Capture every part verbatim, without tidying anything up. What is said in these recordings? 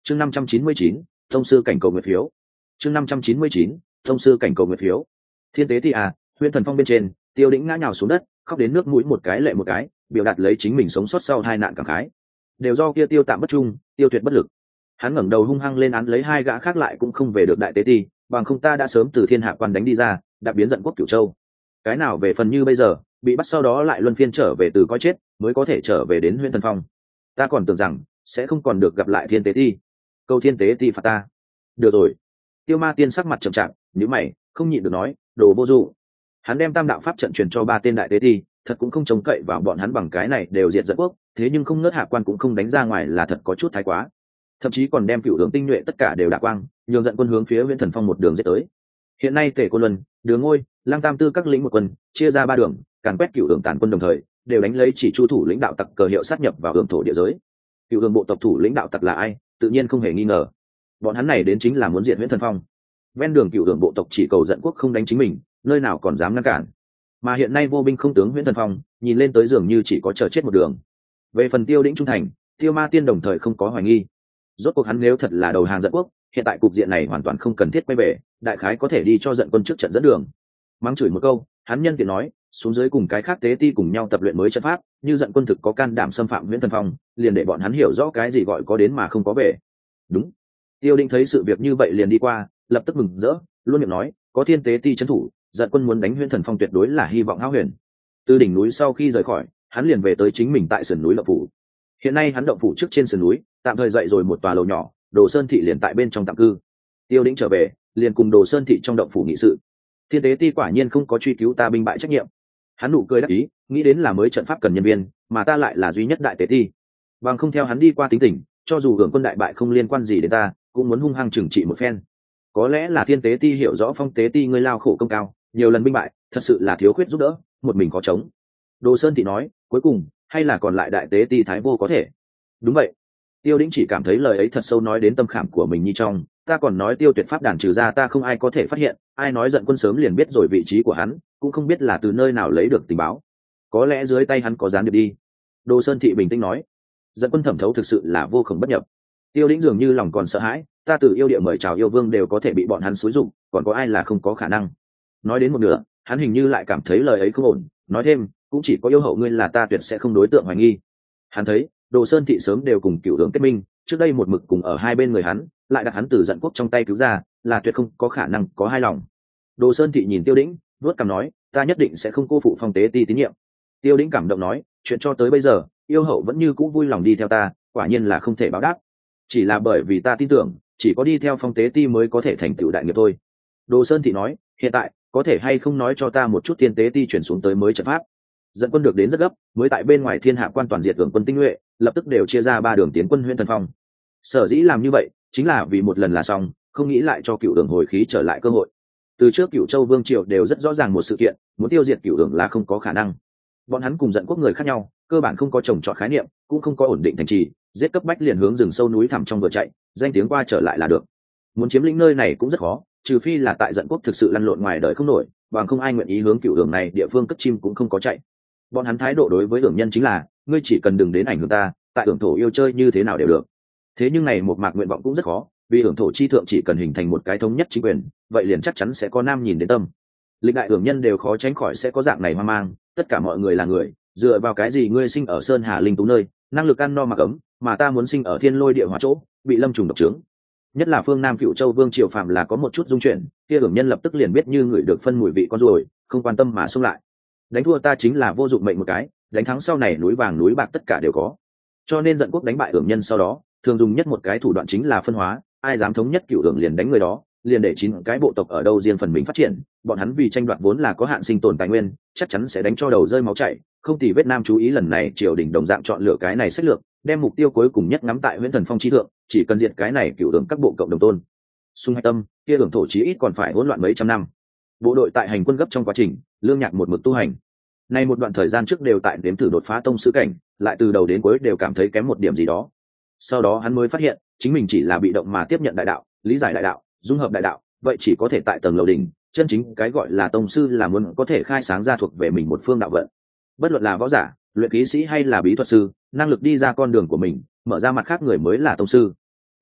chương năm trăm chín mươi chín, thông sư cảnh cầu nguyện phiếu. chương năm trăm chín mươi chín, thông sư cảnh cầu nguyện phiếu. Thiên tế ti à, Huyễn Thần Phong bên trên, Tiêu Đĩnh ngã nhào xuống đất, khóc đến nước mũi một cái lệ một cái, biểu đạt lấy chính mình sống sót sau hai nạn cảm khái. Đều do kia Tiêu Tạm bất trung, Tiêu Tuyệt bất lực. Hắn ngẩng đầu hung hăng lên án lấy hai gã khác lại cũng không về được đại tế ti, bằng không ta đã sớm từ Thiên Hạ Quan đánh đi ra, đã biến giận quốc Cửu Châu. Cái nào về phần như bây giờ, bị bắt sau đó lại luân phiên trở về từ coi chết, mới có thể trở về đến Huyễn Thần Phong. Ta còn tưởng rằng sẽ không còn được gặp lại Thiên tế ti. Câu Thiên tế ti phạt ta. Được rồi. Tiêu Ma Tiên sắc mặt trầm trọng, nhíu mày, không nhịn được nói, đồ vô dụng. Hắn đem Tam đạo pháp trận truyền cho ba tên đại tế ti, thật cũng không trông cậy vào bọn hắn bằng cái này đều diệt giận quốc, thế nhưng không nớt Hạ Quan cũng không đánh ra ngoài là thật có chút thái quá. Thậm chí còn đem cựu đường tinh nhuệ tất cả đều đả quang, nhường giận quân hướng phía Huyễn Thần Phong một đường giết tới. Hiện nay Tề Côn Luân, Đường Ngôi, Lang Tam Tư các lĩnh một quân, chia ra ba đường, càn quét cựu đường tàn quân đồng thời, đều đánh lấy chỉ chu thủ lĩnh đạo tặc cờ hiệu sát nhập vào hưởng thổ địa giới. Cựu đường bộ tộc thủ lĩnh đạo tặc là ai, tự nhiên không hề nghi ngờ. Bọn hắn này đến chính là muốn diệt Huyễn Thần Phong. Ven đường cựu đường bộ tộc chỉ cầu giận quốc không đánh chính mình, nơi nào còn dám ngăn cản. Mà hiện nay vô binh không tướng Huyễn Thần Phong, nhìn lên tới dường như chỉ có chờ chết một đường. Về phần Tiêu Đĩnh trung thành, Tiêu Ma Tiên đồng thời không có hoài nghi. Rốt cuộc hắn nếu thật là đầu hàng giận quốc, hiện tại cục diện này hoàn toàn không cần thiết quay về, đại khái có thể đi cho giận quân trước trận dẫn đường. Mắng chửi một câu, hắn nhân tiện nói, xuống dưới cùng cái khác tế ti cùng nhau tập luyện mới trận pháp, như giận quân thực có can đảm xâm phạm Huyễn Thần Phong, liền để bọn hắn hiểu rõ cái gì gọi có đến mà không có về. Đúng. Tiêu Đĩnh thấy sự việc như vậy liền đi qua, lập tức mừng rỡ, luôn miệng nói, có Thiên tế ti trấn thủ, giận quân muốn đánh Huyễn Thần Phong tuyệt đối là hy vọng hão huyền. Từ đỉnh núi sau khi rời khỏi, hắn liền về tới chính mình tại sườn núi động phủ. Hiện nay hắn động phủ trước trên sườn núi, tạm thời dậy rồi một tòa lầu nhỏ, Đồ Sơn thị liền tại bên trong tạm cư. Tiêu Đĩnh trở về, liền cùng Đồ Sơn thị trong động phủ nghị sự. Thiên tế ti quả nhiên không có truy cứu ta binh bại trách nhiệm. Hắn nụ cười đắc ý, nghĩ đến là mới trận pháp cần nhân viên, mà ta lại là duy nhất đại tế ti. Bằng không theo hắn đi qua tính tình, cho dù hưởng quân đại bại không liên quan gì đến ta, cũng muốn hung hăng trừng trị một phen. Có lẽ là Thiên tế ti hiểu rõ Phong tế ti ngươi lao khổ công cao, nhiều lần binh bại, thật sự là thiếu khuyết giúp đỡ, một mình khó chống. Đồ Sơn thị nói, cuối cùng hay là còn lại đại tế ti Thái Vô có thể. Đúng vậy. Tiêu Đĩnh chỉ cảm thấy lời ấy thật sâu nói đến tâm khảm của mình như trong, ta còn nói Tiêu Tuyệt pháp đàn trừ ra ta không ai có thể phát hiện, ai nói giận quân sớm liền biết rồi vị trí của hắn, cũng không biết là từ nơi nào lấy được tình báo. Có lẽ dưới tay hắn có gián điệp đi. Đồ Sơn thị bình tĩnh nói, giận quân thẩm thấu thực sự là vô cùng bất nhập. Tiêu Đĩnh dường như lòng còn sợ hãi, ta từ yêu địa mời chào yêu vương đều có thể bị bọn hắn xúi dụng, còn có ai là không có khả năng. Nói đến một nửa, hắn hình như lại cảm thấy lời ấy không ổn, nói thêm, cũng chỉ có yêu hậu ngươi là ta tuyệt sẽ không đối tượng hoài nghi. Hắn thấy Đồ Sơn thị sớm đều cùng cựu đường kết minh, trước đây một mực cùng ở hai bên người hắn, lại đặt hắn từ giận quốc trong tay cứu ra, là tuyệt không có khả năng có hai lòng. Đồ Sơn thị nhìn Tiêu Đĩnh, vuốt cằm nói, ta nhất định sẽ không cô phụ Phong tế ti tín nhiệm. Tiêu Đĩnh cảm động nói, chuyện cho tới bây giờ, yêu hậu vẫn như cũ vui lòng đi theo ta, quả nhiên là không thể báo đáp. Chỉ là bởi vì ta tin tưởng, chỉ có đi theo Phong tế ti mới có thể thành tựu đại nghiệp thôi. Đồ Sơn thị nói, hiện tại có thể hay không nói cho ta một chút Thiên tế ti chuyển xuống tới mới trận pháp. Dẫn quân được đến rất gấp, mới tại bên ngoài Thiên Hạ Quan toàn diệt hưởng quân tinh nhuệ, lập tức đều chia ra ba đường tiến quân Huyễn Thần Phong. Sở dĩ làm như vậy, chính là vì một lần là xong, không nghĩ lại cho cựu đường hồi khí trở lại cơ hội. Từ trước Cửu Châu vương triều đều rất rõ ràng một sự kiện, muốn tiêu diệt cựu đường là không có khả năng. Bọn hắn cùng giận quốc người khác nhau, cơ bản không có trồng trọt khái niệm, cũng không có ổn định thành trì, giết cấp bách liền hướng rừng sâu núi thẳm trong vừa chạy, danh tiếng qua trở lại là được. Muốn chiếm lĩnh nơi này cũng rất khó, trừ phi là tại giận quốc thực sự lăn lộn ngoài đời không nổi, bằng không ai nguyện ý hướng cựu đường này địa phương cất chim cũng không có chạy. Bọn hắn thái độ đối với hưởng nhân chính là, ngươi chỉ cần đừng đến ảnh hưởng ta, tại hưởng thổ yêu chơi như thế nào đều được. Thế nhưng này một mạc nguyện vọng cũng rất khó, vì hưởng thổ chi thượng chỉ cần hình thành một cái thống nhất chính quyền, vậy liền chắc chắn sẽ có nam nhìn đến tâm. Lịch đại hưởng nhân đều khó tránh khỏi sẽ có dạng này hoang mang, tất cả mọi người là người, dựa vào cái gì ngươi sinh ở sơn hà linh tú nơi, năng lực ăn no mặc ấm, mà ta muốn sinh ở thiên lôi địa hỏa chỗ, bị lâm trùng độc trướng. Nhất là phương Nam Cựu Châu vương triều phạm là có một chút dung chuyển, kia hưởng nhân lập tức liền biết như người được phân mùi vị con ruồi, không quan tâm mà xông lại. Đánh thua ta chính là vô dụng mệnh một cái, đánh thắng sau này núi vàng núi bạc tất cả đều có. Cho nên giận quốc đánh bại hưởng nhân sau đó, thường dùng nhất một cái thủ đoạn chính là phân hóa, ai dám thống nhất cựu hưởng liền đánh người đó, liền để chín cái bộ tộc ở đâu riêng phần mình phát triển, bọn hắn vì tranh đoạt vốn là có hạn sinh tồn tài nguyên, chắc chắn sẽ đánh cho đầu rơi máu chảy. Không thì Việt Nam chú ý lần này triều đình đồng dạng chọn lựa cái này sách lược, đem mục tiêu cuối cùng nhất ngắm tại Huyễn Thần Phong chi thượng, chỉ cần diệt cái này cựu hưởng các bộ cộng đồng tôn xung hạch tâm, kia hưởng thổ chí ít còn phải hỗn loạn mấy trăm năm. Bộ đội tại hành quân gấp trong quá trình, Lương Nhạc một mực tu hành. Nay một đoạn thời gian trước đều tại đếm thử đột phá tông sứ cảnh, lại từ đầu đến cuối đều cảm thấy kém một điểm gì đó. Sau đó hắn mới phát hiện, chính mình chỉ là bị động mà tiếp nhận đại đạo, lý giải đại đạo, dung hợp đại đạo, vậy chỉ có thể tại tầng lầu đỉnh, chân chính cái gọi là tông sư là muốn có thể khai sáng ra thuộc về mình một phương đạo vận. Bất luận là võ giả, luyện khí sĩ hay là bí thuật sư, năng lực đi ra con đường của mình, mở ra mặt khác người mới là tông sư.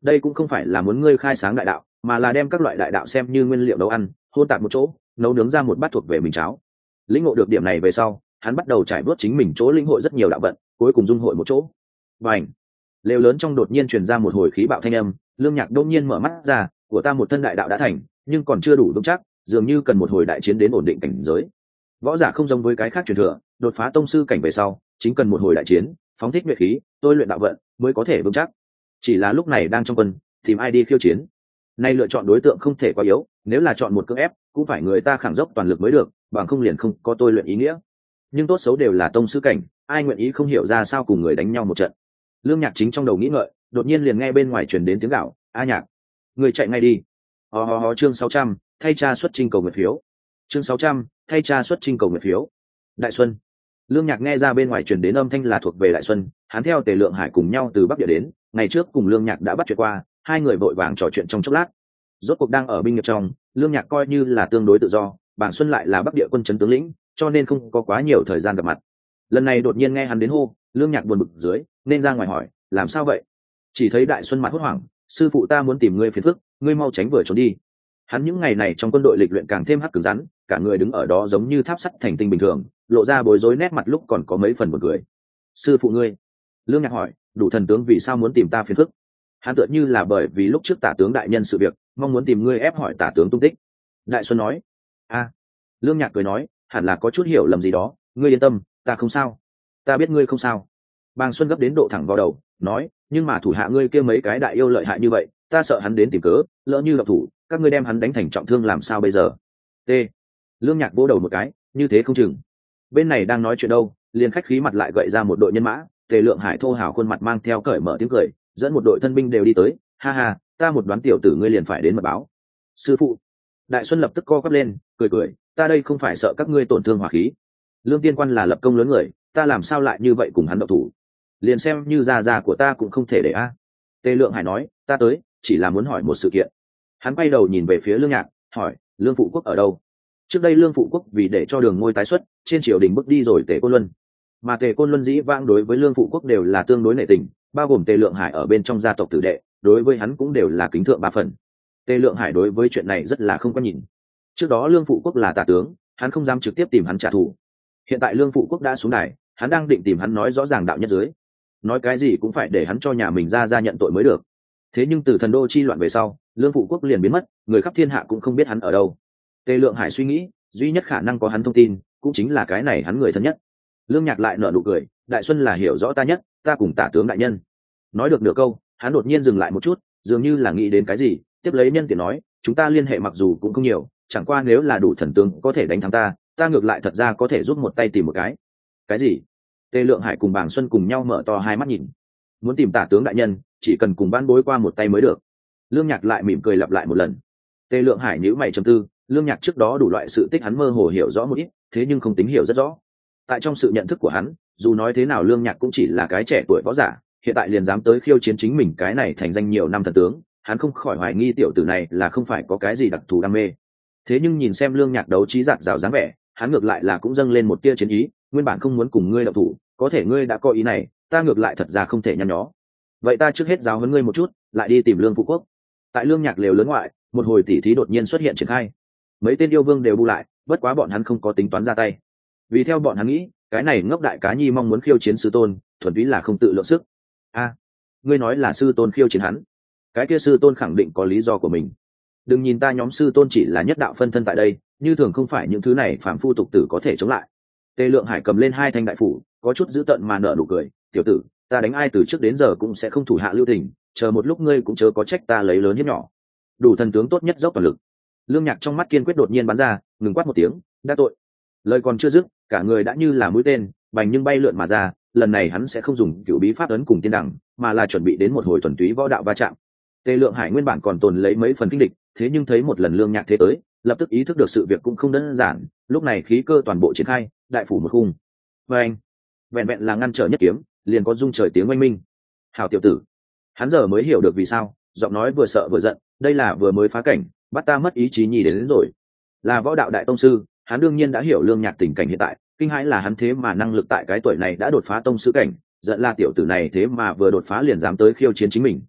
đây cũng không phải là muốn ngươi khai sáng đại đạo, mà là đem các loại đại đạo xem như nguyên liệu nấu ăn, hôn tạp một chỗ, nấu nướng ra một bát thuộc về mình cháo. Lĩnh ngộ được điểm này về sau, hắn bắt đầu trải bước chính mình chỗ lĩnh hội rất nhiều đạo vận, cuối cùng dung hội một chỗ. Bành! Lều lớn trong đột nhiên truyền ra một hồi khí bạo thanh âm, Lương Nhạc đột nhiên mở mắt ra, của ta một thân đại đạo đã thành, nhưng còn chưa đủ vững chắc, dường như cần một hồi đại chiến đến ổn định cảnh giới. Võ giả không giống với cái khác truyền thừa, đột phá tông sư cảnh về sau, chính cần một hồi đại chiến, phóng thích nhuệ khí, tôi luyện đạo vận, mới có thể vững chắc. Chỉ là lúc này đang trong quân, tìm ai đi khiêu chiến. Nay lựa chọn đối tượng không thể quá yếu, nếu là chọn một cưỡng ép, cũng phải người ta khẳng dốc toàn lực mới được, bằng không liền không có tôi luyện ý nghĩa. Nhưng tốt xấu đều là tông sư cảnh, ai nguyện ý không hiểu ra sao cùng người đánh nhau một trận. Lương Nhạc chính trong đầu nghĩ ngợi, đột nhiên liền nghe bên ngoài truyền đến tiếng gạo, "A Nhạc, người chạy ngay đi." Ho ho ho, chương sáu trăm, thay cha xuất trình cầu nguyện phiếu. Chương sáu trăm, thay cha xuất trình cầu nguyện phiếu. Đại Xuân. Lương Nhạc nghe ra bên ngoài truyền đến âm thanh là thuộc về Đại Xuân, hắn theo Tề Lượng Hải cùng nhau từ Bắc Địa đến, ngày trước cùng Lương Nhạc đã bắt chuyện qua, hai người vội vàng trò chuyện trong chốc lát. Rốt cuộc đang ở binh nghiệp trong, Lương Nhạc coi như là tương đối tự do, Bàng Xuân lại là Bắc Địa quân trấn tướng lĩnh, cho nên không có quá nhiều thời gian gặp mặt. Lần này đột nhiên nghe hắn đến hô, Lương Nhạc buồn bực dưới, nên ra ngoài hỏi, làm sao vậy? Chỉ thấy Đại Xuân mặt hốt hoảng, sư phụ ta muốn tìm ngươi phiền phức, ngươi mau tránh vừa trốn đi. Hắn những ngày này trong quân đội lịch luyện càng thêm hắc cứng rắn, cả người đứng ở đó giống như tháp sắt thành tinh bình thường, lộ ra bối rối nét mặt lúc còn có mấy phần buồn cười. Sư phụ ngươi? Lương Nhạc hỏi, đủ thần tướng vì sao muốn tìm ta phiền phức? Hắn tựa như là bởi vì lúc trước tả tướng đại nhân sự việc, mong muốn tìm ngươi ép hỏi tả tướng tung tích. Đại Xuân nói, a. Lương Nhạc cười nói, hẳn là có chút hiểu lầm gì đó, ngươi yên tâm, ta không sao. Ta biết ngươi không sao. Bàng Xuân gấp đến độ thẳng vào đầu, nói, nhưng mà thủ hạ ngươi kia mấy cái đại yêu lợi hại như vậy, ta sợ hắn đến tìm cớ, lỡ như gặp thủ, các ngươi đem hắn đánh thành trọng thương làm sao bây giờ? T. Lương Nhạc vỗ đầu một cái, như thế không chừng. Bên này đang nói chuyện đâu, liền khách khí mặt lại gợi ra một đội nhân mã, Tề Lượng Hải thô hào khuôn mặt mang theo cởi mở tiếng cười, dẫn một đội thân binh đều đi tới, ha ha, ta một đoán tiểu tử ngươi liền phải đến mật báo. Sư phụ. Đại Xuân lập tức co quắp lên, cười cười, ta đây không phải sợ các ngươi tổn thương hỏa khí. Lương Tiên Quan là lập công lớn người, ta làm sao lại như vậy cùng hắn động thủ? Liền xem như già già của ta cũng không thể để a. À. Tề Lượng Hải nói, ta tới, chỉ là muốn hỏi một sự kiện. Hắn quay đầu nhìn về phía Lương Nhạc, hỏi, Lương Phụ Quốc ở đâu? Trước đây Lương Phụ Quốc vì để cho đường ngôi tái xuất, trên triều đình bước đi rồi Tề Côn Luân. Mà Tề Côn Luân dĩ vãng đối với Lương Phụ Quốc đều là tương đối nể tình, bao gồm Tề Lượng Hải ở bên trong gia tộc tử đệ, đối với hắn cũng đều là kính thượng ba phần. Tề Lượng Hải đối với chuyện này rất là không có nhìn. Trước đó Lương Phụ Quốc là tả tướng, hắn không dám trực tiếp tìm hắn trả thù. Hiện tại Lương Phụ Quốc đã xuống đài, hắn đang định tìm hắn nói rõ ràng đạo nhất dưới. Nói cái gì cũng phải để hắn cho nhà mình ra ra nhận tội mới được. Thế nhưng từ thần đô chi loạn về sau, Lương Phụ Quốc liền biến mất, người khắp thiên hạ cũng không biết hắn ở đâu. Tề Lượng Hải suy nghĩ, duy nhất khả năng có hắn thông tin, cũng chính là cái này hắn người thân nhất. Lương Nhạc lại nở nụ cười, Đại Xuân là hiểu rõ ta nhất, ta cùng tả tướng đại nhân. Nói được nửa câu, hắn đột nhiên dừng lại một chút, dường như là nghĩ đến cái gì, tiếp lấy nhân tiện nói, chúng ta liên hệ mặc dù cũng không nhiều, chẳng qua nếu là đủ thần tướng có thể đánh thắng ta, ta ngược lại thật ra có thể giúp một tay tìm một cái. Cái gì? Tề Lượng Hải cùng Bàng Xuân cùng nhau mở to hai mắt nhìn. Muốn tìm tả tướng đại nhân, chỉ cần cùng ban bối qua một tay mới được. Lương Nhạc lại mỉm cười lặp lại một lần. Tề Lượng Hải nhíu mày trầm tư, Lương Nhạc trước đó đủ loại sự tích hắn mơ hồ hiểu rõ một ít, thế nhưng không tính hiểu rất rõ. Tại trong sự nhận thức của hắn, dù nói thế nào Lương Nhạc cũng chỉ là cái trẻ tuổi võ giả, hiện tại liền dám tới khiêu chiến chính mình cái này thành danh nhiều năm thần tướng, hắn không khỏi hoài nghi tiểu tử này là không phải có cái gì đặc thù đam mê. Thế nhưng nhìn xem Lương Nhạc đấu trí giạt rào dáng vẻ, hắn ngược lại là cũng dâng lên một tia chiến ý, nguyên bản không muốn cùng ngươi động thủ, có thể ngươi đã có ý này, ta ngược lại thật ra không thể nhăn nhó. Vậy ta trước hết giáo huấn ngươi một chút, lại đi tìm Lương Phụ Quốc. Tại Lương Nhạc lều lớn ngoại, một hồi tỉ thí đột nhiên xuất hiện triển khai. Mấy tên yêu vương đều bu lại, bất quá bọn hắn không có tính toán ra tay. Vì theo bọn hắn nghĩ, cái này ngốc đại cá nhi mong muốn khiêu chiến sư tôn, thuần túy là không tự lượng sức. A, ngươi nói là sư tôn khiêu chiến hắn? Cái kia sư tôn khẳng định có lý do của mình. Đừng nhìn ta nhóm sư tôn chỉ là nhất đạo phân thân tại đây, như thường không phải những thứ này phàm phu tục tử có thể chống lại. Tề Lượng Hải cầm lên hai thanh đại phủ, có chút dữ tợn mà nở nụ cười, tiểu tử, ta đánh ai từ trước đến giờ cũng sẽ không thủ hạ lưu tình, chờ một lúc ngươi cũng chớ có trách ta lấy lớn hiếp nhỏ. Đủ thần tướng tốt nhất dốc toàn lực. Lương Nhạc trong mắt kiên quyết đột nhiên bắn ra, ngừng quát một tiếng, đã tội. Lời còn chưa dứt, cả người đã như là mũi tên, bành nhưng bay lượn mà ra, lần này hắn sẽ không dùng cựu bí pháp ấn cùng tiên đẳng, mà là chuẩn bị đến một hồi thuần túy võ đạo va chạm. Tề Lượng Hải nguyên bản còn tồn lấy mấy phần kinh địch, thế nhưng thấy một lần Lương Nhạc thế tới, lập tức ý thức được sự việc cũng không đơn giản, lúc này khí cơ toàn bộ triển khai, đại phủ một khung. Và anh, vẹn vẹn là ngăn trở nhất kiếm, liền có rung trời tiếng oanh minh. Hảo tiểu tử, hắn giờ mới hiểu được vì sao, giọng nói vừa sợ vừa giận, đây là vừa mới phá cảnh, bắt ta mất ý chí nhì đến, đến rồi. Là võ đạo đại tông sư, hắn đương nhiên đã hiểu Lương Nhạc tình cảnh hiện tại, kinh hãi là hắn thế mà năng lực tại cái tuổi này đã đột phá tông sư cảnh, giận là tiểu tử này thế mà vừa đột phá liền dám tới khiêu chiến chính mình.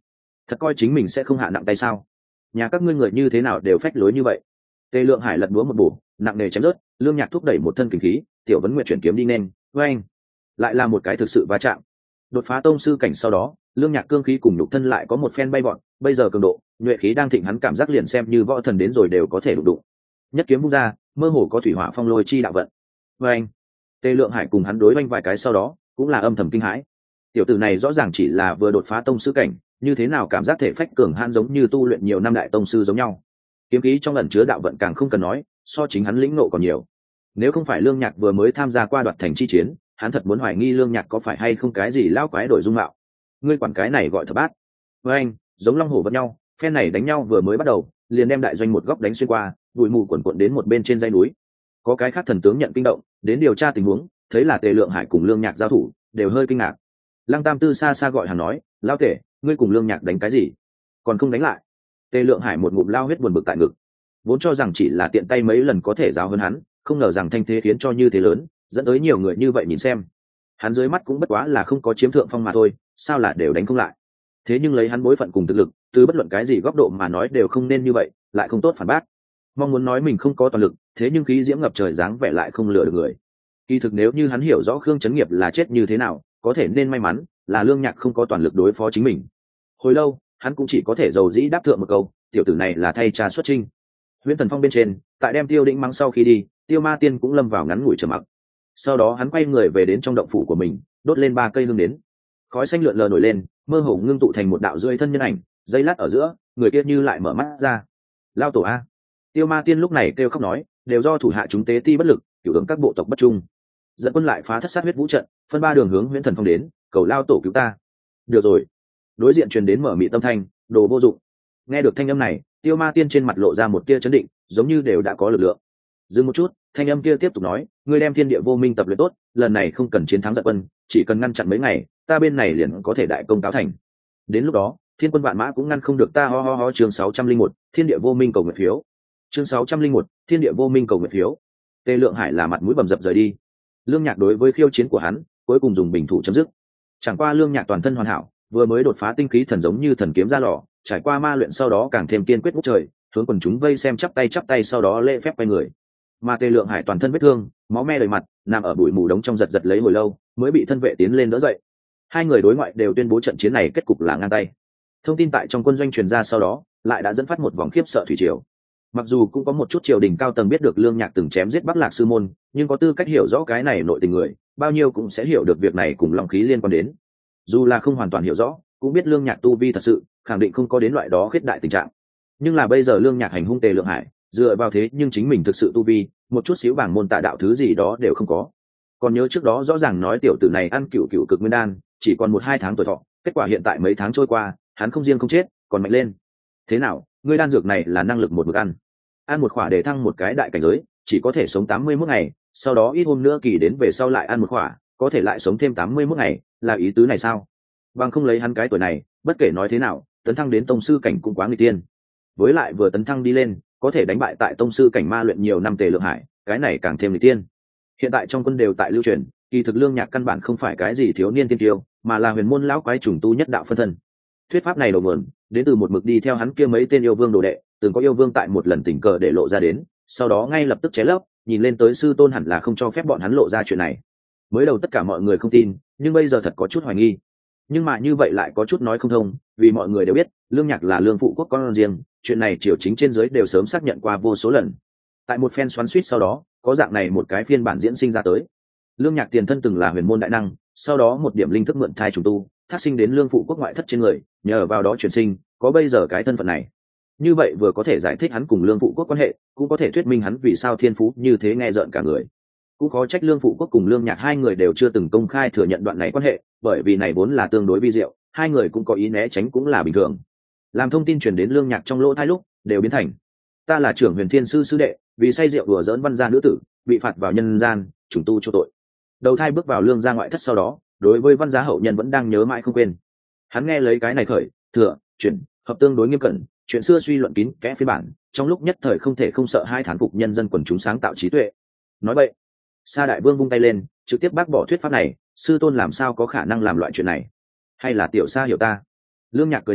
thật coi chính mình sẽ không hạ nặng tay sao? Nhà các ngươi người như thế nào đều phách lối như vậy? Tề Lượng Hải lật búa một bổ, nặng nề chém rớt, Lương Nhạc thúc đẩy một thân kình khí, Tiểu Vấn Nguyệt chuyển kiếm đi nên, oeng, lại là một cái thực sự va chạm. Đột phá tông sư cảnh sau đó, Lương Nhạc cương khí cùng nhục thân lại có một phen bay vọt, bây giờ cường độ, nhuệ khí đang thịnh, hắn cảm giác liền xem như võ thần đến rồi đều có thể đụng đụng. Nhất kiếm vung ra, mơ hồ có thủy hỏa phong lôi chi đạo vận. Oeng, Tề Lượng Hải cùng hắn đối oanh vài cái sau đó, cũng là âm thầm kinh hãi. Tiểu tử này rõ ràng chỉ là vừa đột phá tông sư cảnh, như thế nào cảm giác thể phách cường hãn giống như tu luyện nhiều năm đại tông sư giống nhau. Kiếm khí trong ẩn chứa đạo vận càng không cần nói, so chính hắn lĩnh ngộ còn nhiều. Nếu không phải Lương Nhạc vừa mới tham gia qua đoạt thành chi chiến, hắn thật muốn hoài nghi Lương Nhạc có phải hay không cái gì lao quái đổi dung mạo. Ngươi quản cái này gọi thập bát. Với anh, giống long hổ vật nhau, phen này đánh nhau vừa mới bắt đầu, liền đem đại doanh một góc đánh xuyên qua, bụi mù quần quần đến một bên trên dãy núi. Có cái khác thần tướng nhận kinh động, đến điều tra tình huống, thấy là Tề Lượng Hải cùng Lương Nhạc giao thủ, đều hơi kinh ngạc. Lăng Tam Tư xa xa gọi hắn nói, lão Tề, ngươi cùng Lương Nhạc đánh cái gì? Còn không đánh lại? Tề Lượng Hải một ngụm lao huyết buồn bực tại ngực, vốn cho rằng chỉ là tiện tay mấy lần có thể giáo hơn hắn, không ngờ rằng thanh thế khiến cho như thế lớn, dẫn tới nhiều người như vậy nhìn xem. Hắn dưới mắt cũng bất quá là không có chiếm thượng phong mà thôi, sao là đều đánh không lại? Thế nhưng lấy hắn bối phận cùng thực lực, từ bất luận cái gì góc độ mà nói đều không nên như vậy, lại không tốt phản bác. Mong muốn nói mình không có toàn lực, thế nhưng khí diễm ngập trời dáng vẻ lại không lừa được người. Kỳ thực nếu như hắn hiểu rõ Khương Chấn Nghiệp là chết như thế nào, có thể nên may mắn là Lương Nhạc không có toàn lực đối phó chính mình. Hồi lâu, hắn cũng chỉ có thể dầu dĩ đáp thượng một câu, tiểu tử này là thay cha xuất trinh. Huyễn Thần Phong bên trên, tại đem Tiêu Đĩnh mang sau khi đi, Tiêu Ma Tiên cũng lâm vào ngắn ngủi trầm mặc. Sau đó hắn quay người về đến trong động phủ của mình, đốt lên ba cây hương đến. Khói xanh lượn lờ nổi lên, mơ hồ ngưng tụ thành một đạo rưỡi thân nhân ảnh, giây lát ở giữa, người kia như lại mở mắt ra. Lao tổ a! Tiêu Ma Tiên lúc này kêu khóc nói, đều do thủ hạ chúng tế ti bất lực, cửu ứng các bộ tộc bất trung. Dẫn quân lại phá thất sát huyết vũ trận, phân ba đường hướng Huyễn Thần Phong đến, cầu Lao tổ cứu ta. Được rồi. Đối diện truyền đến mở mị tâm thanh, đồ vô dụng. Nghe được thanh âm này, Tiêu Ma Tiên trên mặt lộ ra một tia chấn định, giống như đều đã có lực lượng. Dừng một chút, thanh âm kia tiếp tục nói, ngươi đem thiên địa vô minh tập luyện tốt, lần này không cần chiến thắng giận quân, chỉ cần ngăn chặn mấy ngày, ta bên này liền có thể đại công cáo thành. Đến lúc đó, thiên quân vạn mã cũng ngăn không được ta. Ho ho ho. Chương sáu trăm linh một, thiên địa vô minh cầu nguyện phiếu. Chương sáu trăm linh một, thiên địa vô minh cầu nguyện phiếu. Tề Lượng Hải là mặt mũi bầm dập rời đi. Lương Nhạc đối với khiêu chiến của hắn, cuối cùng dùng bình thủ chấm dứt. Chẳng qua Lương Nhạc toàn thân hoàn hảo, vừa mới đột phá tinh khí thần giống như thần kiếm ra lò, trải qua ma luyện sau đó càng thêm kiên quyết ngút trời, hướng quần chúng vây xem chắp tay chắp tay sau đó lễ phép quay người. Mà Tề Lượng Hải toàn thân vết thương, máu me đầy mặt, nằm ở bụi mù đống trong giật giật lấy hồi lâu, mới bị thân vệ tiến lên đỡ dậy. Hai người đối ngoại đều tuyên bố trận chiến này kết cục là ngang tay. Thông tin tại trong quân doanh truyền ra sau đó, lại đã dẫn phát một vòng khiếp sợ thủy triều. Mặc dù cũng có một chút triều đình cao tầng biết được Lương Nhạc từng chém giết Bắc Lạc sư môn, nhưng có tư cách hiểu rõ cái này nội tình người, bao nhiêu cũng sẽ hiểu được việc này cùng long khí liên quan đến. Dù là không hoàn toàn hiểu rõ, cũng biết Lương Nhạc tu vi thật sự, khẳng định không có đến loại đó khết đại tình trạng. Nhưng là bây giờ Lương Nhạc hành hung Tề Lượng Hải, dựa vào thế nhưng chính mình thực sự tu vi, một chút xíu bảng môn tà đạo thứ gì đó đều không có. Còn nhớ trước đó rõ ràng nói tiểu tử này ăn cựu cựu cực nguyên đan, chỉ còn một hai tháng tuổi thọ, kết quả hiện tại mấy tháng trôi qua, hắn không riêng không chết, còn mạnh lên. Thế nào, ngươi đan dược này là năng lực một mực ăn, ăn một khỏa để thăng một cái đại cảnh giới, chỉ có thể sống tám mươi mốt ngày, sau đó ít hôm nữa kỳ đến về sau lại ăn một khỏa, có thể lại sống thêm tám mươi mốt ngày, là ý tứ này sao? Bằng không lấy hắn cái tuổi này, bất kể nói thế nào, tấn thăng đến tông sư cảnh cũng quá nguy tiên. Với lại vừa tấn thăng đi lên, có thể đánh bại tại tông sư cảnh ma luyện nhiều năm Tề Lượng Hải, cái này càng thêm nguy tiên. Hiện tại trong quân đều tại lưu truyền, kỳ thực Lương Nhạc căn bản không phải cái gì thiếu niên tiên tiêu, mà là huyền môn lão quái trùng tu nhất đạo phân thân. Thuyết pháp này đầu nguồn đến từ một mực đi theo hắn kia mấy tên yêu vương đồ đệ, từng có yêu vương tại một lần tình cờ để lộ ra đến, sau đó ngay lập tức chế lấp, nhìn lên tới sư tôn hẳn là không cho phép bọn hắn lộ ra chuyện này. Mới đầu tất cả mọi người không tin, nhưng bây giờ thật có chút hoài nghi. Nhưng mà như vậy lại có chút nói không thông, vì mọi người đều biết Lương Nhạc là Lương phụ quốc con riêng, chuyện này triều chính trên dưới đều sớm xác nhận qua vô số lần. Tại một phen xoắn xuýt sau đó, có dạng này một cái phiên bản diễn sinh ra tới. Lương Nhạc tiền thân từng là huyền môn đại năng, sau đó một điểm linh thức mượn thai trùng tu, thác sinh đến Lương phụ quốc ngoại thất trên người, nhờ vào đó chuyển sinh, có bây giờ cái thân phận này. Như vậy vừa có thể giải thích hắn cùng Lương phụ quốc quan hệ, cũng có thể thuyết minh hắn vì sao thiên phú như thế nghe rợn cả người. Cũng có trách Lương phụ quốc cùng Lương Nhạc hai người đều chưa từng công khai thừa nhận đoạn này quan hệ, bởi vì này vốn là tương đối vi diệu, hai người cũng có ý né tránh cũng là bình thường. Làm thông tin truyền đến Lương Nhạc trong lỗ tai lúc, đều biến thành: ta là trưởng Huyền Thiên sư sư đệ, vì say rượu đùa giỡn văn gia nữ tử, bị phạt vào nhân gian, trùng tu chỗ tội. Đầu thai bước vào Lương gia ngoại thất sau đó, đối với văn gia hậu nhân vẫn đang nhớ mãi không quên. Hắn nghe lấy cái này khởi, thừa, chuyển, hợp tương đối nghiêm cẩn, chuyện xưa suy luận kín kẽ phiên bản, trong lúc nhất thời không thể không sợ hai thán phục nhân dân quần chúng sáng tạo trí tuệ. Nói vậy, Sa Đại Vương vung tay lên, trực tiếp bác bỏ thuyết pháp này, sư tôn làm sao có khả năng làm loại chuyện này? Hay là tiểu Sa hiểu ta? Lương Nhạc cười nói,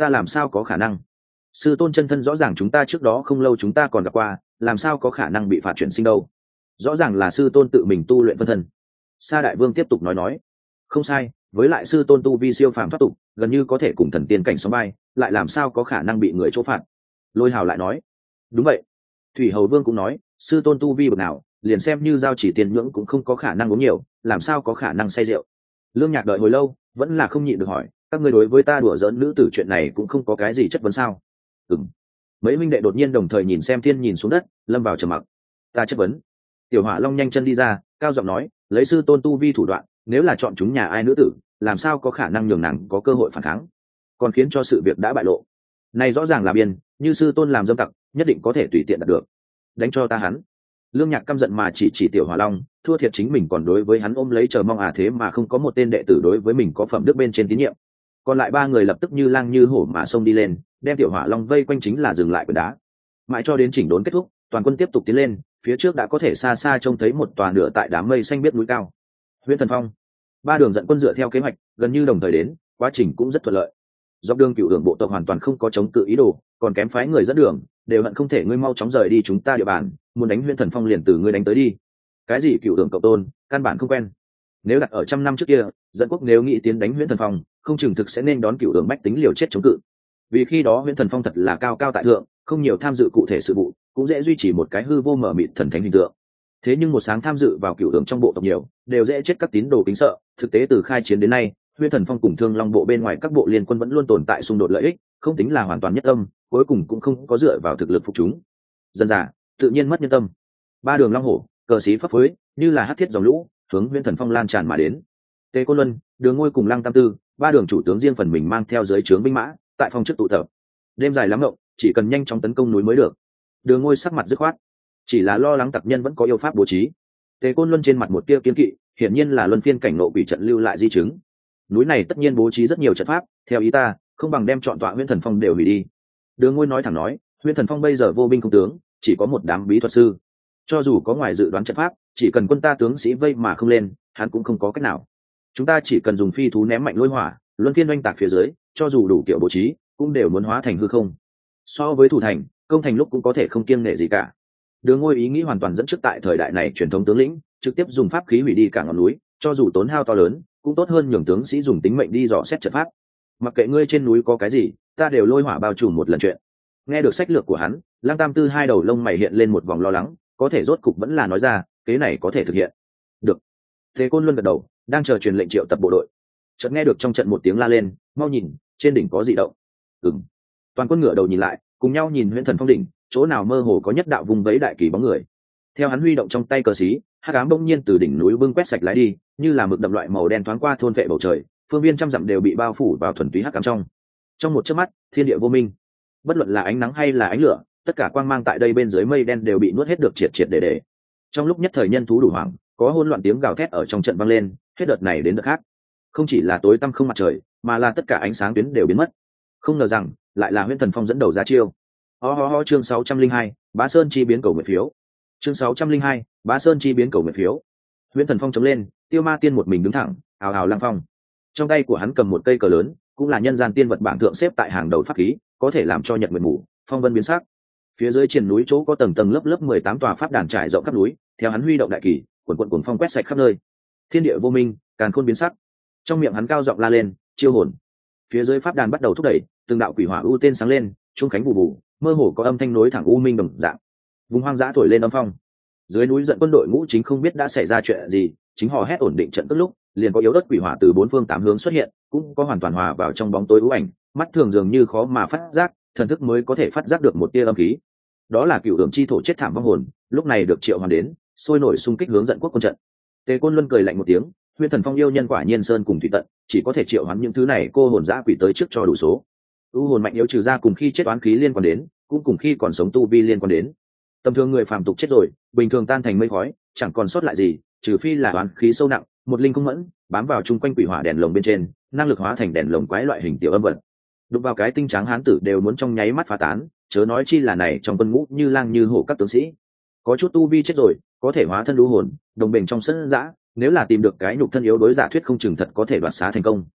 ta làm sao có khả năng? Sư tôn chân thân rõ ràng chúng ta trước đó không lâu chúng ta còn gặp qua, làm sao có khả năng bị phạt chuyển sinh đâu? Rõ ràng là sư tôn tự mình tu luyện phân thân. Sa đại vương tiếp tục nói nói, không sai, với lại sư tôn tu vi siêu phàm thoát tục, gần như có thể cùng thần tiên cảnh sóng vai, lại làm sao có khả năng bị người chỗ phạt? Lôi Hào lại nói, đúng vậy. Thủy Hầu Vương cũng nói, sư tôn tu vi bậc nào, liền xem như giao chỉ tiền nhưỡng cũng không có khả năng uống nhiều, làm sao có khả năng say rượu? Lương Nhạc đợi hồi lâu, vẫn là không nhịn được hỏi, các ngươi đối với ta đùa giỡn nữ tử chuyện này cũng không có cái gì chất vấn sao? Ừm. Mấy minh đệ đột nhiên đồng thời nhìn xem thiên nhìn xuống đất, lâm vào trầm mặc. Ta chất vấn. Tiểu Hỏa Long nhanh chân đi ra, cao giọng nói, lấy sư tôn tu vi thủ đoạn, nếu là chọn chúng nhà ai nữ tử, làm sao có khả năng nhường nàng có cơ hội phản kháng, còn khiến cho sự việc đã bại lộ. Này rõ ràng là biên, như sư tôn làm dâm tặc, nhất định có thể tùy tiện đạt được. Đánh cho ta hắn. Lương Nhạc căm giận mà chỉ chỉ Tiểu Hỏa Long, thua thiệt chính mình còn đối với hắn ôm lấy chờ mong à, thế mà không có một tên đệ tử đối với mình có phẩm đức bên trên tín nhiệm. Còn lại ba người lập tức như lang như hổ mà xông đi lên, đem Tiểu Hỏa Long vây quanh chính là dừng lại quyền đá. Mãi cho đến chỉnh đốn kết thúc, toàn quân tiếp tục tiến lên, phía trước đã có thể xa xa trông thấy một tòa nửa tại đám mây xanh biết núi cao. Huyễn Thần Phong. Ba đường dẫn quân dựa theo kế hoạch, gần như đồng thời đến, quá trình cũng rất thuận lợi. Dọc đường Cựu Đường bộ tộc hoàn toàn không có chống cự ý đồ, còn kém phái người dẫn đường, đều hận không thể ngươi mau chóng rời đi chúng ta địa bàn, muốn đánh Huyễn Thần Phong liền từ ngươi đánh tới đi. Cái gì Cựu Đường cậu tôn, căn bản không quen. Nếu đặt ở trăm năm trước kia, dẫn quốc nếu nghĩ tiến đánh Huyễn Thần Phong, không chừng thực sẽ nên đón Cựu Đường bách tính liều chết chống cự. Vì khi đó Huyễn Thần Phong thật là cao cao tại thượng, không nhiều tham dự cụ thể sự vụ, cũng dễ duy trì một cái hư vô mở mịt thần thánh hình tượng. Thế nhưng một sáng tham dự vào Cựu Đường trong bộ tộc nhiều, đều dễ chết các tín đồ kính sợ. Thực tế từ khai chiến đến nay, Huyễn Thần Phong cùng Thương Long bộ bên ngoài các bộ liên quân vẫn luôn tồn tại xung đột lợi ích, không tính là hoàn toàn nhất tâm, cuối cùng cũng không có dựa vào thực lực phục chúng. Dân giả tự nhiên mất nhân tâm. Ba đường long hổ, cờ xí phấp phới, như là hắc thiết dòng lũ, hướng Huyễn Thần Phong lan tràn mà đến. Tề Côn Luân, Đường Ngôi cùng Lăng Tam Tư, ba đường chủ tướng riêng phần mình mang theo dưới trướng binh mã, tại phong trước tụ tập. Đêm dài lắm ngộng, chỉ cần nhanh chóng tấn công núi mới được. Đường Ngôi sắc mặt dứt khoát, chỉ là lo lắng tặc nhân vẫn có yêu pháp bố trí. Tề Côn Luân trên mặt một tia kiên kỵ, hiển nhiên là luân phiên cảnh nộ bị trận lưu lại di chứng. Núi này tất nhiên bố trí rất nhiều trận pháp, theo ý ta, không bằng đem chọn tọa Huyễn Thần Phong đều hủy đi. Đường Ngôi nói thẳng nói, Huyễn Thần Phong bây giờ vô binh không tướng, chỉ có một đám bí thuật sư. Cho dù có ngoài dự đoán trận pháp, chỉ cần quân ta tướng sĩ vây mà không lên, hắn cũng không có cách nào. Chúng ta chỉ cần dùng phi thú ném mạnh lôi hỏa, luân phiên oanh tạc phía dưới, cho dù đủ kiểu bố trí, cũng đều muốn hóa thành hư không. So với thủ thành, công thành lúc cũng có thể không kiêng nể gì cả. Đường Ngôi ý nghĩ hoàn toàn dẫn trước tại thời đại này truyền thống tướng lĩnh, trực tiếp dùng pháp khí hủy đi cả ngọn núi, cho dù tốn hao to lớn, cũng tốt hơn nhường tướng sĩ dùng tính mệnh đi dò xét trận pháp. Mặc kệ ngươi trên núi có cái gì, ta đều lôi hỏa bao trùm một lần chuyện. Nghe được sách lược của hắn, Lăng Tam Tư hai đầu lông mày hiện lên một vòng lo lắng, có thể rốt cục vẫn là nói ra, kế này có thể thực hiện. Được. Thế Côn Luân gật đầu, đang chờ truyền lệnh triệu tập bộ đội. Chợt nghe được trong trận một tiếng la lên, mau nhìn, trên đỉnh có dị động. Ừm. Toàn quân ngửa đầu nhìn lại, cùng nhau nhìn Huyễn Thần Phong đỉnh, chỗ nào mơ hồ có nhất đạo vùng vẫy đại kỳ bóng người. Theo hắn huy động trong tay cờ xí, hắc ám bỗng nhiên từ đỉnh núi bưng quét sạch lái đi, như là mực đậm loại màu đen thoáng qua thôn vệ bầu trời, phương viên trăm dặm đều bị bao phủ vào thuần túy hắc ám trong. Trong một chớp mắt, thiên địa vô minh. Bất luận là ánh nắng hay là ánh lửa, tất cả quang mang tại đây bên dưới mây đen đều bị nuốt hết được triệt triệt để để. Trong lúc nhất thời nhân thú đủ hoảng, có hỗn loạn tiếng gào thét ở trong trận vang lên, hết đợt này đến đợt khác. Không chỉ là tối tăm không mặt trời, mà là tất cả ánh sáng tuyến đều biến mất. Không ngờ rằng, lại là Huyễn Thần Phong dẫn đầu ra chiêu. Ho ho ho, chương sáu trăm linh hai, Bá Sơn chi biến cầu nguyện phiếu. Chương sáu trăm linh hai, Bá Sơn chi biến cầu nguyện phiếu. Huyễn Thần Phong chống lên, Tiêu Ma Tiên một mình đứng thẳng, ào ào lăng phong. Trong tay của hắn cầm một cây cờ lớn, cũng là nhân gian tiên vật bảng thượng xếp tại hàng đầu pháp khí, có thể làm cho nhật nguyệt mù, phong vân biến sắc. Phía dưới triền núi chỗ có tầng tầng lớp lớp mười tám tòa pháp đàn trải rộng khắp núi, theo hắn huy động đại kỳ, quần quần cuồng phong quét sạch khắp nơi. Thiên địa vô minh, càn khôn biến sắc. Trong miệng hắn cao giọng la lên, chiêu hồn. Phía dưới pháp đàn bắt đầu thúc đẩy, từng đạo quỷ hỏa ưu tên sáng lên, trung khánh bù bù, mơ hồ có âm thanh nối thẳng u minh đồng dạng. Vùng hoang dã thổi lên âm phong. Dưới núi giận quân đội ngũ chính không biết đã xảy ra chuyện gì, chính hò hét ổn định trận tức lúc, liền có yếu đất quỷ hỏa từ bốn phương tám hướng xuất hiện, cũng có hoàn toàn hòa vào trong bóng tối u ảnh, mắt thường dường như khó mà phát giác, thần thức mới có thể phát giác được một tia âm khí. Đó là cựu đường chi thổ chết thảm vong hồn, lúc này được triệu hoàn đến, sôi nổi xung kích hướng dẫn quốc quân trận. Tề Côn Luân cười lạnh một tiếng, Huyễn Thần Phong yêu nhân quả nhiên sơn cùng thủy tận, chỉ có thể triệu hoán những thứ này cô hồn dã quỷ tới trước cho đủ số. U hồn mạnh yếu trừ ra cùng khi chết oán khí liên quan đến, cũng cùng khi còn sống tu vi liên quan đến. Tầm thường người phàm tục chết rồi, bình thường tan thành mây khói, chẳng còn sót lại gì, trừ phi là oán khí sâu nặng, một linh không mẫn, bám vào chung quanh quỷ hỏa đèn lồng bên trên, năng lực hóa thành đèn lồng quái loại hình tiểu âm vật. Đụng vào cái tinh tráng hán tử đều muốn trong nháy mắt phá tán, chớ nói chi là này trong quân ngũ như lang như hổ các tướng sĩ. Có chút tu vi chết rồi, có thể hóa thân u hồn, đồng bình trong sân dã, nếu là tìm được cái nhục thân yếu đối giả thuyết không chừng thật có thể đoạt xá thành công.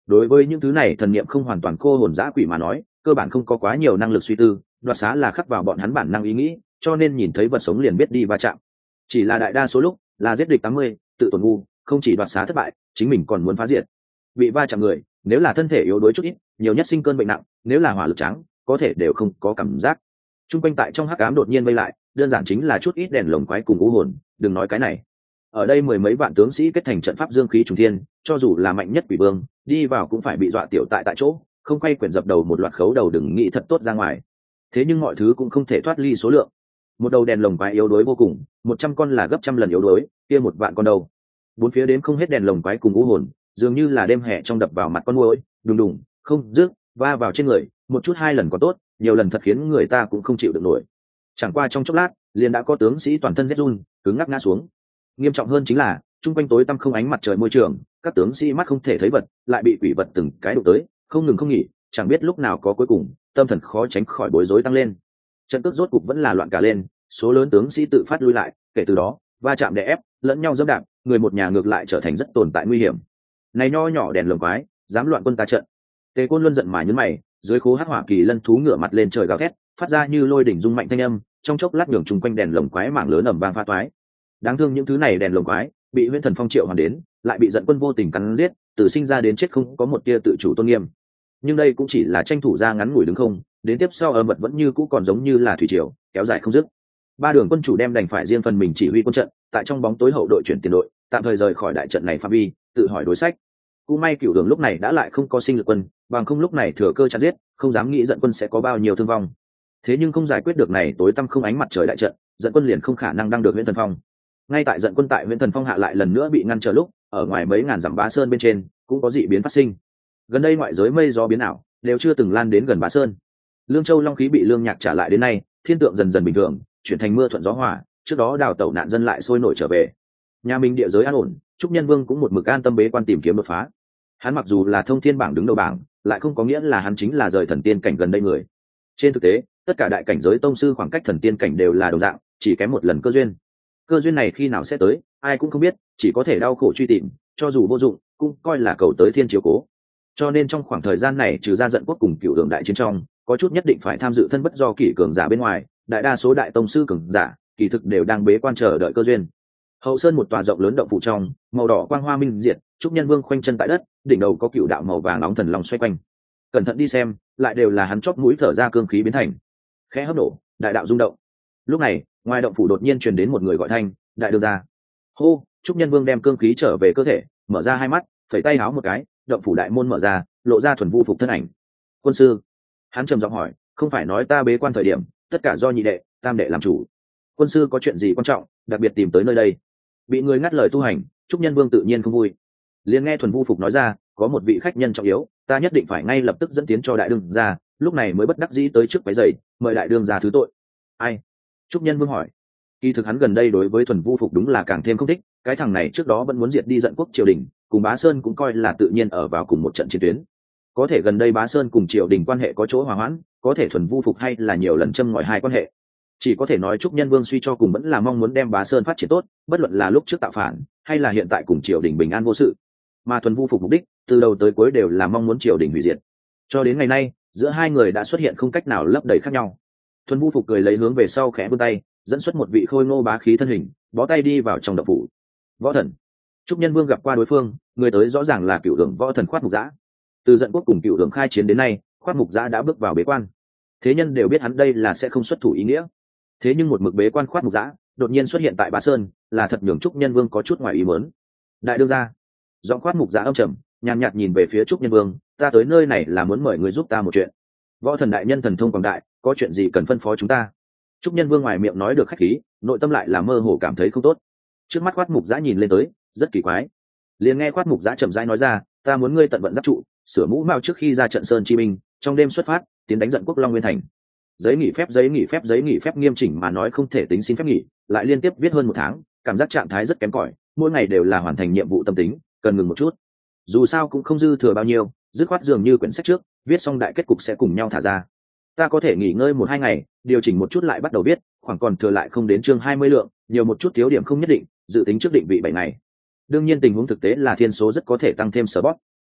Đối với những thứ này thần niệm không hoàn toàn cô hồn dã quỷ mà nói, cơ bản không có quá nhiều năng lực suy tư, đoạt xá là khắc vào bọn hắn bản năng ý nghĩ, cho nên nhìn thấy vật sống liền biết đi va chạm. Chỉ là đại đa số lúc là giết địch tám mươi, tự tổn ngu, không chỉ đoạt xá thất bại, chính mình còn muốn phá diệt. Bị va chạm người, nếu là thân thể yếu đuối chút ít, nhiều nhất sinh cơn bệnh nặng, nếu là hỏa lực trắng, có thể đều không có cảm giác. Trung quanh tại trong hắc ám đột nhiên vây lại, đơn giản chính là chút ít đèn lồng quái cùng u hồn, đừng nói cái này. Ở đây mười mấy vạn tướng sĩ kết thành trận pháp dương khí trùng thiên, cho dù là mạnh nhất quỷ vương, đi vào cũng phải bị dọa tiểu tại tại chỗ, không quay quyển dập đầu một loạt khấu đầu đừng nghĩ thật tốt ra ngoài. Thế nhưng mọi thứ cũng không thể thoát ly số lượng. Một đầu đèn lồng quái yếu đuối vô cùng, một trăm con là gấp trăm lần yếu đuối, kia một vạn con đầu. Bốn phía đếm không hết đèn lồng quái cùng u hồn, dường như là đêm hè trong đập vào mặt con muỗi, đùng đùng, không rước, va vào trên người, một chút hai lần có tốt, nhiều lần thật khiến người ta cũng không chịu được nổi. Chẳng qua trong chốc lát, liền đã có tướng sĩ toàn thân rét run, cứng ngắc ngã xuống. Nghiêm trọng hơn chính là, trung quanh tối tăm không ánh mặt trời môi trường, các tướng sĩ mắt không thể thấy vật, lại bị quỷ vật từng cái đụng tới, không ngừng không nghỉ, chẳng biết lúc nào có cuối cùng, tâm thần khó tránh khỏi bối rối tăng lên. Trận cước rốt cục vẫn là loạn cả lên, số lớn tướng sĩ tự phát lui lại, kể từ đó, va chạm đè ép, lẫn nhau dẫm đạp, người một nhà ngược lại trở thành rất tồn tại nguy hiểm. Này nho nhỏ đèn lồng quái, dám loạn quân ta trận. Tề Côn Luân giận mà nhướng mày, dưới khố hắc hỏa kỳ lân thú ngửa mặt lên trời gào thét, phát ra như lôi đỉnh rung mạnh thanh âm, trong chốc lát nhường chung quanh đèn lồng quái mảng lớn ầm vang pha toái. Đáng thương những thứ này đèn lồng quái, bị Huyễn Thần Phong triệu hoàn đến, lại bị giận quân vô tình cắn giết, từ sinh ra đến chết không có một tia tự chủ tôn nghiêm. Nhưng đây cũng chỉ là tranh thủ ra ngắn ngủi đứng không, đến tiếp sau âm vật vẫn như cũ còn giống như là thủy triều, kéo dài không dứt. Ba đường quân chủ đem đành phải riêng phần mình chỉ huy quân trận, tại trong bóng tối hậu đội chuyển tiền đội, tạm thời rời khỏi đại trận này phạm vi, tự hỏi đối sách. Cú may Cửu Đường lúc này đã lại không có sinh lực quân, bằng không lúc này thừa cơ chặn giết, không dám nghĩ giận quân sẽ có bao nhiêu thương vong. Thế nhưng không giải quyết được này tối tăm không ánh mặt trời đại trận, giận quân liền không khả năng đăng được Huyễn Thần Phong. Ngay tại giận quân tại Huyễn Thần Phong hạ lại lần nữa bị ngăn trở lúc, ở ngoài mấy ngàn dặm Bá Sơn bên trên cũng có dị biến phát sinh. Gần đây ngoại giới mây gió biến ảo, đều chưa từng lan đến gần Bá Sơn. Lương Châu long khí bị Lương Nhạc trả lại đến nay, thiên tượng dần dần bình thường, chuyển thành mưa thuận gió hòa, trước đó đào tẩu nạn dân lại sôi nổi trở về. Nhà mình địa giới an ổn, Trúc Nhân Vương cũng một mực an tâm bế quan tìm kiếm đột phá. Hắn mặc dù là thông thiên bảng đứng đầu bảng, lại không có nghĩa là hắn chính là rời thần tiên cảnh gần đây người. Trên thực tế, tất cả đại cảnh giới tông sư khoảng cách thần tiên cảnh đều là đồng dạng, chỉ kém một lần cơ duyên. Cơ duyên này khi nào sẽ tới, ai cũng không biết, chỉ có thể đau khổ truy tìm, cho dù vô dụng, cũng coi là cầu tới thiên chiếu cố. Cho nên trong khoảng thời gian này, trừ ra giận quốc cùng Cửu Đường đại chiến trong, có chút nhất định phải tham dự thân bất do kỷ cường giả bên ngoài, đại đa số đại tông sư cường giả, kỳ thực đều đang bế quan chờ đợi cơ duyên. Hậu sơn một tòa rộng lớn động phủ trong, màu đỏ quang hoa minh diệt, Trúc Nhân Vương khoanh chân tại đất, đỉnh đầu có cựu đạo màu vàng nóng thần long xoay quanh. Cẩn thận đi xem, lại đều là hắn chóp mũi thở ra cương khí biến thành. Khẽ hấp nổ, đại đạo rung động. Lúc này, ngoài động phủ đột nhiên truyền đến một người gọi thanh, đại đường ra. Hô, Trúc Nhân Vương đem cương khí trở về cơ thể, mở ra hai mắt, phẩy tay háo một cái, động phủ đại môn mở ra, lộ ra thuần vu phục thân ảnh. Quân sư, hắn trầm giọng hỏi, không phải nói ta bế quan thời điểm, tất cả do nhị đệ, tam đệ làm chủ. Quân sư có chuyện gì quan trọng, đặc biệt tìm tới nơi đây? Bị người ngắt lời tu hành, Trúc Nhân Vương tự nhiên không vui. Liền nghe thuần vu phục nói ra, có một vị khách nhân trọng yếu, ta nhất định phải ngay lập tức dẫn tiến cho đại đương ra, lúc này mới bất đắc dĩ tới trước váy giày, mời đại đương ra thứ tội. Ai? Trúc Nhân Vương hỏi. Kỳ thực hắn gần đây đối với thuần vu phục đúng là càng thêm không thích, cái thằng này trước đó vẫn muốn diệt đi giận quốc triều đình, cùng Bá Sơn cũng coi là tự nhiên ở vào cùng một trận chiến tuyến. Có thể gần đây Bá Sơn cùng triều đình quan hệ có chỗ hòa hoãn, có thể thuần vu phục hay là nhiều lần châm ngòi hai quan hệ. Chỉ có thể nói Trúc Nhân Vương suy cho cùng vẫn là mong muốn đem Bá Sơn phát triển tốt, bất luận là lúc trước tạo phản hay là hiện tại cùng triều đình bình an vô sự. Mà thuần vu phục mục đích từ đầu tới cuối đều là mong muốn triều đình hủy diệt. Cho đến ngày nay, giữa hai người đã xuất hiện không cách nào lấp đầy khác nhau. Thuần vu phục cười lấy hướng về sau khẽ vươn tay, dẫn xuất một vị khôi ngô bá khí thân hình, bó tay đi vào trong động phủ. Võ thần. Trúc Nhân Vương gặp qua đối phương, người tới rõ ràng là Cửu Đường võ thần Khoát Mục Dã. Từ giận quốc cùng Cửu Đường khai chiến đến nay, Khoát Mục Dã đã bước vào bế quan. Thế nhân đều biết hắn đây là sẽ không xuất thủ ý nghĩa. Thế nhưng một mực bế quan Khoát Mục Dã đột nhiên xuất hiện tại Bá Sơn, là thật nhường Trúc Nhân Vương có chút ngoài ý muốn. Đại đương gia. Giọng Khoát Mục Dã âm trầm, nhàn nhạt nhìn về phía Trúc Nhân Vương, ta tới nơi này là muốn mời người giúp ta một chuyện. Võ thần đại nhân thần thông quảng đại, có chuyện gì cần phân phó chúng ta? Trúc Nhân Vương ngoài miệng nói được khách khí, nội tâm lại là mơ hồ cảm thấy không tốt. Trước mắt Khoát Mục Dã nhìn lên tới, rất kỳ quái. Liền nghe Khoát Mục Dã chậm rãi nói ra, ta muốn ngươi tận vận giáp trụ, sửa mũ mao trước khi ra trận sơn chi minh, trong đêm xuất phát, tiến đánh giận quốc Long Nguyên thành. Giấy nghỉ phép giấy nghỉ phép giấy nghỉ phép nghiêm chỉnh mà nói không thể tính xin phép nghỉ, lại liên tiếp viết hơn một tháng, cảm giác trạng thái rất kém cỏi, mỗi ngày đều là hoàn thành nhiệm vụ tâm tính, cần ngừng một chút. Dù sao cũng không dư thừa bao nhiêu, dứt khoát dường như quyển sách trước, viết xong đại kết cục sẽ cùng nhau thả ra. Ta có thể nghỉ ngơi một hai ngày, điều chỉnh một chút lại bắt đầu viết, khoảng còn thừa lại không đến chương hai mươi lượng, nhiều một chút thiếu điểm không nhất định, dự tính trước định vị bảy ngày. Đương nhiên tình huống thực tế là thiên số rất có thể tăng thêm sở bot.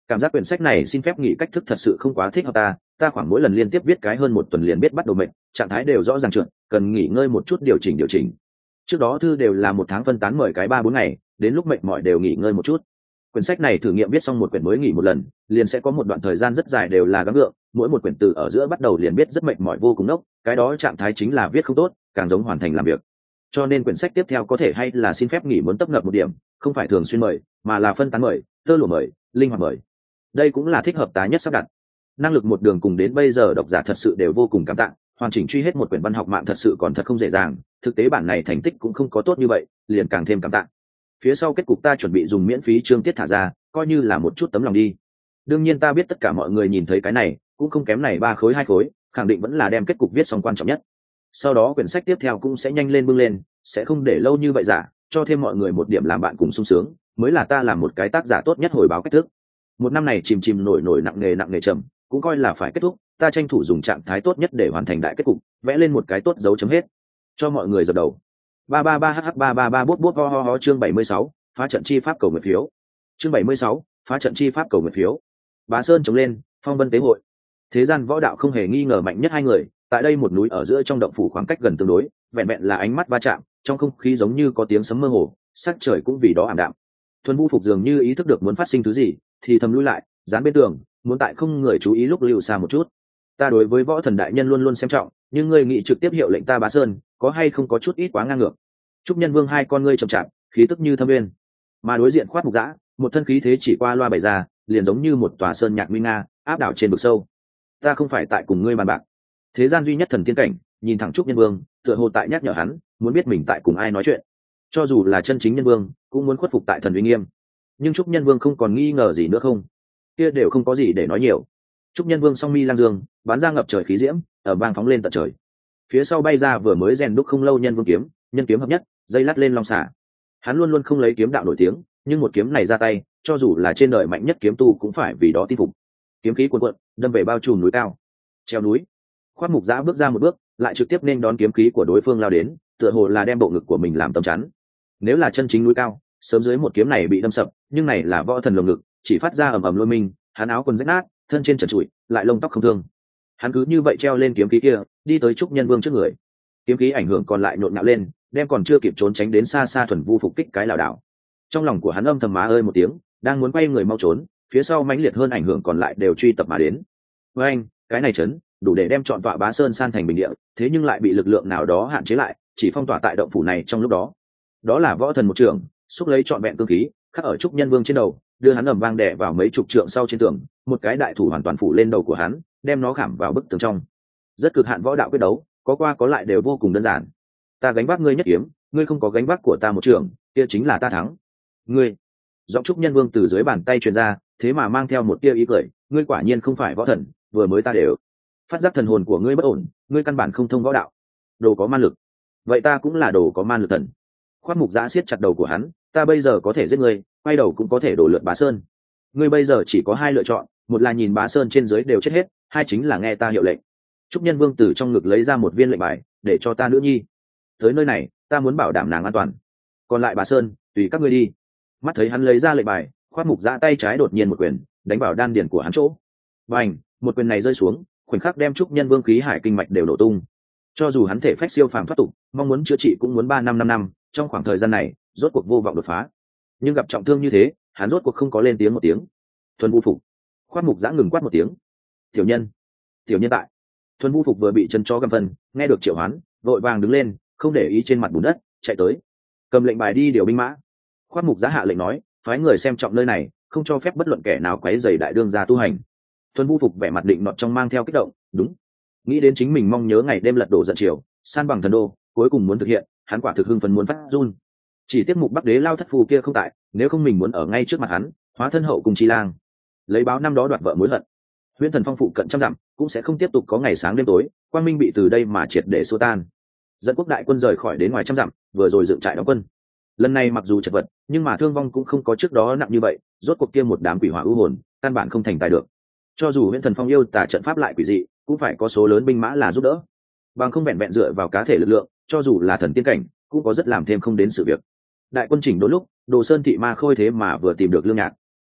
cảm giác quyển sách này xin phép nghỉ cách thức thật sự không quá thích hợp ta ta khoảng mỗi lần liên tiếp viết cái hơn một tuần liền biết bắt đầu mệt, trạng thái đều rõ ràng trượt, cần nghỉ ngơi một chút, điều chỉnh điều chỉnh. Trước đó thư đều là một tháng phân tán mời cái ba bốn ngày, đến lúc mệt mỏi đều nghỉ ngơi một chút. Quyển sách này thử nghiệm viết xong một quyển mới nghỉ một lần, liền sẽ có một đoạn thời gian rất dài đều là gắng gượng, mỗi một quyển từ ở giữa bắt đầu liền biết rất mệt mỏi vô cùng nốc, cái đó trạng thái chính là viết không tốt, càng giống hoàn thành làm việc. Cho nên quyển sách tiếp theo có thể hay là xin phép nghỉ muốn tấp nập một điểm, không phải thường xuyên mời, mà là phân tán mời, tơ lụa mời, linh hoạt mời. Đây cũng là thích hợp tá nhất sắp đặt. Năng lực một đường cùng đến bây giờ độc giả thật sự đều vô cùng cảm tạ, hoàn chỉnh truy hết một quyển văn học mạng thật sự còn thật không dễ dàng, thực tế bản này thành tích cũng không có tốt như vậy, liền càng thêm cảm tạ. Phía sau kết cục ta chuẩn bị dùng miễn phí chương tiết thả ra, coi như là một chút tấm lòng đi. Đương nhiên ta biết tất cả mọi người nhìn thấy cái này cũng không kém này ba khối hai khối, khẳng định vẫn là đem kết cục viết xong quan trọng nhất. Sau đó quyển sách tiếp theo cũng sẽ nhanh lên bưng lên, sẽ không để lâu như vậy giả, cho thêm mọi người một điểm làm bạn cùng sung sướng, mới là ta làm một cái tác giả tốt nhất hồi báo cách thức. Một năm này chìm chìm nổi nổi nặng nề nặng nề trầm, cũng coi là phải kết thúc, ta tranh thủ dùng trạng thái tốt nhất để hoàn thành đại kết cục, vẽ lên một cái tốt dấu chấm hết, cho mọi người dập đầu. ba ba ba h ba ba ba bút bút ho ho ho chương bảy mươi sáu, phá trận chi pháp cầu nguyện phiếu. Chương bảy mươi sáu, phá trận chi pháp cầu nguyện phiếu. Bá Sơn chống lên, phong vân tế hội. Thế gian võ đạo không hề nghi ngờ mạnh nhất hai người, tại đây một núi ở giữa trong động phủ khoảng cách gần tương đối, vẹn vẹn là ánh mắt va chạm, trong không khí giống như có tiếng sấm mơ hồ, sắc trời cũng vì đó ảm đạm. Thuần Vũ Phục dường như ý thức được muốn phát sinh thứ gì, thì thầm lui lại, dán bên tường, muốn tại không người chú ý lúc lưu xa một chút. Ta đối với võ thần đại nhân luôn luôn xem trọng, nhưng ngươi nghĩ trực tiếp hiệu lệnh ta Bá Sơn, có hay không có chút ít quá ngang ngược. Trúc Nhân Vương hai con ngươi chậm chạp, khí tức như thâm nguyên, mà đối diện Khoát Mục Dã, một thân khí thế chỉ qua loa bày ra, liền giống như một tòa sơn nhạc nguy nga, áp đảo trên vực sâu. Ta không phải tại cùng ngươi bàn bạc. Thế gian duy nhất thần tiên cảnh, nhìn thẳng Trúc Nhân Vương, tựa hồ tại nhắc nhở hắn, muốn biết mình tại cùng ai nói chuyện. Cho dù là chân chính nhân vương, cũng muốn khuất phục tại thần uy nghiêm. Nhưng Trúc Nhân Vương không còn nghi ngờ gì nữa không? Kia đều không có gì để nói nhiều. Trúc Nhân Vương song mi lang dương, bắn ra ngập trời khí diễm, ở bang phóng lên tận trời. Phía sau bay ra vừa mới rèn đúc không lâu Nhân Vương kiếm, nhân kiếm hợp nhất, dây lát lên long xả. Hắn luôn luôn không lấy kiếm đạo nổi tiếng, nhưng một kiếm này ra tay, cho dù là trên đời mạnh nhất kiếm tu cũng phải vì đó tin phục. Kiếm khí cuồn cuộn, đâm về bao trùm núi cao. Treo núi. Khoát Mục Dã bước ra một bước, lại trực tiếp nên đón kiếm khí của đối phương lao đến, tựa hồ là đem bộ ngực của mình làm tấm chắn. Nếu là chân chính núi cao, sớm dưới một kiếm này bị đâm sập, nhưng này là võ thần lồng ngực, chỉ phát ra ầm ầm lôi minh, hắn áo quần rách nát, thân trên trần trụi, lại lông tóc không thương. Hắn cứ như vậy treo lên kiếm khí kia, đi tới Trúc Nhân Vương trước người. Kiếm khí ảnh hưởng còn lại nhộn nhạo lên, đem còn chưa kịp trốn tránh đến xa xa Thuần Vu Phục kích cái lảo đảo. Trong lòng của hắn âm thầm má ơi một tiếng, đang muốn quay người mau trốn, phía sau mãnh liệt hơn ảnh hưởng còn lại đều truy tập mà đến. Với anh, cái này chấn, đủ để đem trọn tọa Bá Sơn san thành bình địa, thế nhưng lại bị lực lượng nào đó hạn chế lại, chỉ phong tỏa tại động phủ này trong lúc đó. Đó là võ thần một trường, xúc lấy trọn vẹn cương khí, khắc ở Trúc Nhân Vương trên đầu, đưa hắn ầm vang đè vào mấy chục trượng sau trên tường, một cái đại thủ hoàn toàn phủ lên đầu của hắn, đem nó khảm vào bức tường trong. Rất cực hạn võ đạo quyết đấu, có qua có lại đều vô cùng đơn giản. Ta gánh vác ngươi nhất kiếm, ngươi không có gánh vác của ta một trường, kia chính là ta thắng. Ngươi, giọng Trúc Nhân Vương từ dưới bàn tay truyền ra, thế mà mang theo một tia ý cười, ngươi quả nhiên không phải võ thần, vừa mới ta đều phát giác thần hồn của ngươi bất ổn, ngươi căn bản không thông võ đạo, đồ có man lực. Vậy ta cũng là đồ có man lực thần. Khoát Mục Dã siết chặt đầu của hắn, ta bây giờ có thể giết ngươi, quay đầu cũng có thể đổ lượt Bá Sơn. Ngươi bây giờ chỉ có hai lựa chọn, một là nhìn Bá Sơn trên dưới đều chết hết, hai chính là nghe ta hiệu lệnh. Trúc Nhân Vương từ trong ngực lấy ra một viên lệnh bài, để cho ta nữ nhi. Tới nơi này, ta muốn bảo đảm nàng an toàn. Còn lại Bá Sơn, tùy các ngươi đi. Mắt thấy hắn lấy ra lệnh bài, Khoát Mục Dã tay trái đột nhiên một quyền, đánh vào đan điền của hắn chỗ. Bành, một quyền này rơi xuống, khoảnh khắc đem Trúc Nhân Vương khí hải kinh mạch đều nổ tung. Cho dù hắn thể phách siêu phàm thoát tục, mong muốn chữa trị cũng muốn ba năm năm năm, trong khoảng thời gian này, rốt cuộc vô vọng đột phá. Nhưng gặp trọng thương như thế, hắn rốt cuộc không có lên tiếng một tiếng. Thuần Vu Phục. Khoát Mục Dã ngừng quát một tiếng. Tiểu nhân, tiểu nhân tại. Thuần Vu Phục vừa bị chân chó găm phân, nghe được triệu hoán, vội vàng đứng lên, không để ý trên mặt bùn đất, chạy tới, cầm lệnh bài đi điều binh mã. Khoát Mục Dã hạ lệnh nói, phái người xem trọng nơi này, không cho phép bất luận kẻ nào quấy rầy đại đương gia tu hành. Thuần Vu Phục vẻ mặt định nọt trong mang theo kích động, đúng, nghĩ đến chính mình mong nhớ ngày đêm lật đổ giận triều, san bằng thần đô, cuối cùng muốn thực hiện, hắn quả thực hưng phấn muốn phát run. Chỉ tiếc Mục Bắc Đế Lao thất phù kia không tại, nếu không mình muốn ở ngay trước mặt hắn, hóa thân hậu cùng chi lang, lấy báo năm đó đoạt vợ mối hận. Huyễn Thần Phong phụ cận trăm dặm, cũng sẽ không tiếp tục có ngày sáng đêm tối, quang minh bị từ đây mà triệt để xua tan. Dẫn quốc đại quân rời khỏi đến ngoài trăm dặm, vừa rồi dựng trại đóng quân. Lần này mặc dù chật vật, nhưng mà thương vong cũng không có trước đó nặng như vậy, rốt cuộc kia một đám quỷ hỏa ưu hồn, căn bản không thành tài được. Cho dù Huyễn Thần Phong yêu tà trận pháp lại quỷ dị, cũng phải có số lớn binh mã là giúp đỡ. Bằng không vẹn vẹn dựa vào cá thể lực lượng, cho dù là thần tiên cảnh, cũng có rất làm thêm không đến sự việc. Đại quân chỉnh đôi lúc, Đồ Sơn thị ma khôi thế mà vừa tìm được lương nhạc.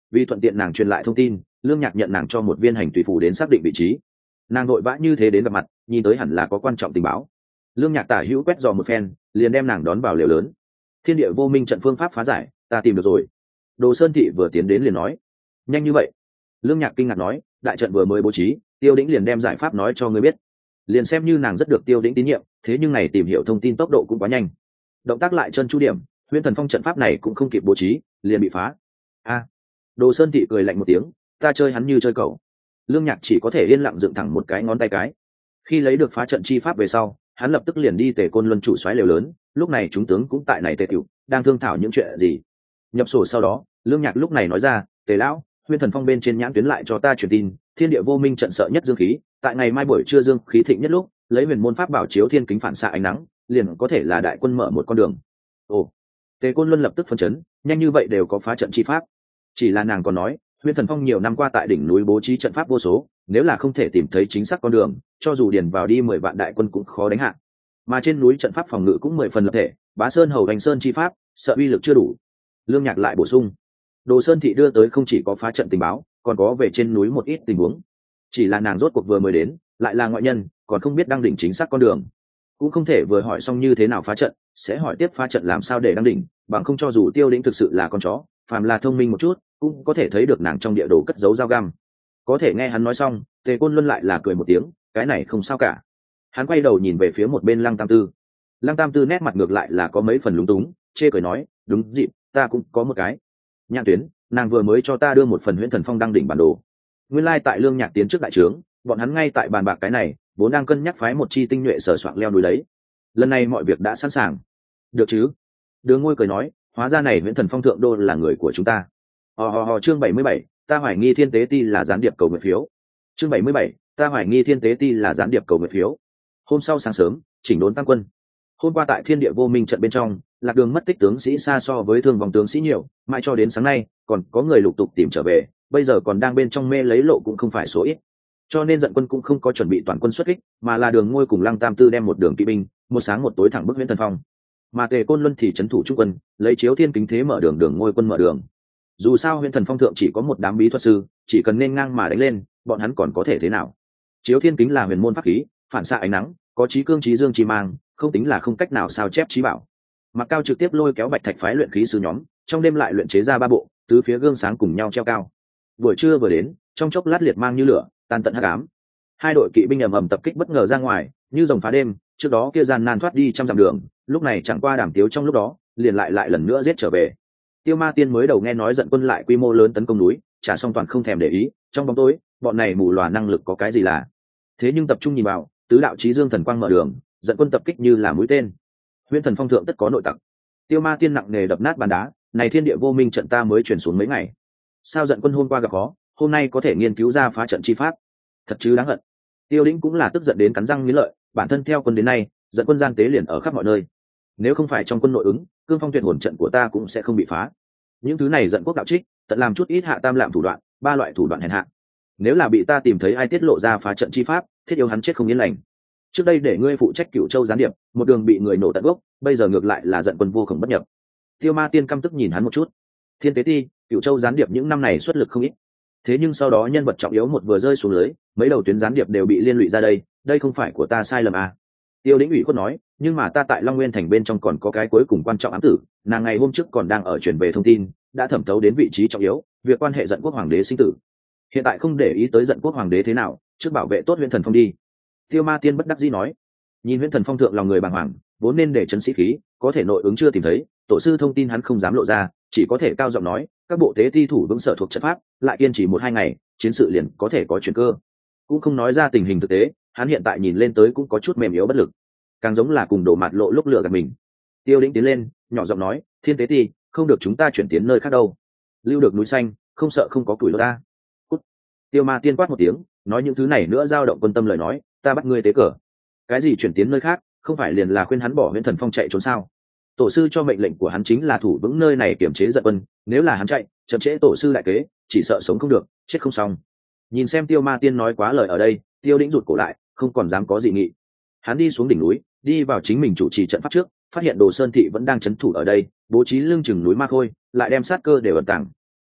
Vì thuận tiện nàng truyền lại thông tin, Lương Nhạc nhận nàng cho một viên hành tùy phù đến xác định vị trí. Nàng vội vã như thế đến gặp mặt, nhìn tới hẳn là có quan trọng tình báo. Lương Nhạc tả hữu quét dò một phen, liền đem nàng đón vào lều lớn. Thiên địa vô minh trận phương pháp phá giải, ta tìm được rồi. Đồ Sơn Thị vừa tiến đến liền nói. Nhanh như vậy? Lương Nhạc kinh ngạc nói, đại trận vừa mới bố trí, Tiêu Đĩnh liền đem giải pháp nói cho ngươi biết. Liền xem như nàng rất được Tiêu Đĩnh tín nhiệm, thế nhưng này tìm hiểu thông tin tốc độ cũng quá nhanh. Động tác lại chân chu điểm, Huyễn Thần Phong trận pháp này cũng không kịp bố trí, liền bị phá. A. Đồ Sơn Thị cười lạnh một tiếng, ta chơi hắn như chơi cậu. Lương Nhạc chỉ có thể yên lặng dựng thẳng một cái ngón tay cái. Khi lấy được phá trận chi pháp về sau, hắn lập tức liền đi Tề Côn Luân chủ soái lều lớn, lúc này chúng tướng cũng tại này tề tiểu, đang thương thảo những chuyện gì. Nhập sổ sau đó, Lương Nhạc lúc này nói ra, Tề lão, Huyễn Thần Phong bên trên nhãn tuyến lại cho ta truyền tin, thiên địa vô minh trận sợ nhất dương khí, tại ngày mai buổi trưa dương khí thịnh nhất lúc, lấy huyền môn pháp bảo chiếu thiên kính phản xạ ánh nắng, liền có thể là đại quân mở một con đường. Ồ. Tề Côn Luân lập tức phân chấn, nhanh như vậy đều có phá trận chi pháp. Chỉ là nàng còn nói, Huyễn Thần Phong nhiều năm qua tại đỉnh núi bố trí trận pháp vô số, nếu là không thể tìm thấy chính xác con đường, cho dù điền vào đi mười vạn đại quân cũng khó đánh hạ. Mà trên núi trận pháp phòng ngự cũng mười phần lập thể, Bá Sơn hầu hành sơn chi pháp, sợ uy lực chưa đủ. Lương Nhạc lại bổ sung, Đồ Sơn Thị đưa tới không chỉ có phá trận tình báo, còn có về trên núi một ít tình huống. Chỉ là nàng rốt cuộc vừa mới đến, lại là ngoại nhân, còn không biết đăng đỉnh chính xác con đường, cũng không thể vừa hỏi xong như thế nào phá trận, sẽ hỏi tiếp phá trận làm sao để đăng đỉnh, bằng không cho dù Tiêu Đĩnh thực sự là con chó, phàm là thông minh một chút, cũng có thể thấy được nàng trong địa đồ cất giấu dao găm. Có thể nghe hắn nói xong, Tề Côn Luân lại là cười một tiếng, cái này không sao cả. Hắn quay đầu nhìn về phía một bên Lăng Tam Tư. Lăng Tam Tư nét mặt ngược lại là có mấy phần lúng túng, chê cười nói, đúng dịp, ta cũng có một cái. Nhạn Tuyến, nàng vừa mới cho ta đưa một phần Huyễn Thần Phong đăng đỉnh bản đồ. Nguyên lai tại Lương Nhạc tiến trước đại trướng, bọn hắn ngay tại bàn bạc cái này, vốn đang cân nhắc phái một chi tinh nhuệ sở soạn leo núi đấy. Lần này mọi việc đã sẵn sàng. Được chứ? Đường Ngôi cười nói, hóa ra này Huyễn Thần Phong thượng đô là người của chúng ta. Hò hò hò chương bảy mươi bảy, ta hoài nghi Thiên Tế Ti là gián điệp cầu nguyện phiếu. Chương bảy mươi bảy, ta hoài nghi Thiên Tế Ti là gián điệp cầu nguyện phiếu. Hôm sau sáng sớm, chỉnh đốn tăng quân. Hôm qua tại Thiên Địa Vô Minh trận bên trong, Lạc Đường mất tích tướng sĩ xa so với thương vong tướng sĩ nhiều, mãi cho đến sáng nay, còn có người lục tục tìm trở về, bây giờ còn đang bên trong mê lấy lộ cũng không phải số ít. Cho nên Dận Quân cũng không có chuẩn bị toàn quân xuất kích, mà là Đường Ngôi cùng Lăng Tam Tư đem một đường kỵ binh, một sáng một tối thẳng bức Huyễn Thần Phong. Mà Tề Côn Luân thì trấn thủ trung quân, lấy chiếu thiên kính thế mở đường, Đường Ngôi quân mở đường. Dù sao Huyễn Thần Phong thượng chỉ có một đám bí thuật sư, chỉ cần nên ngang mà đánh lên, bọn hắn còn có thể thế nào? Chiếu thiên kính là huyền môn pháp khí, phản xạ ánh nắng, có trí cương trí dương chi mang, không tính là không cách nào sao chép trí bảo. Mặc Cao trực tiếp lôi kéo Bạch Thạch phái luyện khí sư nhóm, trong đêm lại luyện chế ra ba bộ, tứ phía gương sáng cùng nhau treo cao. Buổi trưa vừa đến, trong chốc lát liệt mang như lửa, tan tận hắc ám. Hai đội kỵ binh ầm ầm tập kích bất ngờ ra ngoài, như rồng phá đêm, trước đó kia gian nan thoát đi trăm dặm đường, lúc này chẳng qua Đàm Tiếu trong lúc đó, liền lại lại lần nữa giết trở về. Tiêu Ma Tiên mới đầu nghe nói Dận Quân lại quy mô lớn tấn công núi, trả xong toàn không thèm để ý, trong bóng tối, bọn này mù lòa năng lực có cái gì là. Thế nhưng tập trung nhìn vào, tứ đạo chí dương thần quang mở đường, Dận Quân tập kích như là mũi tên. Huyễn Thần Phong thượng tất có nội tặc. Tiêu Ma Tiên nặng nề đập nát bàn đá, này Thiên Địa Vô Minh trận ta mới truyền xuống mấy ngày. Sao Dận Quân hôm qua gặp khó, hôm nay có thể nghiên cứu ra phá trận chi pháp, thật chứ đáng hận. Tiêu Đĩnh cũng là tức giận đến cắn răng nghiến lợi, bản thân theo quân đến nay, Dận Quân gian tế liền ở khắp mọi nơi. Nếu không phải trong quân nội ứng, cương phong tuyệt hồn trận của ta cũng sẽ không bị phá. Những thứ này Dận Quốc đạo trích, tận làm chút ít hạ tam lạm thủ đoạn, ba loại thủ đoạn hèn hạ. Nếu là bị ta tìm thấy ai tiết lộ ra phá trận chi pháp, thiết yêu hắn chết không yên lành. Trước đây để ngươi phụ trách Cửu Châu gián điệp, một đường bị người nổ tận gốc, bây giờ ngược lại là Dận Quân vô khổng bất nhập. Tiêu Ma Tiên căm tức nhìn hắn một chút. Thiên Tế Ti, Cửu Châu gián điệp những năm này xuất lực không ít. Thế nhưng sau đó nhân vật trọng yếu một vừa rơi xuống lưới, mấy đầu tuyến gián điệp đều bị liên lụy ra đây, đây không phải của ta sai lầm à? Tiêu Đĩnh ủy khuất nói, nhưng mà ta tại Long Nguyên thành bên trong còn có cái cuối cùng quan trọng ám tử, nàng ngày hôm trước còn đang ở truyền về thông tin, đã thẩm thấu đến vị trí trọng yếu, việc quan hệ Dận Quốc hoàng đế sinh tử. Hiện tại không để ý tới Dận Quốc hoàng đế thế nào, trước bảo vệ tốt Huyễn Thần Phong đi. Tiêu Ma Tiên bất đắc dĩ nói, nhìn Huyễn Thần Phong thượng lòng người bàng hoàng, vốn nên để trấn sĩ khí, có thể nội ứng chưa tìm thấy, tổ sư thông tin hắn không dám lộ ra, chỉ có thể cao giọng nói, các bộ tế ti thủ vững sở thuộc trận pháp, lại kiên trì một hai ngày, chiến sự liền có thể có chuyển cơ. Cũng không nói ra tình hình thực tế, hắn hiện tại nhìn lên tới cũng có chút mềm yếu bất lực, càng giống là cùng đổ mặt lộ lúc lửa gạt mình. Tiêu Đĩnh tiến lên, nhỏ giọng nói, Thiên Tế Ti, không được chúng ta chuyển tiến nơi khác đâu, lưu được núi xanh, không sợ không có tuổi lô ta. Cút. Tiêu Ma Tiên quát một tiếng, nói những thứ này nữa dao động quân tâm lời nói, ta bắt ngươi tế cờ. Cái gì chuyển tiến nơi khác, không phải liền là khuyên hắn bỏ Huyễn Thần Phong chạy trốn sao? Tổ sư cho mệnh lệnh của hắn chính là thủ vững nơi này kiểm chế Dận Quân, nếu là hắn chạy, chậm trễ tổ sư đại kế, chỉ sợ sống không được, chết không xong. Nhìn xem Tiêu Ma Tiên nói quá lời ở đây, Tiêu Đĩnh rụt cổ lại, không còn dám có gì nghị. Hắn đi xuống đỉnh núi, đi vào chính mình chủ trì trận pháp trước, phát hiện Đồ Sơn Thị vẫn đang trấn thủ ở đây, bố trí lưng chừng núi Ma Khôi, lại đem sát cơ để ẩn tàng.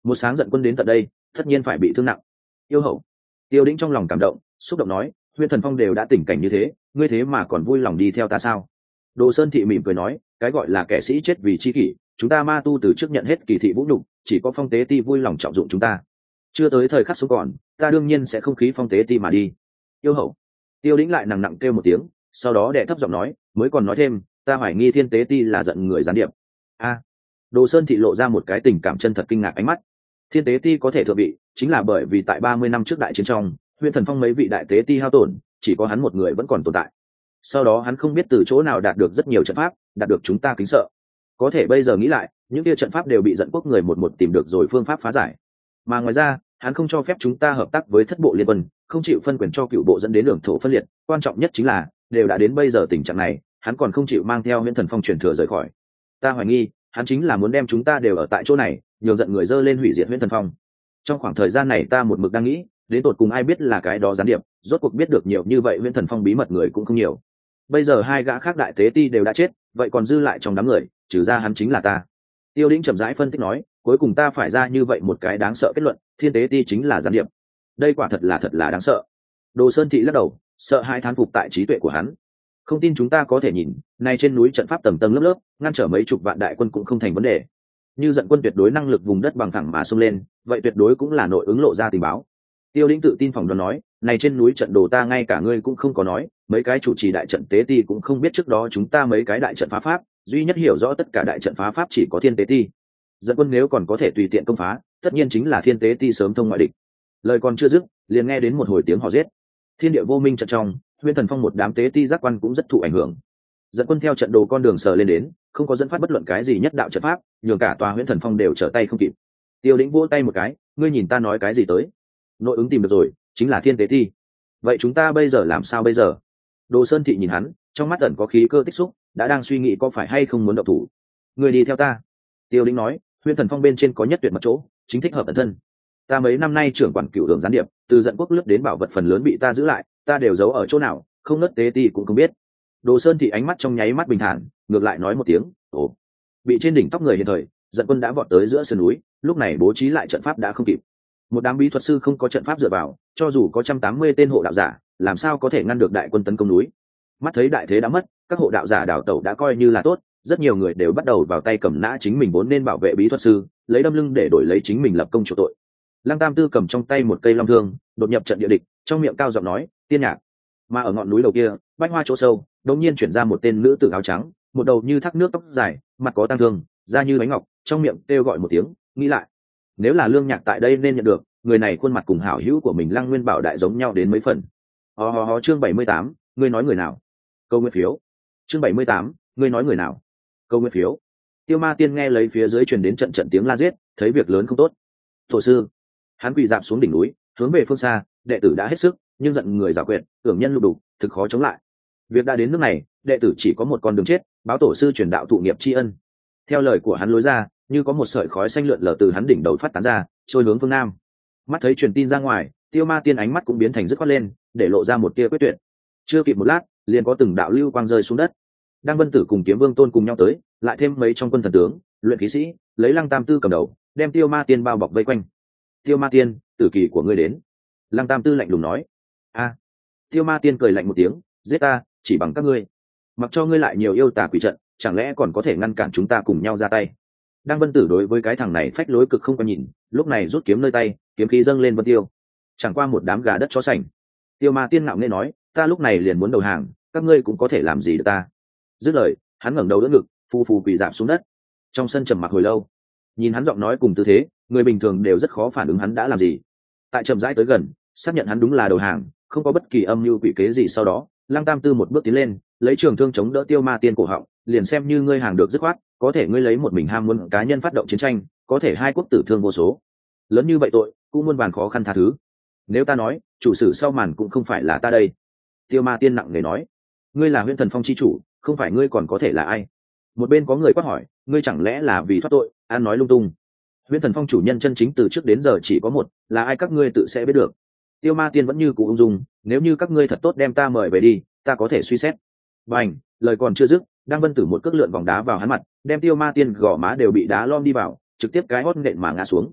một sáng giận quân đến tận đây tất nhiên phải bị thương nặng. Yêu hậu. Tiêu Đĩnh trong lòng cảm động, xúc động nói, Huyễn Thần Phong đều đã tình cảnh như thế, ngươi thế mà còn vui lòng đi theo ta sao? Đồ Sơn Thị mỉm cười nói, cái gọi là kẻ sĩ chết vì chi kỷ, chúng ta ma tu từ trước nhận hết kỳ thị vũ nhục, chỉ có Phong Tế Ti vui lòng trọng dụng chúng ta. Chưa tới thời khắc sống còn, ta đương nhiên sẽ không khí Phong Tế Ti mà đi. Yêu hậu. Tiêu Đĩnh lại nặng nặng kêu một tiếng, sau đó đệ thấp giọng nói, mới còn nói thêm, ta hoài nghi Thiên Tế Ti là giận người gián điệp. A. Đồ Sơn Thị lộ ra một cái tình cảm chân thật kinh ngạc ánh mắt. Thiên Tế Ti có thể thượng vị, chính là bởi vì tại ba mươi năm trước đại chiến trong, Huyễn Thần Phong mấy vị đại tế ti hao tổn, chỉ có hắn một người vẫn còn tồn tại. Sau đó hắn không biết từ chỗ nào đạt được rất nhiều trận pháp, đạt được chúng ta kính sợ. Có thể bây giờ nghĩ lại, những kia trận pháp đều bị Dận Quốc người một một tìm được rồi phương pháp phá giải. Mà ngoài ra, hắn không cho phép chúng ta hợp tác với thất bộ liên quân, không chịu phân quyền cho cựu bộ dẫn đến đường thổ phân liệt. Quan trọng nhất chính là, đều đã đến bây giờ tình trạng này, hắn còn không chịu mang theo Huyễn Thần Phong truyền thừa rời khỏi. Ta hoài nghi, hắn chính là muốn đem chúng ta đều ở tại chỗ này, nhường giận người dơ lên hủy diệt Huyễn Thần Phong. Trong khoảng thời gian này ta một mực đang nghĩ, đến tột cùng ai biết là cái đó gián điệp, rốt cuộc biết được nhiều như vậy Huyễn Thần Phong bí mật người cũng không nhiều. Bây giờ hai gã khác đại tế ti đều đã chết, vậy còn dư lại trong đám người, trừ ra hắn chính là ta. Tiêu Đĩnh chậm rãi phân tích nói, cuối cùng ta phải ra như vậy một cái đáng sợ kết luận, Thiên Tế Ti chính là gián điệp. Đây quả thật là thật là đáng sợ. Đồ Sơn Thị lắc đầu, sợ hai thán phục tại trí tuệ của hắn. Không tin chúng ta có thể nhìn, này trên núi trận pháp tầng tầng lớp lớp, ngăn trở mấy chục vạn đại quân cũng không thành vấn đề. Như Dận Quân tuyệt đối năng lực vùng đất bằng phẳng mà xông lên, vậy tuyệt đối cũng là nội ứng lộ ra tình báo. Tiêu Đĩnh tự tin phỏng đoán nói, này trên núi trận đồ ta ngay cả ngươi cũng không có nói, mấy cái chủ trì đại trận tế ti cũng không biết trước đó chúng ta mấy cái đại trận phá pháp, duy nhất hiểu rõ tất cả đại trận phá pháp chỉ có Thiên Tế Ti. Dận Quân nếu còn có thể tùy tiện công phá, tất nhiên chính là Thiên Tế Ti sớm thông ngoại địch. Lời còn chưa dứt, liền nghe đến một hồi tiếng hò giết. Thiên địa vô minh trận trong, Huyễn Thần Phong một đám tế ti giác quan cũng rất thụ ảnh hưởng. Dận Quân theo trận đồ con đường sờ lên đến, không có dẫn phát bất luận cái gì nhất đạo trận pháp, nhường cả tòa Huyễn Thần Phong đều trở tay không kịp. Tiêu Đĩnh vỗ tay một cái, ngươi nhìn ta nói cái gì tới? Nội ứng tìm được rồi, chính là Thiên Tế Ti. Vậy chúng ta bây giờ làm sao bây giờ? Đồ Sơn Thị nhìn hắn, trong mắt ẩn có khí cơ tích xúc, đã đang suy nghĩ có phải hay không muốn động thủ. Ngươi đi theo ta. Tiêu Đĩnh nói, Huyễn Thần Phong bên trên có nhất tuyệt mật chỗ, chính thích hợp ẩn thân. Ta mấy năm nay trưởng quản cửu đường gián điệp, từ Dận Quốc lướt đến bảo vật phần lớn bị ta giữ lại, ta đều giấu ở chỗ nào, không nớt tế ti cũng không biết. Đồ Sơn Thị ánh mắt trong nháy mắt bình thản, ngược lại nói một tiếng, ồ. Bị trên đỉnh tóc người hiện thời, Dận Quân đã vọt tới giữa sườn núi, lúc này bố trí lại trận pháp đã không kịp. Một đám bí thuật sư không có trận pháp dựa vào, cho dù có trăm tám mươi tên hộ đạo giả, làm sao có thể ngăn được đại quân tấn công núi. Mắt thấy đại thế đã mất, các hộ đạo giả đảo tẩu đã coi như là tốt, rất nhiều người đều bắt đầu vào tay cầm nã chính mình vốn nên bảo vệ bí thuật sư, lấy đâm lưng để đổi lấy chính mình lập công chủ tội. Lăng Tam Tư cầm trong tay một cây long thương, đột nhập trận địa địch, trong miệng cao giọng nói, tiên nhạc. Mà ở ngọn núi đầu kia, bách hoa chỗ sâu, đột nhiên chuyển ra một tên nữ tử áo trắng, một đầu như thác nước tóc dài, mặt có tang thương, da như bánh ngọc, trong miệng kêu gọi một tiếng, nghĩ lại. Nếu là Lương Nhạc tại đây nên nhận được, người này khuôn mặt cùng hảo hữu của mình Lăng Nguyên Bảo đại giống nhau đến mấy phần. Ho ho ho, chương bảy mươi tám, ngươi nói người nào? Câu nguyên phiếu. Chương bảy mươi tám, ngươi nói người nào? Câu nguyên phiếu. Tiêu Ma Tiên nghe lấy phía dưới truyền đến trận trận tiếng la giết, thấy việc lớn không tốt. Tổ sư, hắn quỳ dạp xuống đỉnh núi, hướng về phương xa, đệ tử đã hết sức, nhưng giận người giả quyệt, tưởng nhân lục đủ, thực khó chống lại. Việc đã đến nước này, đệ tử chỉ có một con đường chết, báo tổ sư truyền đạo tụ nghiệp tri ân. Theo lời của hắn lối ra, như có một sợi khói xanh lượn lờ từ hắn đỉnh đầu phát tán ra, trôi hướng phương nam. Mắt thấy truyền tin ra ngoài, Tiêu Ma Tiên ánh mắt cũng biến thành dứt khoát lên, để lộ ra một tia quyết tuyệt. Chưa kịp một lát, liền có từng đạo lưu quang rơi xuống đất. Đang Vân Tử cùng Kiếm Vương Tôn cùng nhau tới, lại thêm mấy trong quân thần tướng, luyện khí sĩ, lấy Lăng Tam Tư cầm đầu, đem Tiêu Ma Tiên bao bọc vây quanh. Tiêu Ma Tiên, tử kỳ của ngươi đến. Lăng Tam Tư lạnh lùng nói. A. Tiêu Ma Tiên cười lạnh một tiếng, giết ta, chỉ bằng các ngươi. Mặc cho ngươi lại nhiều yêu tà quỷ trận, chẳng lẽ còn có thể ngăn cản chúng ta cùng nhau ra tay? Đang Vân Tử đối với cái thằng này phách lối cực không có nhìn, lúc này rút kiếm nơi tay, kiếm khí dâng lên vân tiêu. Chẳng qua một đám gà đất chó sành. Tiêu Ma Tiên ngạo nghễ nói, ta lúc này liền muốn đầu hàng, các ngươi cũng có thể làm gì được ta? Dứt lời, hắn ngẩng đầu đỡ ngực, phù phù quỳ rạp xuống đất. Trong sân trầm mặc hồi lâu, nhìn hắn giọng nói cùng tư thế, người bình thường đều rất khó phản ứng hắn đã làm gì. Tại chậm rãi tới gần, xác nhận hắn đúng là đầu hàng, không có bất kỳ âm mưu quỷ kế gì sau đó, Lăng Tam Tư một bước tiến lên, lấy trường thương chống đỡ Tiêu Ma Tiên cổ họng, liền xem như ngươi hàng được dứt khoát, có thể ngươi lấy một mình ham muốn cá nhân phát động chiến tranh, có thể hai quốc tử thương vô số. Lớn như vậy tội, cũng muôn vàn khó khăn tha thứ. Nếu ta nói, chủ sử sau màn cũng không phải là ta đây. Tiêu Ma Tiên nặng nề nói, ngươi là Huyễn Thần Phong chi chủ, không phải ngươi còn có thể là ai? Một bên có người quát hỏi, ngươi chẳng lẽ là vì thoát tội, ăn nói lung tung? Huyễn Thần Phong chủ nhân chân chính từ trước đến giờ chỉ có một, là ai các ngươi tự sẽ biết được. Tiêu Ma Tiên vẫn như cũ ung dung, nếu như các ngươi thật tốt đem ta mời về đi, ta có thể suy xét. Bành, lời còn chưa dứt, Đang Vân Tử một cước lượn vòng đá vào hắn mặt, đem Tiêu Ma Tiên gò má đều bị đá lom đi vào, trực tiếp cái hót nện mà ngã xuống.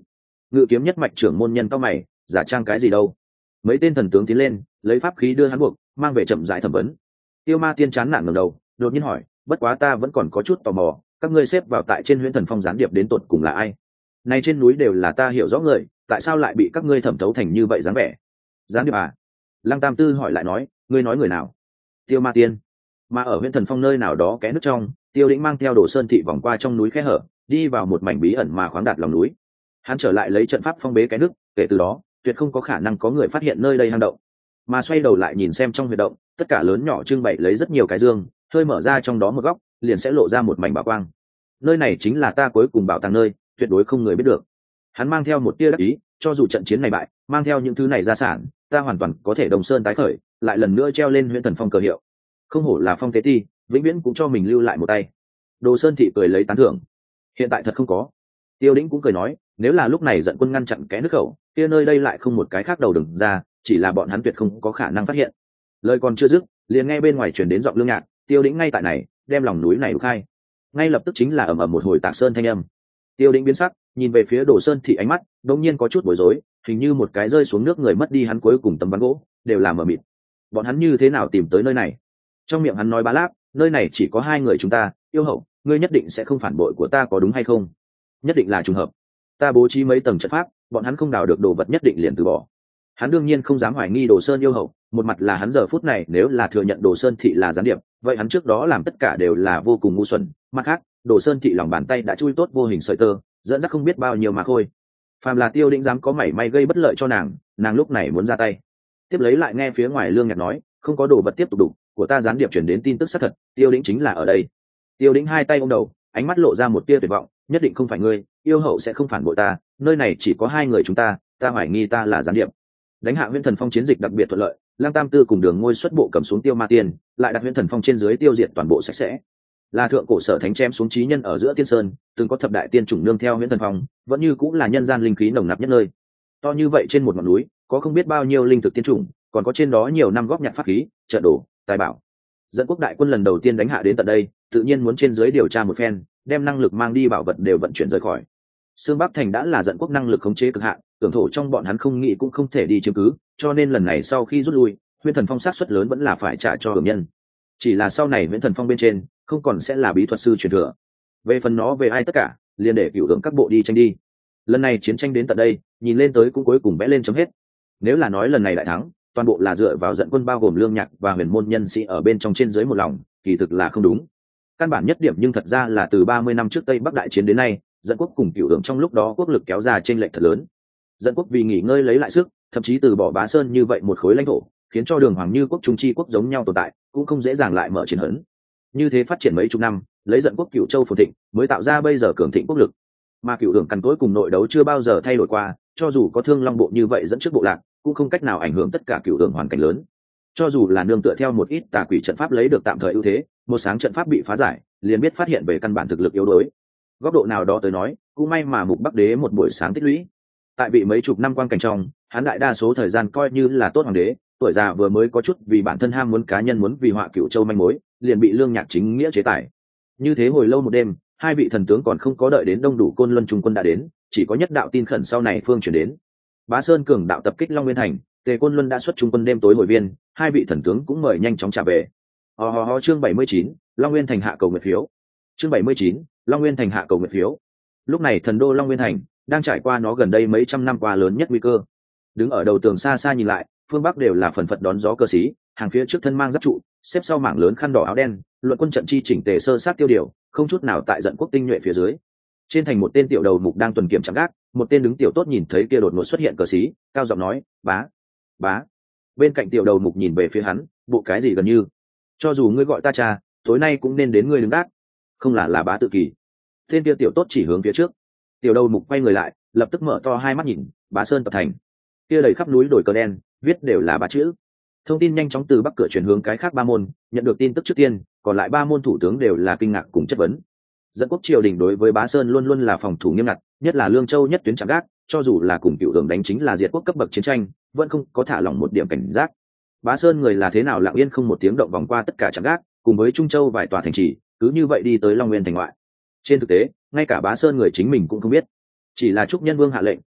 Ngự kiếm nhất mạch trưởng môn nhân cao mày, giả trang cái gì đâu? Mấy tên thần tướng tiến lên, lấy pháp khí đưa hắn buộc, mang về chậm rãi thẩm vấn. Tiêu Ma Tiên chán nản ngẩng đầu, đột nhiên hỏi, bất quá ta vẫn còn có chút tò mò, các ngươi xếp vào tại trên Huyễn Thần Phong gián điệp đến tột cùng là ai? Này trên núi đều là ta hiểu rõ người, tại sao lại bị các ngươi thẩm thấu thành như vậy dáng vẻ? Gián điệp à? Lăng Tam Tư hỏi lại nói, ngươi nói người nào? Tiêu Ma Tiên. Mà ở Huyễn Thần Phong nơi nào đó kẽ nước trong, Tiêu Đĩnh mang theo Đồ Sơn thị vòng qua trong núi khe hở, đi vào một mảnh bí ẩn mà khoáng đạt lòng núi. Hắn trở lại lấy trận pháp phong bế cái nước, kể từ đó, tuyệt không có khả năng có người phát hiện nơi đây hang động. Mà xoay đầu lại nhìn xem trong huyệt động, tất cả lớn nhỏ trưng bày lấy rất nhiều cái dương, hơi mở ra trong đó một góc, liền sẽ lộ ra một mảnh bảo quang. Nơi này chính là ta cuối cùng bảo tàng nơi, tuyệt đối không người biết được. Hắn mang theo một tia đắc ý, cho dù trận chiến này bại, mang theo những thứ này ra sản, ta hoàn toàn có thể đồng sơn tái khởi, lại lần nữa treo lên Huyễn Thần Phong cờ hiệu. Không hổ là Phong Tế Ti, vĩnh viễn cũng cho mình lưu lại một tay. Đồ Sơn thị cười lấy tán thưởng. Hiện tại thật không có. Tiêu Đĩnh cũng cười nói, nếu là lúc này giận quân ngăn chặn kẽ nước khẩu, kia nơi đây lại không một cái khác đầu đừng ra, chỉ là bọn hắn tuyệt không có khả năng phát hiện. Lời còn chưa dứt, liền nghe bên ngoài truyền đến giọng lương nhạc, Tiêu Đĩnh ngay tại này, đem lòng núi này đục khai. Ngay lập tức chính là ầm ầm một hồi tạc sơn thanh âm. Tiêu Đĩnh biến sắc, nhìn về phía Đồ Sơn thị ánh mắt, đột nhiên có chút bối rối, hình như một cái rơi xuống nước người mất đi hắn cuối cùng tấm ván gỗ, đều là mờ mịt. Bọn hắn như thế nào tìm tới nơi này? Trong miệng hắn nói bá láp, nơi này chỉ có hai người chúng ta, yêu hậu, ngươi nhất định sẽ không phản bội của ta có đúng hay không? Nhất định là trùng hợp. Ta bố trí mấy tầng trận pháp, bọn hắn không đào được đồ vật nhất định liền từ bỏ. Hắn đương nhiên không dám hoài nghi Đồ Sơn yêu hậu, một mặt là hắn giờ phút này nếu là thừa nhận Đồ Sơn thị là gián điệp, vậy hắn trước đó làm tất cả đều là vô cùng ngu xuẩn, mặt khác, Đồ Sơn thị lòng bàn tay đã chui tốt vô hình sợi tơ, dẫn dắt không biết bao nhiêu mà khôi. Phàm là Tiêu Đĩnh dám có mảy may gây bất lợi cho nàng, nàng lúc này muốn ra tay. Tiếp lấy lại nghe phía ngoài lương nhạc nói, không có đồ vật tiếp tục đủ, của ta gián điệp chuyển đến tin tức xác thật, Tiêu Đĩnh chính là ở đây. Tiêu Đĩnh hai tay ôm đầu, ánh mắt lộ ra một tia tuyệt vọng, nhất định không phải ngươi, yêu hậu sẽ không phản bội ta, nơi này chỉ có hai người chúng ta, ta hoài nghi ta là gián điệp. Đánh hạ Huyễn Thần Phong chiến dịch đặc biệt thuận lợi, Lăng Tam Tư cùng Đường Ngôi xuất bộ cầm xuống Tiêu Ma Tiên, lại đặt Huyễn Thần Phong trên dưới tiêu diệt toàn bộ sạch sẽ. Là thượng cổ sở thánh chém xuống chí nhân ở giữa tiên sơn, từng có thập đại tiên chủng nương theo Huyễn Thần Phong, vẫn như cũng là nhân gian linh khí nồng nặc nhất nơi. To như vậy trên một ngọn núi, có không biết bao nhiêu linh thực tiên chủng, còn có trên đó nhiều năm góp nhặt pháp khí, trợ đồ, tài bảo. Dẫn quốc đại quân lần đầu tiên đánh hạ đến tận đây, tự nhiên muốn trên dưới điều tra một phen, đem năng lực mang đi bảo vật đều vận chuyển rời khỏi. Sương Bắc Thành đã là dẫn quốc năng lực khống chế cực hạn, tưởng thổ trong bọn hắn không nghĩ cũng không thể đi chiếm cứ, cho nên lần này sau khi rút lui, Huyễn Thần Phong sát suất lớn vẫn là phải trả cho hưởng nhân. Chỉ là sau này Huyễn Thần Phong bên trên không còn sẽ là bí thuật sư truyền thừa. Về phần nó về ai tất cả, liền để cửu hưởng các bộ đi tranh đi. Lần này chiến tranh đến tận đây, nhìn lên tới cũng cuối cùng vẽ lên chấm hết. Nếu là nói lần này đại thắng, toàn bộ là dựa vào dẫn quân bao gồm lương nhạc và huyền môn nhân sĩ ở bên trong trên dưới một lòng, kỳ thực là không đúng. Căn bản nhất điểm nhưng thật ra là từ ba mươi năm trước Tây Bắc đại chiến đến nay, dẫn quốc cùng cửu hưởng trong lúc đó quốc lực kéo ra trên lệch thật lớn. Dẫn quốc vì nghỉ ngơi lấy lại sức, thậm chí từ bỏ Bá Sơn như vậy một khối lãnh thổ, khiến cho đường hoàng như quốc trung chi quốc giống nhau tồn tại, cũng không dễ dàng lại mở chiến hấn. Như thế phát triển mấy chục năm, lấy dẫn quốc Cửu Châu phồn thịnh, mới tạo ra bây giờ cường thịnh quốc lực. Mà cửu hưởng cằn cỗi cùng nội đấu chưa bao giờ thay đổi qua, cho dù có Thương Long bộ như vậy dẫn trước bộ lạc, cũng không cách nào ảnh hưởng tất cả cửu hưởng hoàn cảnh lớn. Cho dù là nương tựa theo một ít tà quỷ trận pháp lấy được tạm thời ưu thế, một sáng trận pháp bị phá giải, liền biết phát hiện về căn bản thực lực yếu đuối. Góc độ nào đó tới nói, cũng may mà Mục Bắc Đế một buổi sáng tích lũy. Tại bị mấy chục năm quan cảnh trong, hắn đại đa số thời gian coi như là tốt hoàng đế, tuổi già vừa mới có chút vì bản thân ham muốn cá nhân muốn vì họa Cửu Châu manh mối, liền bị Lương Nhạc chính nghĩa chế tài. Như thế hồi lâu một đêm, hai vị thần tướng còn không có đợi đến đông đủ Côn Luân trung quân đã đến, chỉ có nhất đạo tin khẩn sau này phương chuyển đến. Bá Sơn cường đạo tập kích Long Nguyên thành, Tề Côn Luân đã xuất trung quân đêm tối hồi viên, hai vị thần tướng cũng mời nhanh chóng trả về. Ho ho ho chương bảy mươi chín, Long Nguyên thành hạ cầu nguyện phiếu. Chương bảy mươi chín, Long Nguyên thành hạ cầu nguyện phiếu. Lúc này thần đô Long Nguyên thành đang trải qua nó gần đây mấy trăm năm qua lớn nhất nguy cơ. Đứng ở đầu tường xa xa nhìn lại, phương bắc đều là phần phật đón gió cơ sĩ, hàng phía trước thân mang giáp trụ, xếp sau mảng lớn khăn đỏ áo đen, luận quân trận chi chỉnh tề sơ sát tiêu điều, không chút nào tại giận quốc tinh nhuệ phía dưới. Trên thành một tên tiểu đầu mục đang tuần kiểm chạm gác, một tên đứng tiểu tốt nhìn thấy kia đột ngột xuất hiện cờ sĩ, cao giọng nói, bá, bá. Bên cạnh tiểu đầu mục nhìn về phía hắn, bộ cái gì gần như, cho dù ngươi gọi ta cha, tối nay cũng nên đến ngươi đứng gác, không là là bá tự kỳ. Tên kia tiểu tốt chỉ hướng phía trước. Tiểu đầu mục quay người lại, lập tức mở to hai mắt nhìn, Bá Sơn tập thành. Kia đầy khắp núi đồi cờ đen, viết đều là bá chữ. Thông tin nhanh chóng từ bắc cửa chuyển hướng cái khác ba môn, nhận được tin tức trước tiên, còn lại ba môn thủ tướng đều là kinh ngạc cùng chất vấn. Dẫn quốc triều đình đối với Bá Sơn luôn luôn là phòng thủ nghiêm ngặt, nhất là Lương Châu nhất tuyến chạm gác, cho dù là cùng cựu đường đánh chính là diệt quốc cấp bậc chiến tranh, vẫn không có thả lỏng một điểm cảnh giác. Bá Sơn người là thế nào lặng yên không một tiếng động vòng qua tất cả chạm gác, cùng với Trung Châu vài tòa thành trì, cứ như vậy đi tới Long Nguyên thành ngoại. Trên thực tế, ngay cả Bá Sơn người chính mình cũng không biết, chỉ là Trúc Nhân Vương hạ lệnh,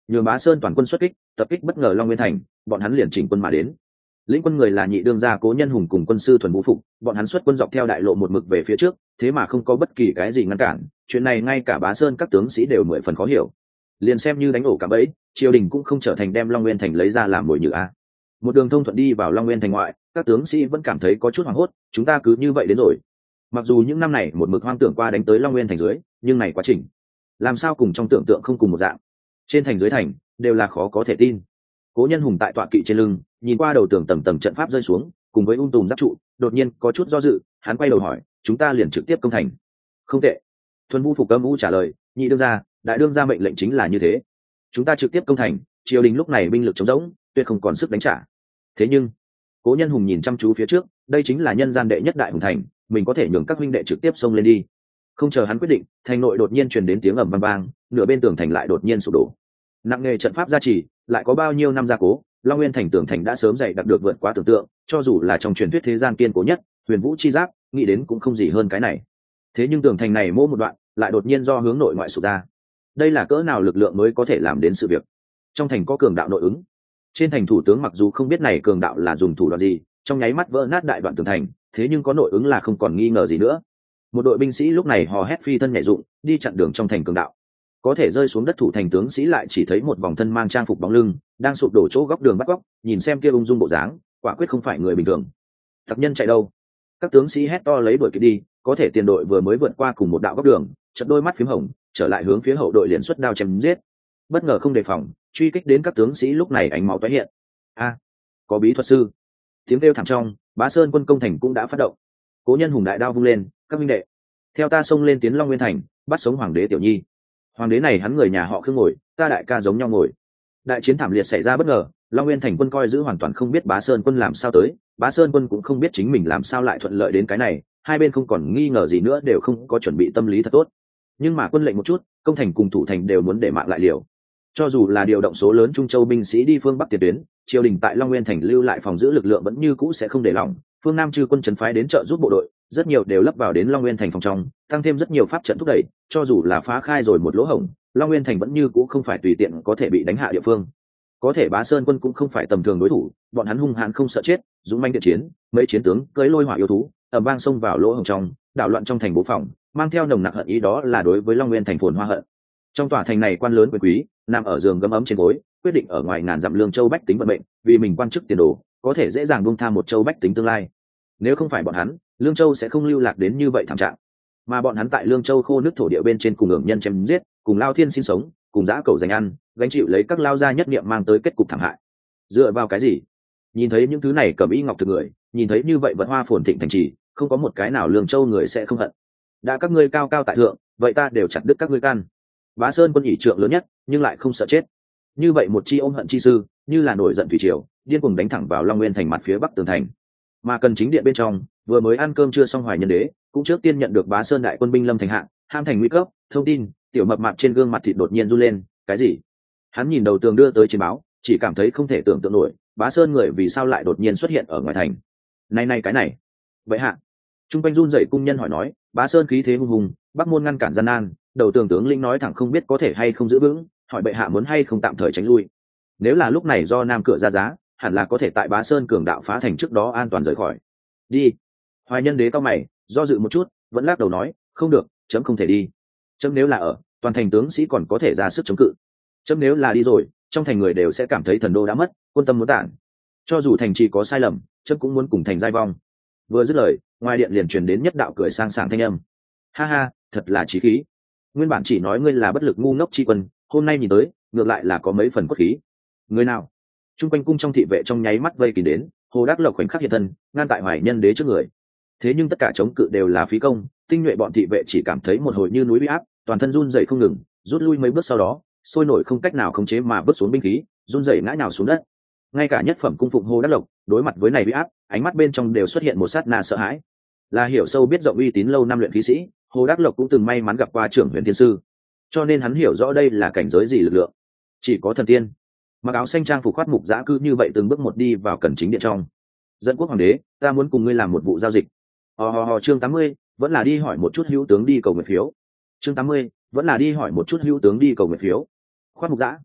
nhường Bá Sơn toàn quân xuất kích, tập kích bất ngờ Long Nguyên thành, bọn hắn liền chỉnh quân mà đến. Lĩnh quân người là nhị đương gia Cố Nhân Hùng cùng quân sư Thuần Vũ Phục, bọn hắn xuất quân dọc theo đại lộ một mực về phía trước, thế mà không có bất kỳ cái gì ngăn cản, chuyện này ngay cả Bá Sơn các tướng sĩ đều mười phần khó hiểu. Liền xem như đánh ổ cả bẫy, triều đình cũng không trở thành đem Long Nguyên thành lấy ra làm mồi nhử a. Một đường thông thuận đi vào Long Nguyên thành ngoại, các tướng sĩ vẫn cảm thấy có chút hoảng hốt, chúng ta cứ như vậy đến rồi. Mặc dù những năm này một mực hoang tưởng qua đánh tới Long Nguyên thành dưới, nhưng này quá trình làm sao cùng trong tưởng tượng không cùng một dạng. Trên thành dưới thành đều là khó có thể tin. Cố Nhân Hùng tại tọa kỵ trên lưng, nhìn qua đầu tường tầng tầng trận pháp rơi xuống, cùng với ung tùm giáp trụ, đột nhiên có chút do dự, hắn quay đầu hỏi, chúng ta liền trực tiếp công thành. Không tệ. Thuần Vũ Phục âm u trả lời, nhị đương gia, đại đương gia mệnh lệnh chính là như thế. Chúng ta trực tiếp công thành, triều đình lúc này binh lực trống rỗng, tuyệt không còn sức đánh trả. Thế nhưng, Cố Nhân Hùng nhìn chăm chú phía trước, đây chính là nhân gian đệ nhất đại hùng thành, mình có thể nhường các huynh đệ trực tiếp xông lên đi. Không chờ hắn quyết định, thành nội đột nhiên truyền đến tiếng ầm vang vang, nửa bên tường thành lại đột nhiên sụp đổ. Nặng nghề trận pháp gia trì, lại có bao nhiêu năm gia cố, Long Nguyên thành tường thành đã sớm dày đặc được vượt quá tưởng tượng, cho dù là trong truyền thuyết thế gian kiên cố nhất, Huyền Vũ chi giáp, nghĩ đến cũng không gì hơn cái này. Thế nhưng tường thành này mỗi một đoạn, lại đột nhiên do hướng nội ngoại sụp ra. Đây là cỡ nào lực lượng mới có thể làm đến sự việc? Trong thành có cường đạo nội ứng. Trên thành thủ tướng mặc dù không biết này cường đạo là dùng thủ đoạn gì, trong nháy mắt vỡ nát đại đoạn tường thành, thế nhưng có nội ứng là không còn nghi ngờ gì nữa. Một đội binh sĩ lúc này hò hét phi thân nhảy dụng, đi chặn đường trong thành cường đạo. Có thể rơi xuống đất thủ thành tướng sĩ lại chỉ thấy một vòng thân mang trang phục bóng lưng, đang sụp đổ chỗ góc đường bắt góc, nhìn xem kia ung dung bộ dáng, quả quyết không phải người bình thường. Tặc nhân chạy đâu? Các tướng sĩ hét to lấy đuổi kịp đi, có thể tiền đội vừa mới vượt qua cùng một đạo góc đường, chợt đôi mắt phím hồng, trở lại hướng phía hậu đội liền xuất đao chém giết. Bất ngờ không đề phòng, truy kích đến các tướng sĩ lúc này ánh máu tái hiện. A, có bí thuật sư. Tiếng kêu thảm trong, Bá Sơn quân công thành cũng đã phát động. Cố Nhân Hùng đại đao vung lên, các minh đệ, theo ta xông lên tiến Long Nguyên thành, bắt sống hoàng đế Tiểu Nhi. Hoàng đế này hắn người nhà họ Khương ngồi, ta đại ca giống nhau ngồi. Đại chiến thảm liệt xảy ra bất ngờ, Long Nguyên thành quân coi giữ hoàn toàn không biết Bá Sơn quân làm sao tới, Bá Sơn quân cũng không biết chính mình làm sao lại thuận lợi đến cái này, hai bên không còn nghi ngờ gì nữa, đều không có chuẩn bị tâm lý thật tốt. Nhưng mà quân lệnh một chút, công thành cùng thủ thành đều muốn để mạng lại liều. Cho dù là điều động số lớn Trung Châu binh sĩ đi phương Bắc tiền tuyến, triều đình tại Long Nguyên thành lưu lại phòng giữ lực lượng vẫn như cũ sẽ không để lỏng, phương Nam chư quân trấn phái đến trợ giúp bộ đội, rất nhiều đều lấp vào đến Long Nguyên thành phòng trong, tăng thêm rất nhiều pháp trận thúc đẩy, cho dù là phá khai rồi một lỗ hổng, Long Nguyên thành vẫn như cũ không phải tùy tiện có thể bị đánh hạ địa phương. Có thể Bá Sơn quân cũng không phải tầm thường đối thủ, bọn hắn hung hãn không sợ chết, dũng mãnh điện chiến, mấy chiến tướng cưỡi lôi hỏa yêu thú, ầm vang xông vào lỗ hổng trong, đảo loạn trong thành bố phòng, mang theo nồng nặc hận ý, đó là đối với Long Nguyên thành phồn hoa hận. Trong tòa thành này quan lớn quyền quý, nằm ở giường gấm ấm trên gối, quyết định ở ngoài ngàn dặm lương châu bách tính vận mệnh, vì mình quan chức tiền đồ, có thể dễ dàng buông tha một châu bách tính tương lai. Nếu không phải bọn hắn, lương châu sẽ không lưu lạc đến như vậy thảm trạng. Mà bọn hắn tại lương châu khô nước thổ địa bên trên cùng hưởng nhân chém giết, cùng lao thiên sinh sống, cùng dã cầu giành ăn, gánh chịu lấy các lao gia nhất niệm mang tới kết cục thảm hại. Dựa vào cái gì? Nhìn thấy những thứ này cầm y ngọc thực người, nhìn thấy như vậy vật hoa phồn thịnh thành trì, không có một cái nào lương châu người sẽ không hận. Đã các ngươi cao cao tại thượng, vậy ta đều chặt đứt các ngươi can. Bá Sơn quân ỷ trượng lớn nhất, nhưng lại không sợ chết. Như vậy một chi ôm hận chi sư, như là nổi giận thủy triều, điên cuồng đánh thẳng vào Long Nguyên thành mặt phía bắc tường thành. Mà cần chính điện bên trong, vừa mới ăn cơm chưa xong Hoài Nhân Đế, cũng trước tiên nhận được Bá Sơn đại quân binh lâm thành hạ, ham thành nguy cấp, thông tin, tiểu mập mạp trên gương mặt thịt đột nhiên run lên, cái gì? Hắn nhìn đầu tường đưa tới chiến báo, chỉ cảm thấy không thể tưởng tượng nổi, Bá Sơn người vì sao lại đột nhiên xuất hiện ở ngoài thành. Này này cái này. Vậy hạ. Trung quanh run rẩy cung nhân hỏi nói, Bá Sơn khí thế hùng hùng, Bắc môn ngăn cản gian nan, đầu tường tướng lĩnh nói thẳng không biết có thể hay không giữ vững, hỏi bệ hạ muốn hay không tạm thời tránh lui. Nếu là lúc này do nam cửa ra giá, hẳn là có thể tại Bá Sơn cường đạo phá thành trước đó an toàn rời khỏi. Đi. Hoài Nhân Đế cao mày, do dự một chút, vẫn lắc đầu nói, không được, chấm không thể đi. Chấm nếu là ở, toàn thành tướng sĩ còn có thể ra sức chống cự. Chấm nếu là đi rồi, trong thành người đều sẽ cảm thấy thần đô đã mất, quân tâm muốn tản. Cho dù thành trì có sai lầm, chấm cũng muốn cùng thành giai vong. Vừa dứt lời, ngoài điện liền truyền đến nhất đạo cười sang sảng thanh âm. Ha ha, thật là chí khí. Nguyên bản chỉ nói ngươi là bất lực ngu ngốc chi quân, hôm nay nhìn tới, ngược lại là có mấy phần cốt khí. Người nào? Trung quanh cung trong thị vệ trong nháy mắt vây kín đến, Hồ Đắc Lộc khoảnh khắc hiện thân, ngăn tại Hoài Nhân Đế trước người. Thế nhưng tất cả chống cự đều là phí công, tinh nhuệ bọn thị vệ chỉ cảm thấy một hồi như núi uy áp, toàn thân run rẩy không ngừng, rút lui mấy bước sau đó, sôi nổi không cách nào khống chế mà vứt xuống binh khí, run rẩy ngã nhào xuống đất. Ngay cả nhất phẩm cung phụng Hồ Đắc Lộc, đối mặt với này uy áp, ánh mắt bên trong đều xuất hiện một sát na sợ hãi. Là hiểu sâu biết rộng uy tín lâu năm luyện khí sĩ, Hồ Đắc Lộc cũng từng may mắn gặp qua trưởng huyền thiên sư, cho nên hắn hiểu rõ đây là cảnh giới gì lực lượng. Chỉ có thần tiên. Mặc áo xanh trang phục khoát mục dã cư như vậy từng bước một đi vào cẩn chính điện trong. Dẫn quốc hoàng đế, ta muốn cùng ngươi làm một vụ giao dịch. Hò hò hò chương tám mươi, vẫn là đi hỏi một chút hữu tướng đi cầu nguyện phiếu. Chương tám mươi, vẫn là đi hỏi một chút hữu tướng đi cầu nguyện phiếu. Khoát mục dã,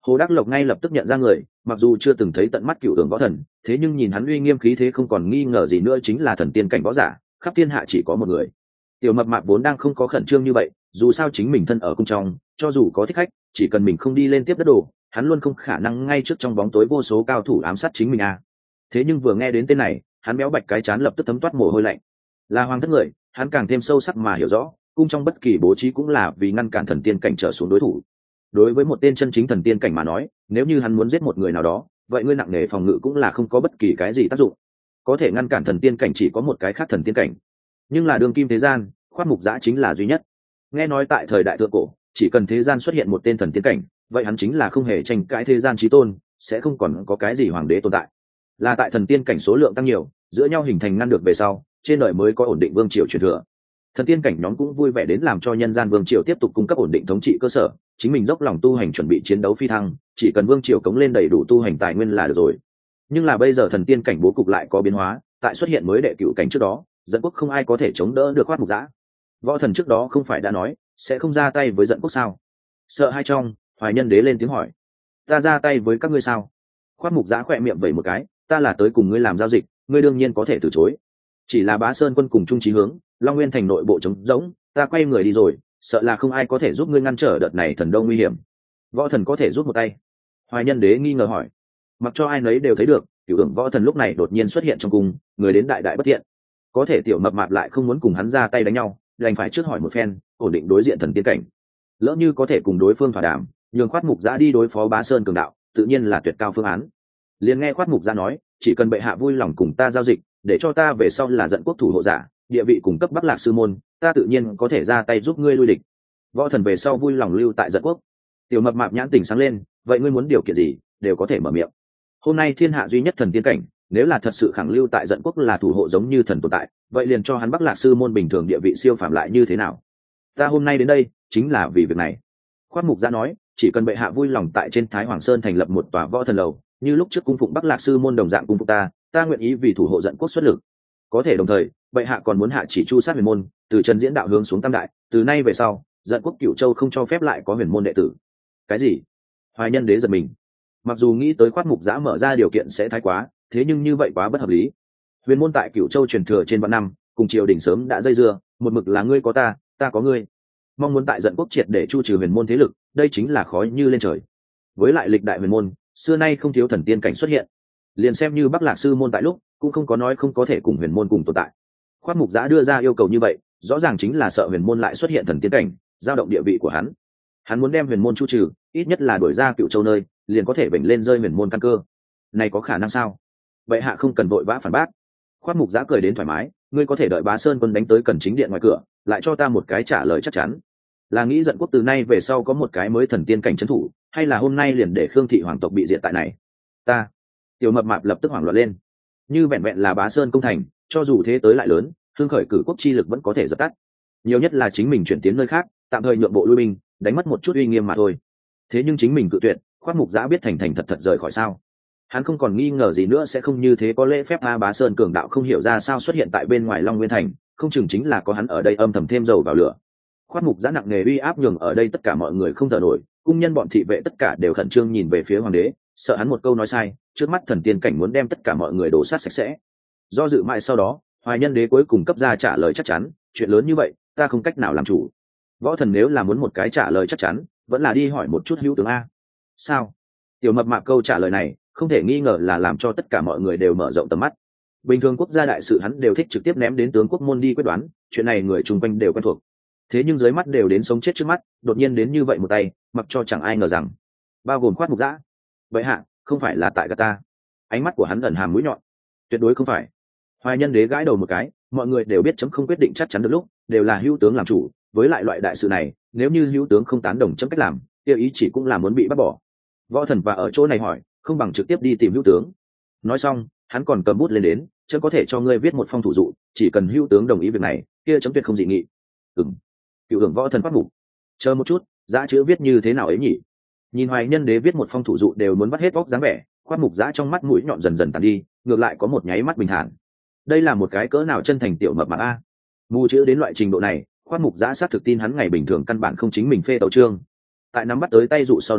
Hồ Đắc Lộc ngay lập tức nhận ra người, mặc dù chưa từng thấy tận mắt Cửu Ưởng võ thần, thế nhưng nhìn hắn uy nghiêm khí thế không còn nghi ngờ gì nữa chính là thần tiên cảnh võ giả, khắp thiên hạ chỉ có một người. Tiểu Mập Mạp vốn đang không có khẩn trương như vậy, dù sao chính mình thân ở cung trong, cho dù có thích khách, chỉ cần mình không đi lên tiếp đất đồ, hắn luôn không khả năng ngay trước trong bóng tối vô số cao thủ ám sát chính mình à. Thế nhưng vừa nghe đến tên này, hắn béo bạch cái chán lập tức thấm toát mồ hôi lạnh. Là hoàng thất người, hắn càng thêm sâu sắc mà hiểu rõ, cung trong bất kỳ bố trí cũng là vì ngăn cản thần tiên cảnh trở xuống đối thủ. Đối với một tên chân chính thần tiên cảnh mà nói, nếu như hắn muốn giết một người nào đó, vậy ngươi nặng nề phòng ngự cũng là không có bất kỳ cái gì tác dụng. Có thể ngăn cản thần tiên cảnh chỉ có một cái khác thần tiên cảnh, nhưng là đường kim thế gian, Khoát Mục Dã chính là duy nhất. Nghe nói tại thời đại thượng cổ, chỉ cần thế gian xuất hiện một tên thần tiên cảnh, vậy hắn chính là không hề tranh cãi thế gian chí tôn, sẽ không còn có cái gì hoàng đế tồn tại. Là tại thần tiên cảnh số lượng tăng nhiều, giữa nhau hình thành ngăn được về sau, trên đời mới có ổn định vương triều truyền thừa. Thần tiên cảnh nhóm cũng vui vẻ đến làm cho nhân gian vương triều tiếp tục cung cấp ổn định thống trị cơ sở, chính mình dốc lòng tu hành chuẩn bị chiến đấu phi thăng, chỉ cần vương triều cống lên đầy đủ tu hành tài nguyên là được rồi. Nhưng là bây giờ thần tiên cảnh bố cục lại có biến hóa, tại xuất hiện mới đệ cửu cảnh trước đó, Dẫn Quốc không ai có thể chống đỡ được Khoát Mục Dã. Võ thần trước đó không phải đã nói sẽ không ra tay với Dẫn Quốc sao? Sợ hai trong, Hoài Nhân Đế lên tiếng hỏi, ta ra tay với các ngươi sao? Khoát Mục Dã khỏe miệng vẩy một cái, ta là tới cùng ngươi làm giao dịch, ngươi đương nhiên có thể từ chối. Chỉ là Bá Sơn quân cùng chung chí hướng, Long Nguyên thành nội bộ trống rỗng, ta quay người đi rồi, sợ là không ai có thể giúp ngươi ngăn trở đợt này thần đông nguy hiểm. Võ thần có thể giúp một tay? Hoài Nhân Đế nghi ngờ hỏi. Mặc cho ai nấy đều thấy được, Cửu Ưởng võ thần lúc này đột nhiên xuất hiện trong cung, người đến đại đại bất thiện. Có thể Tiểu Mập Mạp lại không muốn cùng hắn ra tay đánh nhau, đành phải trước hỏi một phen, ổn định đối diện thần tiên cảnh. Lỡ như có thể cùng đối phương thỏa đàm, nhường Khoát Mục Dã đi đối phó Bá Sơn cường đạo, tự nhiên là tuyệt cao phương án. Liền nghe Khoát Mục Dã nói, chỉ cần bệ hạ vui lòng cùng ta giao dịch, để cho ta về sau là Dẫn Quốc thủ hộ giả, địa vị cùng cấp Bắc Lạc sư môn, ta tự nhiên có thể ra tay giúp ngươi lui địch. Võ thần về sau vui lòng lưu tại Dẫn Quốc. Tiểu Mập Mạp nhãn tỉnh sáng lên, vậy ngươi muốn điều kiện gì, đều có thể mở miệng. Hôm nay thiên hạ duy nhất thần tiên cảnh, nếu là thật sự khẳng lưu tại Dẫn Quốc là thủ hộ giống như thần tồn tại, vậy liền cho hắn Bắc Lạc sư môn bình thường địa vị siêu phàm lại như thế nào? Ta hôm nay đến đây chính là vì việc này. Khoát Mục Dã nói, chỉ cần bệ hạ vui lòng tại trên Thái Hoàng Sơn thành lập một tòa võ thần lầu, như lúc trước cung phụng Bắc Lạc sư môn đồng dạng cung phụng ta, ta nguyện ý vì thủ hộ Dẫn Quốc xuất lực. Có thể đồng thời, bệ hạ còn muốn hạ chỉ chu sát huyền môn, từ Trần Diễn đạo hướng xuống Tam Đại, từ nay về sau, Dẫn Quốc Cửu Châu không cho phép lại có huyền môn đệ tử. Cái gì? Hoài Nhân Đế giật mình. Mặc dù nghĩ tới Khoát Mục Dã mở ra điều kiện sẽ thái quá, thế nhưng như vậy quá bất hợp lý. Huyền môn tại Cửu Châu truyền thừa trên vạn năm, cùng triều đình sớm đã dây dưa, một mực là ngươi có ta, ta có ngươi. Mong muốn tại Dẫn Quốc triệt để chu trừ huyền môn thế lực, đây chính là khói như lên trời. Với lại lịch đại huyền môn, xưa nay không thiếu thần tiên cảnh xuất hiện. Liền xem như Bắc Lạc sư môn tại lúc, cũng không có nói không có thể cùng huyền môn cùng tồn tại. Khoát Mục Dã đưa ra yêu cầu như vậy, rõ ràng chính là sợ huyền môn lại xuất hiện thần tiên cảnh, dao động địa vị của hắn. Hắn muốn đem huyền môn chu trừ, ít nhất là đuổi ra Cửu Châu nơi, liền có thể bệnh lên rơi huyền môn căn cơ. Này có khả năng sao? Vậy hạ không cần vội vã phản bác. Khoát Mục Dã cười đến thoải mái, ngươi có thể đợi Bá Sơn quân đánh tới Cẩn Chính điện ngoài cửa, lại cho ta một cái trả lời chắc chắn. Là nghĩ Dẫn Quốc từ nay về sau có một cái mới thần tiên cảnh trấn thủ, hay là hôm nay liền để Khương thị hoàng tộc bị diệt tại này? Ta. Tiểu Mập Mạp lập tức hoảng loạn lên. Như vẹn vẹn là Bá Sơn công thành, cho dù thế tới lại lớn, hương khởi cử quốc chi lực vẫn có thể dập tắt. Nhiều nhất là chính mình chuyển tiến nơi khác, tạm thời nhượng bộ lui binh, đánh mất một chút uy nghiêm mà thôi. Thế nhưng chính mình cự tuyệt, Khoát Mục Dã biết thành thành thật thật rời khỏi sao? Hắn không còn nghi ngờ gì nữa sẽ không như thế có lễ phép. A Bá Sơn cường đạo không hiểu ra sao xuất hiện tại bên ngoài Long Nguyên thành, không chừng chính là có hắn ở đây âm thầm thêm dầu vào lửa. Khoát Mục Dã nặng nề uy áp nhường ở đây tất cả mọi người không thở nổi, cung nhân bọn thị vệ tất cả đều khẩn trương nhìn về phía hoàng đế, sợ hắn một câu nói sai, trước mắt thần tiên cảnh muốn đem tất cả mọi người đổ sát sạch sẽ. Do dự mãi sau đó, Hoài Nhân Đế cuối cùng cấp ra trả lời chắc chắn, chuyện lớn như vậy, ta không cách nào làm chủ. Võ thần nếu là muốn một cái trả lời chắc chắn, vẫn là đi hỏi một chút hữu tướng a. Sao? Tiểu Mập Mạp câu trả lời này, không thể nghi ngờ là làm cho tất cả mọi người đều mở rộng tầm mắt. Bình thường quốc gia đại sự hắn đều thích trực tiếp ném đến tướng quốc môn đi quyết đoán, chuyện này người chung quanh đều quen thuộc. Thế nhưng dưới mắt đều đến sống chết trước mắt, đột nhiên đến như vậy một tay, mặc cho chẳng ai ngờ rằng, bao gồm Khoát Mục Dã. Vậy hạ, không phải là tại gạt ta? Ánh mắt của hắn ẩn hàm mũi nhọn. Tuyệt đối không phải. Hoài Nhân Đế gãi đầu một cái, mọi người đều biết chấm không quyết định chắc chắn được lúc, đều là hữu tướng làm chủ, với lại loại đại sự này, nếu như hữu tướng không tán đồng chấm cách làm, tiêu ý chỉ cũng là muốn bị bắt bỏ. Võ thần và ở chỗ này hỏi, không bằng trực tiếp đi tìm hữu tướng. Nói xong, hắn còn cầm bút lên đến, chấm có thể cho ngươi viết một phong thủ dụ, chỉ cần hữu tướng đồng ý việc này, kia chấm tuyệt không dị nghị. Ừm. Cựu Hưởng Võ thần phát mục. Chờ một chút, dã chữ viết như thế nào ấy nhỉ? Nhìn Hoài Nhân Đế viết một phong thủ dụ đều muốn bắt hết óc dáng vẻ, Khoát Mục Dã trong mắt mũi nhọn dần dần tàn đi, ngược lại có một nháy mắt bình thản. Đây là một cái cỡ nào chân thành Tiểu Mập Mạp a. Mù chữ đến loại trình độ này, Khoát Mục Dã xác thực tin hắn ngày bình thường căn bản không chính mình phê tấu chương. Tại nắm bắt tới tay dụ sau đó,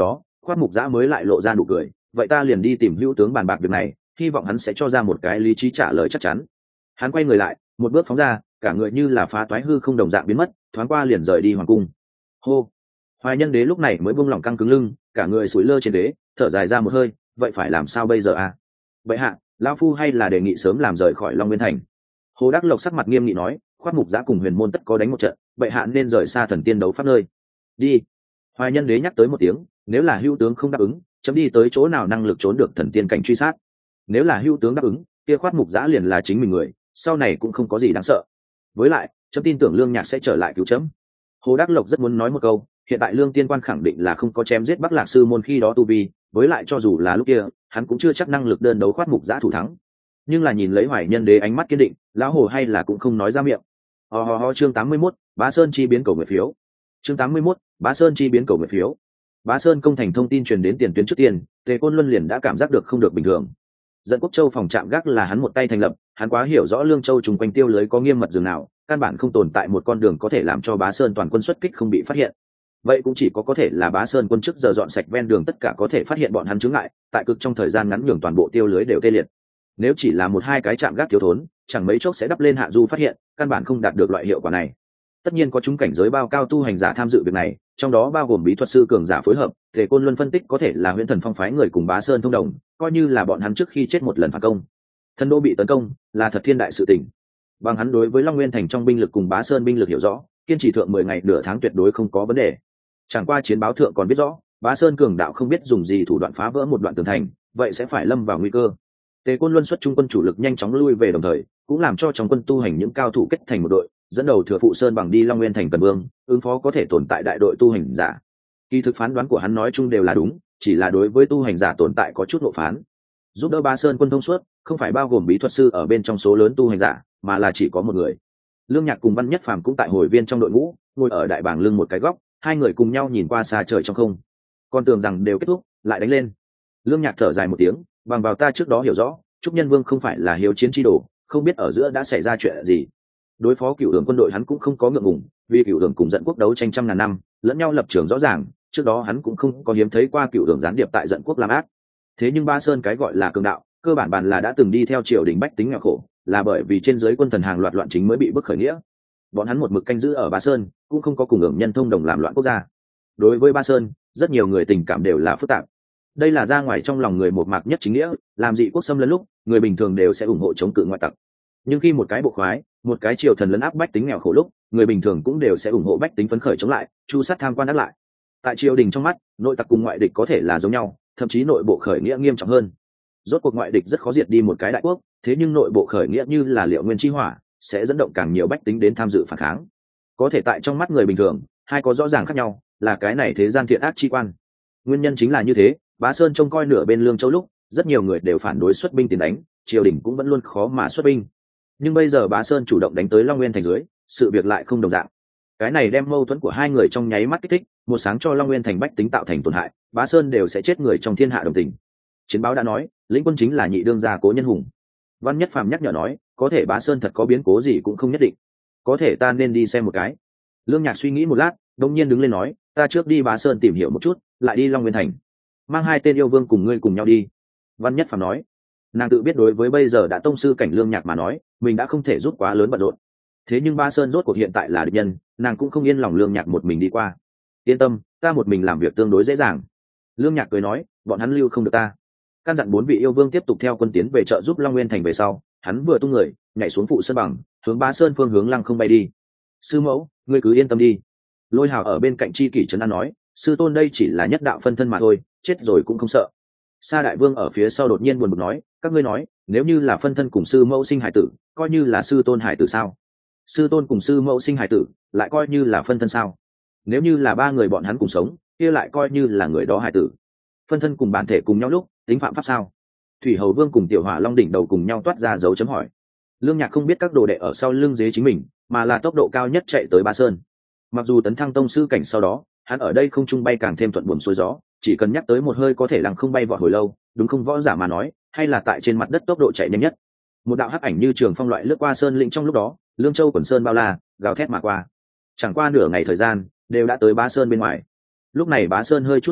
Khoát Mục Giã mới lại lộ ra nụ cười, vậy ta liền đi tìm hữu tướng bàn bạc việc này, hy vọng hắn sẽ cho ra một cái lý trí trả lời chắc chắn. Hắn quay người lại, một bước phóng ra, cả người như là phá toái hư không đồng dạng biến mất, thoáng qua liền rời đi hoàng cung. Hô. Hoài Nhân Đế lúc này mới buông lỏng căng cứng lưng, cả người sủi lơ trên đế, thở dài ra một hơi, vậy phải làm sao bây giờ à? Vậy hạ, lão phu hay là đề nghị sớm làm rời khỏi Long Nguyên thành. Hồ Đắc Lộc sắc mặt nghiêm nghị nói, Khoát Mục Giã cùng Huyền Môn tất có đánh một trận, vậy hạ nên rời xa thần tiên đấu pháp nơi. Đi. Hoài Nhân Đế nhắc tới một tiếng, nếu là hữu tướng không đáp ứng, chấm đi tới chỗ nào năng lực trốn được thần tiên cảnh truy sát. Nếu là hữu tướng đáp ứng, kia Khoát Mục Giã liền là chính mình người, sau này cũng không có gì đáng sợ. Với lại, chấm tin tưởng Lương Nhạc sẽ trở lại cứu chấm. Hồ Đắc Lộc rất muốn nói một câu, hiện tại Lương Tiên Quan khẳng định là không có chém giết Bắc Lạc sư môn khi đó tu vi, với lại cho dù là lúc kia, hắn cũng chưa chắc năng lực đơn đấu Khoát Mục Giã thủ thắng. Nhưng là nhìn lấy Hoài Nhân Đế ánh mắt kiên định, lão hồ hay là cũng không nói ra miệng. Ho ho ho, chương tám mươi mốt, Bá Sơn chi biến cầu nguyện phiếu. Chương tám mươi mốt, Bá Sơn chi biến cầu nguyện phiếu. Bá Sơn công thành thông tin truyền đến tiền tuyến trước tiên, Tề Côn Luân liền đã cảm giác được không được bình thường. Dẫn Quốc Châu phòng trạm gác là hắn một tay thành lập, hắn quá hiểu rõ Lương Châu trùng quanh tiêu lưới có nghiêm mật dường nào, căn bản không tồn tại một con đường có thể làm cho Bá Sơn toàn quân xuất kích không bị phát hiện. Vậy cũng chỉ có có thể là Bá Sơn quân chức giờ dọn sạch ven đường tất cả có thể phát hiện bọn hắn chướng ngại, tại cực trong thời gian ngắn nhường toàn bộ tiêu lưới đều tê liệt. Nếu chỉ là một hai cái trạm gác thiếu thốn, chẳng mấy chốc sẽ đắp lên hạ du phát hiện, căn bản không đạt được loại hiệu quả này. Tất nhiên có chúng cảnh giới bao cao tu hành giả tham dự việc này, trong đó bao gồm bí thuật sư cường giả phối hợp, Tề Côn Luân phân tích có thể là Huyễn Thần Phong phái người cùng Bá Sơn thông đồng, coi như là bọn hắn trước khi chết một lần phản công. Thần đô bị tấn công, là thật thiên đại sự tình. Bằng hắn đối với Long Nguyên thành trong binh lực cùng Bá Sơn binh lực hiểu rõ, kiên trì thượng mười ngày nửa tháng tuyệt đối không có vấn đề. Chẳng qua chiến báo thượng còn biết rõ, Bá Sơn cường đạo không biết dùng gì thủ đoạn phá vỡ một đoạn tường thành, vậy sẽ phải lâm vào nguy cơ. Tề Côn Luân xuất trung quân chủ lực nhanh chóng lui về đồng thời, cũng làm cho trong quân tu hành những cao thủ kết thành một đội, dẫn đầu Thừa Phụ Sơn bằng đi Long Nguyên thành Cần Vương, ứng phó có thể tồn tại đại đội tu hành giả. Kỳ thực phán đoán của hắn nói chung đều là đúng, chỉ là đối với tu hành giả tồn tại có chút ngộ phán. Giúp đỡ Bá Sơn quân thông suốt, không phải bao gồm bí thuật sư ở bên trong số lớn tu hành giả, mà là chỉ có một người. Lương Nhạc cùng Văn Nhất Phàm cũng tại hồi viên trong đội ngũ, ngồi ở đại bảng lưng một cái góc, hai người cùng nhau nhìn qua xa trời trong không. Còn tưởng rằng đều kết thúc, lại đánh lên. Lương Nhạc thở dài một tiếng, bằng vào ta trước đó hiểu rõ, Trúc Nhân Vương không phải là hiếu chiến chi đồ, không biết ở giữa đã xảy ra chuyện gì. Đối phó Cửu Đường quân đội hắn cũng không có ngượng ngùng, vì Cửu Đường cùng Dận Quốc đấu tranh trăm ngàn năm, lẫn nhau lập trường rõ ràng, trước đó hắn cũng không có hiếm thấy qua Cửu Đường gián điệp tại Dận Quốc làm ác. Thế nhưng Ba Sơn cái gọi là cường đạo, cơ bản bản là đã từng đi theo triều đình bách tính nghèo khổ, là bởi vì trên dưới quân thần hàng loạt loạn chính mới bị bức khởi nghĩa. Bọn hắn một mực canh giữ ở Ba Sơn, cũng không có cùng hưởng nhân thông đồng làm loạn quốc gia. Đối với Ba Sơn, rất nhiều người tình cảm đều là phức tạp. Đây là ra ngoài trong lòng người một mạc nhất chính nghĩa, làm dị quốc xâm lấn lúc, người bình thường đều sẽ ủng hộ chống cự ngoại tặc. Nhưng khi một cái bộ khoái, một cái triều thần lấn áp bách tính nghèo khổ lúc, người bình thường cũng đều sẽ ủng hộ bách tính phấn khởi chống lại, chu sát tham quan đắc lại. Tại triều đình trong mắt, nội tặc cùng ngoại địch có thể là giống nhau, thậm chí nội bộ khởi nghĩa nghiêm trọng hơn. Rốt cuộc ngoại địch rất khó diệt đi một cái đại quốc, thế nhưng nội bộ khởi nghĩa như là liệu nguyên chi hỏa, sẽ dẫn động càng nhiều bách tính đến tham dự phản kháng. Có thể tại trong mắt người bình thường, hai có rõ ràng khác nhau, là cái này thế gian thiện ác chi quan. Nguyên nhân chính là như thế, Bá Sơn trông coi nửa bên Lương Châu lúc, rất nhiều người đều phản đối xuất binh tiền đánh, triều đình cũng vẫn luôn khó mà xuất binh. Nhưng bây giờ Bá Sơn chủ động đánh tới Long Nguyên thành dưới, sự việc lại không đồng dạng. Cái này đem mâu thuẫn của hai người trong nháy mắt kích thích, một sáng cho Long Nguyên thành bách tính tạo thành tổn hại, Bá Sơn đều sẽ chết người trong thiên hạ đồng tình. Chiến báo đã nói, lĩnh quân chính là nhị đương gia Cố Nhân Hùng. Văn Nhất Phàm nhắc nhở nói, có thể Bá Sơn thật có biến cố gì cũng không nhất định, có thể ta nên đi xem một cái. Lương Nhạc suy nghĩ một lát, đông nhiên đứng lên nói, ta trước đi Bá Sơn tìm hiểu một chút, lại đi Long Nguyên thành, mang hai tên yêu vương cùng ngươi cùng nhau đi. Văn Nhất Phàm nói, nàng tự biết đối với bây giờ đã tông sư cảnh Lương Nhạc mà nói, mình đã không thể rút quá lớn bận rộn. Thế nhưng Bá Sơn rốt cuộc hiện tại là địch nhân, nàng cũng không yên lòng Lương Nhạc một mình đi qua. Yên tâm, ta một mình làm việc tương đối dễ dàng. Lương Nhạc cười nói, bọn hắn lưu không được ta. Căn dặn bốn vị yêu vương tiếp tục theo quân tiến về trợ giúp Long Nguyên thành về sau, hắn vừa tung người nhảy xuống phụ sơn bằng, hướng Bá Sơn phương hướng lăng không bay đi. Sư mẫu, ngươi cứ yên tâm đi. Lôi Hào ở bên cạnh chi kỷ trấn an nói, sư tôn đây chỉ là nhất đạo phân thân mà thôi, chết rồi cũng không sợ. Sa Đại Vương ở phía sau đột nhiên buồn bực nói, các ngươi nói, nếu như là phân thân cùng sư mẫu sinh hải tử, coi như là sư tôn hải tử sao? Sư tôn cùng sư mẫu sinh hải tử, lại coi như là phân thân sao? Nếu như là ba người bọn hắn cùng sống, kia lại coi như là người đó hải tử. Phân thân cùng bản thể cùng nhau lúc, tính phạm pháp sao? Thủy Hầu Vương cùng Tiểu Hỏa Long đỉnh đầu cùng nhau toát ra dấu chấm hỏi. Lương Nhạc không biết các đồ đệ ở sau lưng dế chính mình, mà là tốc độ cao nhất chạy tới Ba Sơn. Mặc dù tấn thăng tông sư cảnh sau đó, hắn ở đây không trung bay càng thêm thuận buồm xuôi gió, chỉ cần nhắc tới một hơi có thể lăng không bay vọt hồi lâu, đúng không võ giả mà nói, hay là tại trên mặt đất tốc độ chạy nhanh nhất. Một đạo hắc ảnh như trường phong loại lướt qua sơn lĩnh trong lúc đó, Lương Châu quần sơn bao la, gào thét mà qua. Chẳng qua nửa ngày thời gian, đều đã tới Bá Sơn bên ngoài. Lúc này Bá Sơn hơi chút hoang vu,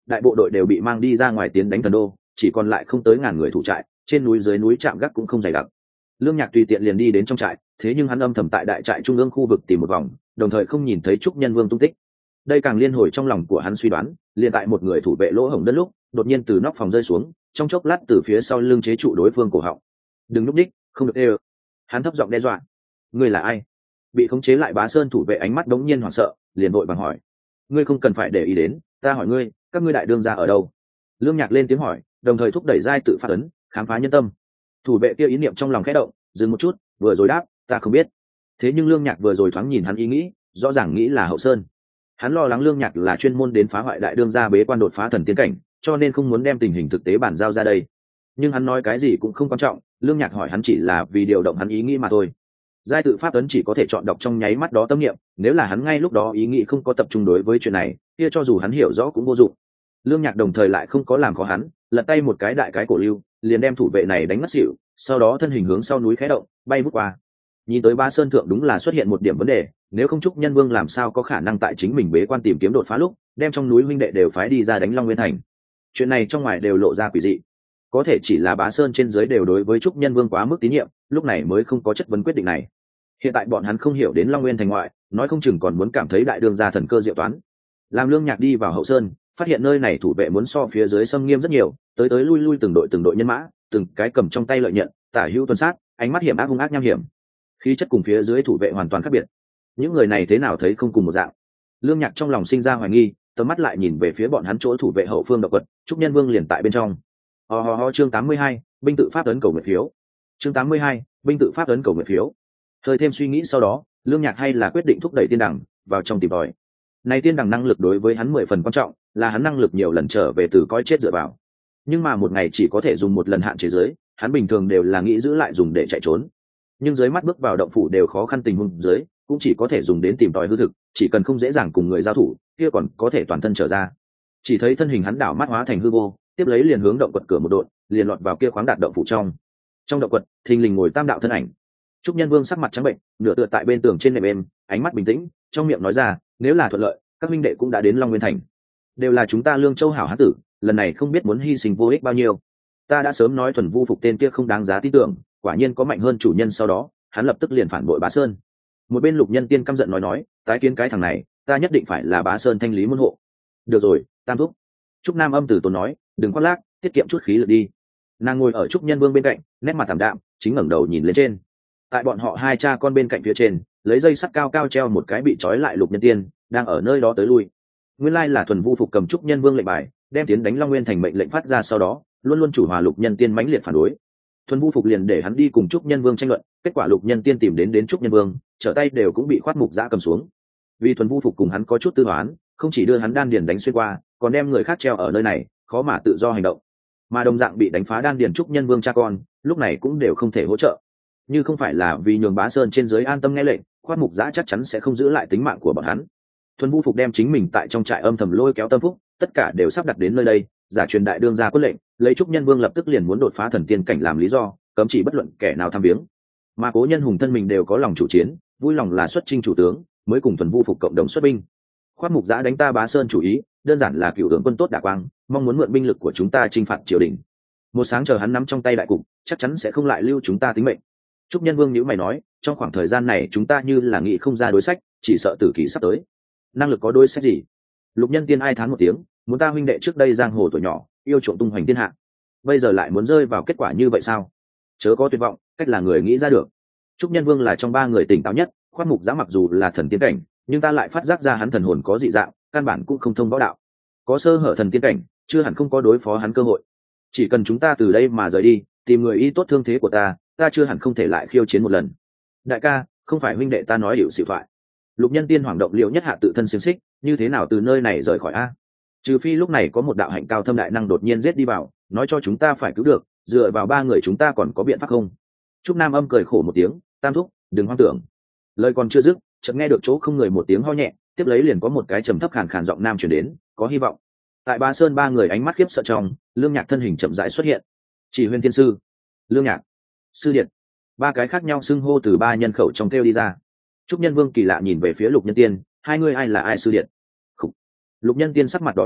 đại bộ đội đều bị mang đi ra ngoài tiến đánh thần đô, chỉ còn lại không tới ngàn người thủ trại, trên núi dưới núi trạm gác cũng không dày đặc. Lương Nhạc tùy tiện liền đi đến trong trại, thế nhưng hắn âm thầm tại đại trại trung ương khu vực tìm một vòng, đồng thời không nhìn thấy Trúc Nhân Vương tung tích. Đây càng liên hồi trong lòng của hắn suy đoán, liền tại một người thủ vệ lỗ hổng đất lúc, đột nhiên từ nóc phòng rơi xuống, trong chốc lát từ phía sau lưng chế trụ đối phương cổ họng. "Đừng núp đích, không được ê." Hắn thấp giọng đe dọa. "Ngươi là ai?" Bị khống chế lại Bá Sơn thủ vệ ánh mắt đống nhiên hoảng sợ, liền vội vàng hỏi. "Ngươi không cần phải để ý đến, ta hỏi ngươi, các ngươi đại đương gia ở đâu?" Lương Nhạc lên tiếng hỏi, đồng thời thúc đẩy giai tự phát ấn, khám phá nhân tâm. Thủ vệ kia ý niệm trong lòng khẽ động, dừng một chút, vừa rồi đáp, "Ta không biết." Thế nhưng Lương Nhạc vừa rồi thoáng nhìn hắn ý nghĩ, rõ ràng nghĩ là Hậu Sơn. Hắn lo lắng Lương Nhạc là chuyên môn đến phá hoại đại đương gia bế quan đột phá thần tiên cảnh, cho nên không muốn đem tình hình thực tế bản giao ra đây. Nhưng hắn nói cái gì cũng không quan trọng, Lương Nhạc hỏi hắn chỉ là vì điều động hắn ý nghĩ mà thôi. Giai tự pháp ấn chỉ có thể chọn đọc trong nháy mắt đó tâm niệm, nếu là hắn ngay lúc đó ý nghĩ không có tập trung đối với chuyện này, kia cho dù hắn hiểu rõ cũng vô dụng. Lương Nhạc đồng thời lại không có làm khó hắn, lật tay một cái đại cái cổ lưu, liền đem thủ vệ này đánh ngất xỉu, sau đó thân hình hướng sau núi khẽ động, bay vút qua. Nhìn tới Ba Sơn thượng đúng là xuất hiện một điểm vấn đề, nếu không Trúc Nhân Vương làm sao có khả năng tại chính mình bế quan tìm kiếm đột phá lúc, đem trong núi huynh đệ đều phái đi ra đánh Long Nguyên thành. Chuyện này trong ngoài đều lộ ra quỷ dị. Có thể chỉ là Bá Sơn trên dưới đều đối với Trúc Nhân Vương quá mức tín nhiệm, lúc này mới không có chất vấn quyết định này. Hiện tại bọn hắn không hiểu đến Long Nguyên thành ngoại, nói không chừng còn muốn cảm thấy đại đương gia thần cơ diệu toán. Làm Lương Nhạc đi vào Hậu Sơn, phát hiện nơi này thủ vệ muốn so phía dưới xâm nghiêm rất nhiều, tới tới lui lui từng đội từng đội nhân mã, từng cái cầm trong tay lợi nhận, tả hữu tuần sát, ánh mắt hiểm ác hung ác nham hiểm. Khí chất cùng phía dưới thủ vệ hoàn toàn khác biệt. Những người này thế nào thấy không cùng một dạng. Lương Nhạc trong lòng sinh ra hoài nghi, tầm mắt lại nhìn về phía bọn hắn chỗ thủ vệ hậu phương độc quật, Trúc Nhân Vương liền tại bên trong. Ho ho ho chương tám mươi hai, binh tự pháp ấn cầu nguyện phiếu. Chương tám mươi hai, binh tự pháp ấn cầu nguyện phiếu. Hơi thêm suy nghĩ sau đó, Lương Nhạc hay là quyết định thúc đẩy tiên đẳng vào trong tìm tòi. Này tiên đẳng năng lực đối với hắn mười phần quan trọng, là hắn năng lực nhiều lần trở về từ coi chết dựa vào. Nhưng mà một ngày chỉ có thể dùng một lần hạn chế giới, hắn bình thường đều là nghĩ giữ lại dùng để chạy trốn. Nhưng dưới mắt bước vào động phủ đều khó khăn tình huống dưới, cũng chỉ có thể dùng đến tìm tòi hư thực, chỉ cần không dễ dàng cùng người giao thủ, kia còn có thể toàn thân trở ra. Chỉ thấy thân hình hắn đảo mắt hóa thành hư vô, tiếp lấy liền hướng động quật cửa một độn, liền lọt vào kia khoáng đạt động phủ trong. Trong động quật, thình lình ngồi tam đạo thân ảnh. Trúc Nhân Vương sắc mặt trắng bệnh, nửa tựa tại bên tường trên nệm êm, ánh mắt bình tĩnh, trong miệng nói ra, nếu là thuận lợi, các minh đệ cũng đã đến Long Nguyên thành. Đều là chúng ta Lương Châu hảo hán tử, lần này không biết muốn hy sinh vô ích bao nhiêu. Ta đã sớm nói thuần vu phục tên kia không đáng giá tin tưởng, quả nhiên có mạnh hơn chủ nhân, sau đó hắn lập tức liền phản bội Bá Sơn. Một bên Lục Nhân Tiên căm giận nói nói, tái kiến cái thằng này, ta nhất định phải là Bá Sơn thanh lý môn hộ. Được rồi, tam thúc. Trúc Nam âm từ tốn nói, đừng khoác lác, tiết kiệm chút khí lực đi. Nàng ngồi ở Trúc Nhân Vương bên cạnh, nét mặt thảm đạm, chính ngẩng đầu nhìn lên trên. Tại bọn họ hai cha con bên cạnh phía trên, lấy dây sắt cao cao treo một cái bị trói lại Lục Nhân Tiên, đang ở nơi đó tới lui. Nguyên lai là thuần vu phục cầm Trúc Nhân Vương lệnh bài, đem tiến đánh Long Nguyên thành mệnh lệnh phát ra, sau đó luôn luôn chủ hòa Lục Nhân Tiên mãnh liệt phản đối. Thuần vu phục liền để hắn đi cùng Trúc Nhân Vương tranh luận, kết quả Lục Nhân Tiên tìm đến đến Trúc Nhân Vương, trở tay đều cũng bị khoát mục giã cầm xuống. Vì thuần vu phục cùng hắn có chút tư toán, không chỉ đưa hắn đan điền đánh xuyên qua, còn đem người khác treo ở nơi này, khó mà tự do hành động. Mà đồng dạng bị đánh phá đan điền Trúc Nhân Vương cha con, lúc này cũng đều không thể hỗ trợ. Như không phải là vì nhường Bá Sơn trên dưới an tâm nghe lệnh, khoát mục giã chắc chắn sẽ không giữ lại tính mạng của bọn hắn. Thuần vu phục đem chính mình tại trong trại âm thầm lôi kéo tâm phúc, tất cả đều sắp đặt đến nơi đây, giả truyền đại đương ra quyết lệnh, lấy Trúc Nhân Vương lập tức liền muốn đột phá thần tiên cảnh làm lý do, cấm chỉ bất luận kẻ nào tham viếng. Mà Cố Nhân Hùng thân mình đều có lòng chủ chiến, vui lòng là xuất chinh chủ tướng, mới cùng thuần vu phục cộng đồng xuất binh. Khoát mục giã đánh ta Bá Sơn chủ ý, đơn giản là cựu tướng quân tốt đả quang, mong muốn mượn binh lực của chúng ta chinh phạt triều đình. Một sáng chờ hắn nắm trong tay đại cục, chắc chắn sẽ không lại lưu chúng ta tính mệnh. Trúc Nhân Vương nhíu mày nói, trong khoảng thời gian này chúng ta như là nghĩ không ra đối sách, chỉ sợ tử kỳ sắp tới. Năng lực có đối sách gì? Lục Nhân Tiên ai thán một tiếng, muốn ta huynh đệ trước đây giang hồ tuổi nhỏ, yêu trộm tung hoành thiên hạ, bây giờ lại muốn rơi vào kết quả như vậy sao? Chớ có tuyệt vọng, cách là người nghĩ ra được. Trúc Nhân Vương là trong ba người tỉnh táo nhất, khoát mục giã mặc dù là thần tiên cảnh, nhưng ta lại phát giác ra hắn thần hồn có dị dạng, căn bản cũng không thông võ đạo, có sơ hở thần tiên cảnh, chưa hẳn không có đối phó hắn cơ hội. Chỉ cần chúng ta từ đây mà rời đi, tìm người y tốt thương thế của ta, ta chưa hẳn không thể lại khiêu chiến một lần. Đại ca, không phải huynh đệ ta nói điệu xịu thoại. Lục Nhân Tiên hoảng động liệu nhất hạ tự thân xiềng xích, như thế nào từ nơi này rời khỏi a? Trừ phi lúc này có một đạo hạnh cao thâm đại năng đột nhiên giết đi vào, nói cho chúng ta phải cứu được, dựa vào ba người chúng ta còn có biện pháp không? Trúc Nam âm cười khổ một tiếng, tam thúc, đừng hoang tưởng. Lời còn chưa dứt, chợt nghe được chỗ không người một tiếng ho nhẹ, tiếp lấy liền có một cái trầm thấp khàn khàn giọng nam truyền đến, có hy vọng. Tại Ba Sơn ba người ánh mắt khiếp sợ trong, Lương Nhạc thân hình chậm rãi xuất hiện. Chỉ Huyên Thiên sư, Lương Nhạc, sư điện, ba cái khác nhau xưng hô từ ba nhân khẩu trong kêu đi ra. Trúc Nhân Vương kỳ lạ nhìn về phía Lục Nhân Tiên, hai người ai là ai sư điện? Khủ. Lục Nhân Tiên sắc mặt đỏ lên,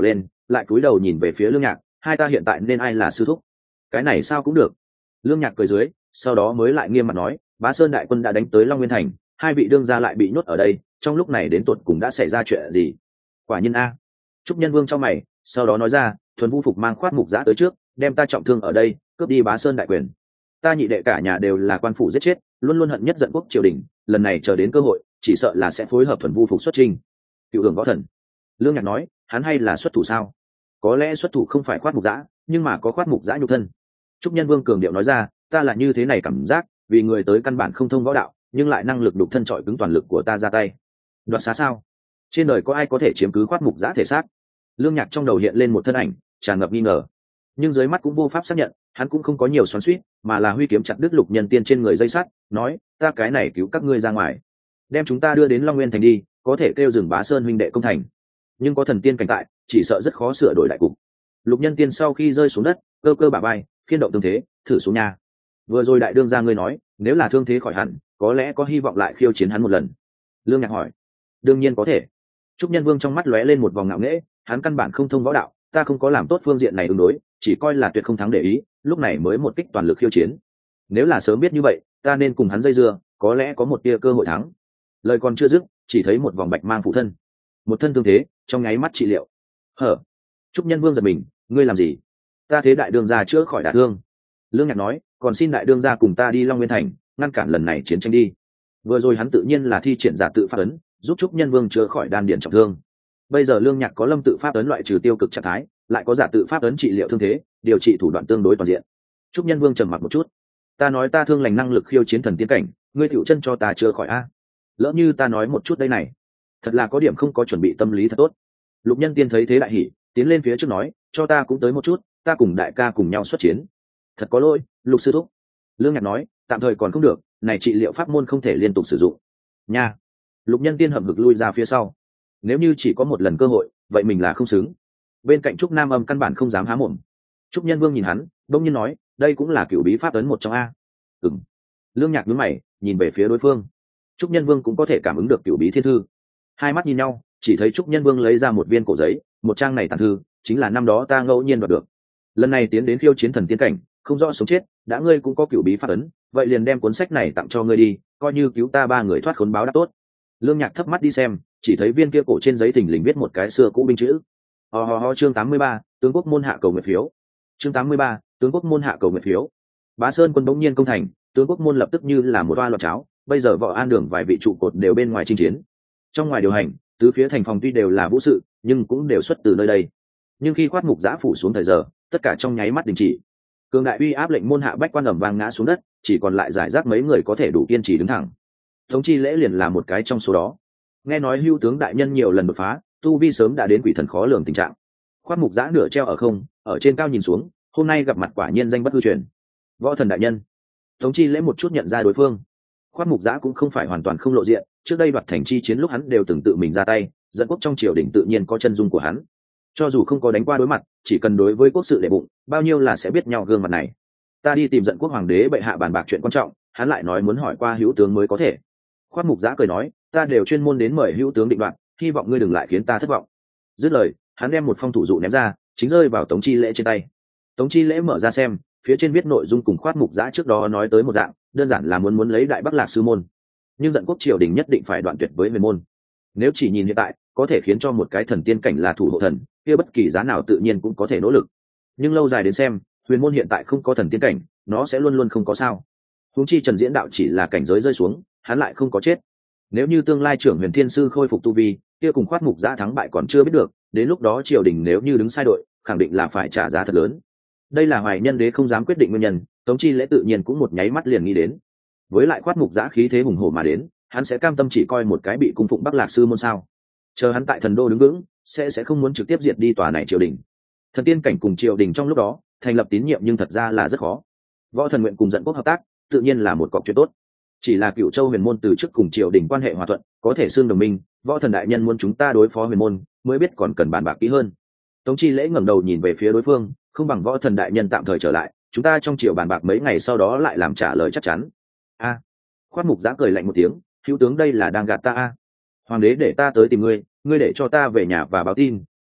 lại cúi đầu nhìn về phía Lương Nhạc, hai ta hiện tại nên ai là sư thúc? Cái này sao cũng được. Lương Nhạc cười dưới, sau đó mới lại nghiêm mặt nói, Bá Sơn đại quân đã đánh tới Long Nguyên thành, hai vị đương gia lại bị nhốt ở đây, trong lúc này đến tột cùng đã xảy ra chuyện gì? Quả nhiên a. Trúc Nhân Vương trong mày, sau đó nói ra, Thuần Vu Phục mang Khoát Mục Giã tới trước, đem ta trọng thương ở đây, cướp đi Bá Sơn đại quyền. Ta nhị đệ cả nhà đều là quan phủ giết chết, luôn luôn hận nhất giận quốc triều đình, lần này chờ đến cơ hội, chỉ sợ là sẽ phối hợp Thuần Vu Phục xuất chinh. Cựu Hưởng Võ Thần. Lương Nhạc nói, hắn hay là xuất thủ sao? Có lẽ xuất thủ không phải Khoát Mục Giã, nhưng mà có Khoát Mục Giã nhục thân. Trúc Nhân Vương cường điệu nói ra, ta là như thế này cảm giác, vì người tới căn bản không thông võ đạo, nhưng lại năng lực đục thân trọi cứng toàn lực của ta ra tay. Đoạt xá sao? Trên đời có ai có thể chiếm cứ Khoát Mục Giã thể xác? Lương Nhạc trong đầu hiện lên một thân ảnh, tràn ngập nghi ngờ, nhưng dưới mắt cũng vô pháp xác nhận, hắn cũng không có nhiều xoắn xuýt, mà là huy kiếm chặt đứt Lục Nhân Tiên trên người dây sắt, nói, ta cái này cứu các ngươi ra ngoài, đem chúng ta đưa đến Long Nguyên thành đi, có thể kêu dừng Bá Sơn huynh đệ công thành, nhưng có thần tiên cảnh tại, chỉ sợ rất khó sửa đổi đại cục. Lục Nhân Tiên sau khi rơi xuống đất, cơ cơ bả vai, khiên động tương thế, thử xuống nhà. Vừa rồi đại đương gia ngươi nói, nếu là thương thế khỏi hẳn, có lẽ có hy vọng lại khiêu chiến hắn một lần. Lương Nhạc hỏi, đương nhiên có thể. Trúc Nhân Vương trong mắt lóe lên một vòng ngạo nghễ, hắn căn bản không thông võ đạo, ta không có làm tốt phương diện này ứng đối, chỉ coi là tuyệt không thắng để ý, lúc này mới một kích toàn lực khiêu chiến. Nếu là sớm biết như vậy, ta nên cùng hắn dây dưa, có lẽ có một tia cơ hội thắng. Lời còn chưa dứt, chỉ thấy một vòng bạch mang phụ thân, một thân thương thế, trong nháy mắt trị liệu. Hở? Trúc Nhân Vương giật mình, ngươi làm gì? Ta thế đại đương gia chữa khỏi đả thương. Lương Nhạc nói, còn xin đại đương gia cùng ta đi Long Nguyên thành, ngăn cản lần này chiến tranh đi. Vừa rồi hắn tự nhiên là thi triển giả tự pháp ấn, giúp Trúc Nhân Vương chữa khỏi đan điền trọng thương. Bây giờ Lương Nhạc có lâm tự pháp ấn loại trừ tiêu cực trạng thái, lại có giả tự pháp ấn trị liệu thương thế, điều trị thủ đoạn tương đối toàn diện. Trúc Nhân Vương trầm mặc một chút, ta nói ta thương lành năng lực khiêu chiến thần tiên cảnh, ngươi tiểu chân cho ta chữa khỏi a. Lỡ như ta nói một chút đây này, thật là có điểm không có chuẩn bị tâm lý thật tốt. Lục Nhân Tiên thấy thế đại hỉ, tiến lên phía trước nói, cho ta cũng tới một chút, ta cùng đại ca cùng nhau xuất chiến. Thật có lỗi, Lục sư thúc. Lương Nhạc nói, tạm thời còn không được, này trị liệu pháp môn không thể liên tục sử dụng. Nha. Lục Nhân Tiên hậm hực lui ra phía sau. Nếu như chỉ có một lần cơ hội, vậy mình là không xứng. Bên cạnh Trúc Nam Âm căn bản không dám há mồm. Trúc Nhân Vương nhìn hắn, đông nhiên nói, đây cũng là cửu bí pháp ấn một trong a. Ừm. Lương Nhạc nhướng mày, nhìn về phía đối phương. Trúc Nhân Vương cũng có thể cảm ứng được cửu bí thiên thư. Hai mắt nhìn nhau, chỉ thấy Trúc Nhân Vương lấy ra một viên cổ giấy, một trang này tàn thư, chính là năm đó ta ngẫu nhiên đoạt được. Lần này tiến đến khiêu chiến thần tiên cảnh, không rõ sống chết, đã ngươi cũng có cửu bí pháp ấn, vậy liền đem cuốn sách này tặng cho ngươi đi, coi như cứu ta ba người thoát khốn báo đáp tốt. Lương Nhạc thấp mắt đi xem, chỉ thấy viên kia cổ trên giấy thình lình viết một cái xưa cũ binh chữ. Ho ho ho, chương tám mươi ba, tướng quốc môn hạ cầu nguyện phiếu. Chương tám mươi ba, tướng quốc môn hạ cầu nguyện phiếu. Bá Sơn quân bỗng nhiên công thành, tướng quốc môn lập tức như là một oa lọt cháo, bây giờ Võ An Đường vài vị trụ cột đều bên ngoài chinh chiến. Trong ngoài điều hành, tứ phía thành phòng tuy đều là vũ sự, nhưng cũng đều xuất từ nơi đây. Nhưng khi Khoát Mục Giã phủ xuống thời giờ, tất cả trong nháy mắt đình chỉ. Cường đại uy áp lệnh môn hạ bách quan ầm vang ngã xuống đất, chỉ còn lại giải rác mấy người có thể đủ kiên trì đứng thẳng. Tống Chi Lễ liền là một cái trong số đó. Nghe nói Hưu tướng đại nhân nhiều lần đột phá, tu vi sớm đã đến quỷ thần khó lường tình trạng. Khoát Mục Giã nửa treo ở không, ở trên cao nhìn xuống, hôm nay gặp mặt quả nhiên danh bất hư truyền. Võ thần đại nhân. Tống Chi Lễ một chút nhận ra đối phương. Khoát Mục Giã cũng không phải hoàn toàn không lộ diện, trước đây đoạt thành chi chiến lúc hắn đều từng tự mình ra tay, dẫn quốc trong triều đình tự nhiên có chân dung của hắn. Cho dù không có đánh qua đối mặt, chỉ cần đối với quốc sự đệ bụng, bao nhiêu là sẽ biết nhau gương mặt này. Ta đi tìm Dẫn quốc hoàng đế bệ hạ bàn bạc chuyện quan trọng, hắn lại nói muốn hỏi qua Hữu tướng mới có thể. Khoát Mục Giã cười nói, ta đều chuyên môn đến mời Hữu tướng định đoạt, hy vọng ngươi đừng lại khiến ta thất vọng. Dứt lời, hắn đem một phong thủ dụ ném ra, chính rơi vào Tống Chi Lễ trên tay. Tống Chi Lễ mở ra xem, phía trên viết nội dung cùng Khoát Mục Giã trước đó nói tới một dạng, đơn giản là muốn muốn lấy Đại Bắc Lạc sư môn. Nhưng Dẫn quốc triều đình nhất định phải đoạn tuyệt với huyền môn. Nếu chỉ nhìn hiện tại, có thể khiến cho một cái thần tiên cảnh là thủ hộ thần, kia bất kỳ giá nào tự nhiên cũng có thể nỗ lực. Nhưng lâu dài đến xem, huyền môn hiện tại không có thần tiên cảnh, nó sẽ luôn luôn không có sao. Huống chi Trần Diễn Đạo chỉ là cảnh giới rơi xuống, hắn lại không có chết. Nếu như tương lai trưởng Huyền Thiên sư khôi phục tu vi, kia cùng Khoát Mục Giã thắng bại còn chưa biết được, đến lúc đó triều đình nếu như đứng sai đội, khẳng định là phải trả giá thật lớn. Đây là Hoài Nhân Đế không dám quyết định nguyên nhân, Tống Chi Lễ tự nhiên cũng một nháy mắt liền nghĩ đến. Với lại Khoát Mục Giã khí thế hùng hổ mà đến, hắn sẽ cam tâm chỉ coi một cái bị cung phụng Bắc Lạc sư môn sao? Chờ hắn tại thần đô đứng vững, sẽ sẽ không muốn trực tiếp diệt đi tòa này triều đình. Thần tiên cảnh cùng triều đình trong lúc đó thành lập tín nhiệm, nhưng thật ra là rất khó. Võ thần nguyện cùng Dẫn quốc hợp tác, tự nhiên là một cọc chuyện tốt. Chỉ là Cửu Châu huyền môn từ trước cùng triều đình quan hệ hòa thuận, có thể xương đồng minh, Võ thần đại nhân muốn chúng ta đối phó huyền môn, mới biết còn cần bàn bạc kỹ hơn. Tống Chi Lễ ngẩng đầu nhìn về phía đối phương, không bằng Võ thần đại nhân tạm thời trở lại, chúng ta trong triều bàn bạc mấy ngày sau đó lại làm trả lời chắc chắn. A. À, Khoát Mục Giã cười lạnh một tiếng, Hữu tướng đây là đang gạt ta a. Hoàng đế để ta tới tìm ngươi, ngươi để cho ta về nhà và báo tin,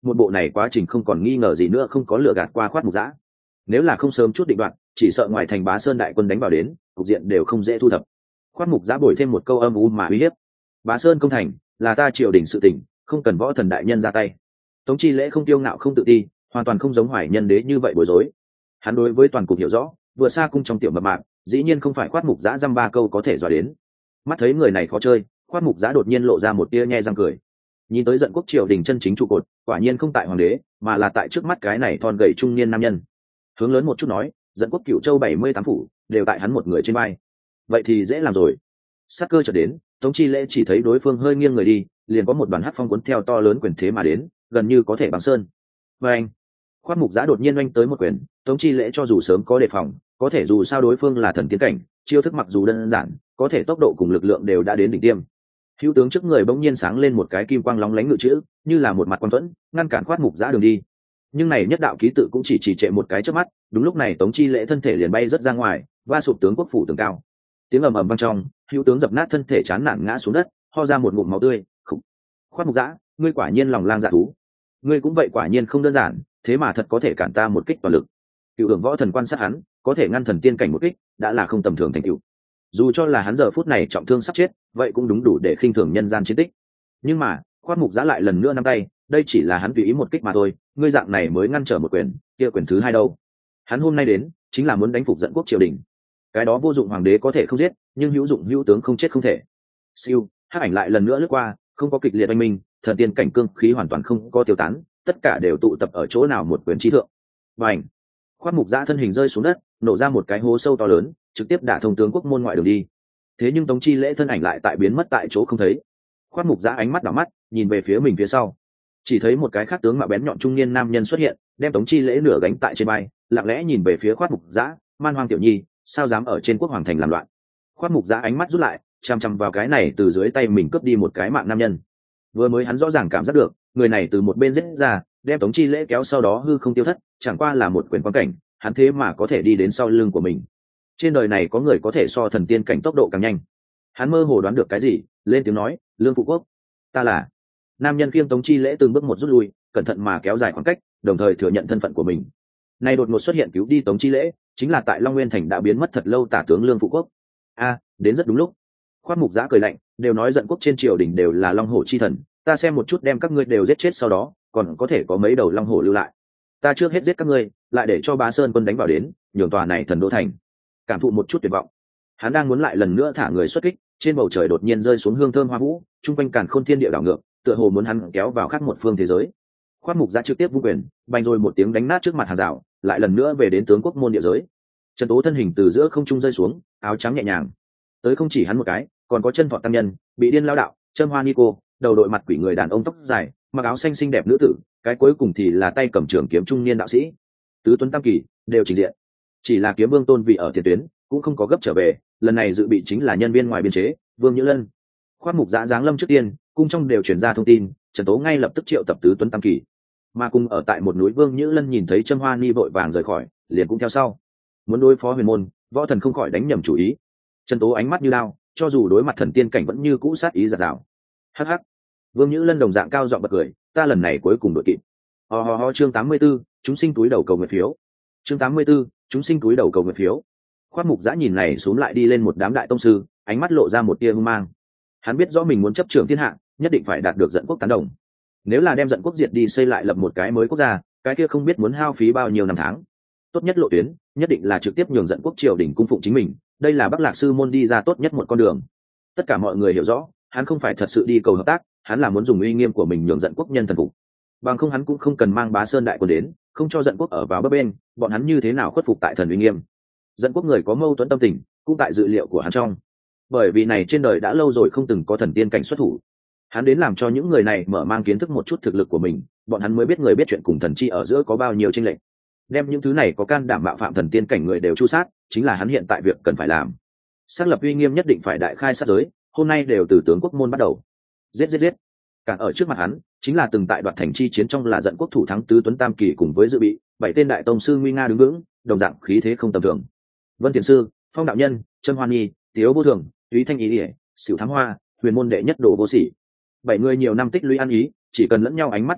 một bộ này quá trình không còn nghi ngờ gì nữa không có lựa gạt qua Khoát Mục Giã. Nếu là không sớm chút định đoạn, chỉ sợ ngoài thành Bá Sơn đại quân đánh vào đến, cục diện đều không dễ thu thập. Khoát Mục Giã bồi thêm một câu âm u mà uy hiếp: Bá Sơn công thành là ta triều đình sự tình, không cần võ thần đại nhân ra tay. Tống Chi Lễ không tiêu ngạo không tự ti, hoàn toàn không giống Hoài Nhân đế như vậy bối rối. Hắn đối với toàn cục hiểu rõ, vừa xa cung trong tiểu mập mạp, dĩ nhiên không phải Khoát Mục Giã dăm ba câu có thể dọa đến. Mắt thấy người này khó chơi, Khoát Mục Giã đột nhiên lộ ra một tia nhe răng cười. Nhìn tới Dận Quốc triều đình chân chính trụ cột, quả nhiên không tại hoàng đế, mà là tại trước mắt cái này thon gầy trung niên nam nhân. Hướng lớn một chút nói, Dận Quốc Cửu Châu bảy mươi tám phủ đều tại hắn một người trên vai. Vậy thì dễ làm rồi. Sát cơ chợt đến, Tống Chi Lễ chỉ thấy đối phương hơi nghiêng người đi, liền có một đoàn hắc phong cuốn theo to lớn quyền thế mà đến, gần như có thể bằng sơn. Và anh, Khoát Mục Giã đột nhiên oanh tới một quyền, Tống Chi Lễ cho dù sớm có đề phòng, có thể dù sao đối phương là thần tiến cảnh, chiêu thức mặc dù đơn giản, có thể tốc độ cùng lực lượng đều đã đến đỉnh tiêm. Hữu tướng trước người bỗng nhiên sáng lên một cái kim quang lóng lánh ngự chữ, như là một mặt quan thuẫn, ngăn cản Khoát Mục Giã đường đi. Nhưng này nhất đạo ký tự cũng chỉ chỉ trệ một cái trước mắt, đúng lúc này Tống Chi Lễ thân thể liền bay rất ra ngoài, va sụp tướng quốc phủ tường cao. Tiếng ầm ầm vang trong, Hữu tướng dập nát thân thể chán nản ngã xuống đất, ho ra một ngụm máu tươi. Khủ. Khoát Mục Giã, ngươi quả nhiên lòng lang dạ thú, ngươi cũng vậy quả nhiên không đơn giản, thế mà thật có thể cản ta một kích toàn lực. Cựu Hưởng Võ Thần quan sát hắn, có thể ngăn thần tiên cảnh một kích, đã là không tầm thường thành tựu. Dù cho là hắn giờ phút này trọng thương sắp chết, vậy cũng đúng đủ để khinh thường nhân gian chiến tích. Nhưng mà, Khoát Mục Giã lại lần nữa nắm tay, đây chỉ là hắn tùy ý một kích mà thôi, ngươi dạng này mới ngăn trở một quyền, kia quyền thứ hai đâu? Hắn hôm nay đến, chính là muốn đánh phục Dận Quốc triều đình. Cái đó vô dụng hoàng đế có thể không giết, nhưng hữu dụng hữu tướng không chết không thể. Siêu, hắc ảnh lại lần nữa lướt qua, không có kịch liệt oanh minh, thần tiên cảnh cương khí hoàn toàn không có tiêu tán, tất cả đều tụ tập ở chỗ nào một quyền trí thượng. Bành! Khoát Mục Giã thân hình rơi xuống đất, nổ ra một cái hố sâu to lớn, trực tiếp đả thông tướng quốc môn ngoại đường đi. Thế nhưng Tống Chi Lễ thân ảnh lại tại biến mất tại chỗ không thấy. Khoát Mục Giã ánh mắt đảo mắt, nhìn về phía mình phía sau, chỉ thấy một cái khác tướng mạo bén nhọn trung niên nam nhân xuất hiện, đem Tống Chi Lễ nửa gánh tại trên vai, lặng lẽ nhìn về phía Khoát Mục Giã, man hoang tiểu nhi, sao dám ở trên quốc hoàng thành làm loạn? Khoát Mục Giã ánh mắt rút lại, chằm chằm vào cái này từ dưới tay mình cướp đi một cái mạng nam nhân. Vừa mới hắn rõ ràng cảm giác được, người này từ một bên giết ra, đem Tống Chi Lễ kéo sau đó hư không tiêu thất, chẳng qua là một quyền quan cảnh, hắn thế mà có thể đi đến sau lưng của mình. Trên đời này có người có thể so thần tiên cảnh tốc độ càng nhanh. Hắn mơ hồ đoán được cái gì, lên tiếng nói, Lương Phụ Quốc, ta là. Nam nhân khiêng Tống Chi Lễ từng bước một rút lui, cẩn thận mà kéo dài khoảng cách, đồng thời thừa nhận thân phận của mình. Nay đột ngột xuất hiện cứu đi Tống Chi Lễ, chính là tại Long Nguyên thành đã biến mất thật lâu tả tướng Lương Phụ Quốc. A, đến rất đúng lúc. Khoát Mục Giã cười lạnh, đều nói Dận Quốc trên triều đình đều là long hổ chi thần, ta xem một chút đem các ngươi đều giết chết sau đó, còn có thể có mấy đầu long hổ lưu lại. Ta trước hết giết các ngươi, lại để cho Bá Sơn quân đánh vào đến, nhường tòa này thần đô thành. Cảm thụ một chút tuyệt vọng. Hắn đang muốn lại lần nữa thả người xuất kích, trên bầu trời đột nhiên rơi xuống hương thơm hoa vũ, trung quanh càn khôn thiên địa đảo ngược, tựa hồ muốn hắn kéo vào khác một phương thế giới. Khoát Mục Giã trực tiếp vung quyền, bành rồi một tiếng đánh nát trước mặt hàng rào, lại lần nữa về đến tướng quốc môn địa giới. Trần Tố thân hình từ giữa không trung rơi xuống, áo trắng nhẹ nhàng. Tới không chỉ hắn một cái, còn có chân thọ tam nhân, bị điên lao đạo, châm hoa nico, đầu đội mặt quỷ người đàn ông tóc dài, mặc áo xanh xinh đẹp nữ tử, cái cuối cùng thì là tay cầm trường kiếm trung niên đạo sĩ. Tứ tuấn tam kỳ đều trình diện. Chỉ là Kiếm Vương Tôn vị ở tiền tuyến, cũng không có gấp trở về, lần này dự bị chính là nhân viên ngoài biên chế, Vương Nhữ Lân. Khoát Mục Giã giáng lâm trước tiên, cung trong đều truyền ra thông tin, Trần Tố ngay lập tức triệu tập tứ tuấn tam kỳ. Mà cùng ở tại một núi Vương Nhữ Lân nhìn thấy Trâm Hoa Ni vội vàng rời khỏi, liền cũng theo sau. Muốn đối phó huyền môn, võ thần không khỏi đánh nhầm chủ ý. Trần Tố ánh mắt như lao, cho dù đối mặt thần tiên cảnh vẫn như cũ sát ý giạt rào. Hắc hắc. Vương Nhữ Lân đồng dạng cao giọng bật cười, ta lần này cuối cùng đội kịp. Ho ho ho, chương tám mươi 84, chúng sinh túi đầu cầu nguyện phiếu. Chương tám mươi 84, chúng sinh túi đầu cầu nguyện phiếu. Khoát Mục Giã nhìn này xuống lại đi lên một đám đại tông sư, ánh mắt lộ ra một tia hung mang. Hắn biết rõ mình muốn chấp trưởng thiên hạ, nhất định phải đạt được Dận Quốc tán đồng. Nếu là đem Dận Quốc diệt đi xây lại lập một cái mới quốc gia, cái kia không biết muốn hao phí bao nhiêu năm tháng. Tốt nhất lộ tuyến, nhất định là trực tiếp nhường Dận Quốc triều đình cung phụng chính mình, đây là Bắc Lạc sư môn đi ra tốt nhất một con đường. Tất cả mọi người hiểu rõ, hắn không phải thật sự đi cầu hợp tác, hắn là muốn dùng uy nghiêm của mình nhường Dận Quốc nhân thần phục. Bằng không hắn cũng không cần mang Bá Sơn đại quân đến, không cho Dận Quốc ở vào bấp bên, bọn hắn như thế nào khuất phục tại thần uy nghiêm. Dận Quốc người có mâu thuẫn tâm tình, cũng tại dự liệu của hắn trong. Bởi vì này trên đời đã lâu rồi không từng có thần tiên cảnh xuất thủ. Hắn đến làm cho những người này mở mang kiến thức một chút thực lực của mình, bọn hắn mới biết người biết chuyện cùng thần chi ở giữa có bao nhiêu chênh lệch. Đem những thứ này có can đảm mạo phạm thần tiên cảnh người đều chu sát, chính là hắn hiện tại việc cần phải làm. Xác lập uy nghiêm nhất định phải đại khai sát giới, hôm nay đều từ tướng quốc môn bắt đầu. Giết giết giết. Càng ở trước mặt hắn, chính là từng tại đoạt thành chi chiến trong là Dận Quốc thủ thắng tứ tuấn tam kỳ cùng với dự bị, bảy tên đại tông sư nguy nga đứng vững, đồng dạng khí thế không tầm thường. Vân Thiền sư, Phong đạo nhân, Trân Hoan Nhi, Tiếu Vô Thường, Túy Thanh Ý Điệp, Sửu Thám Hoa, huyền môn đệ nhất đồ vô sỉ. Bảy người nhiều năm tích lũy ăn ý, chỉ cần lẫn nhau ánh mắt nhất động,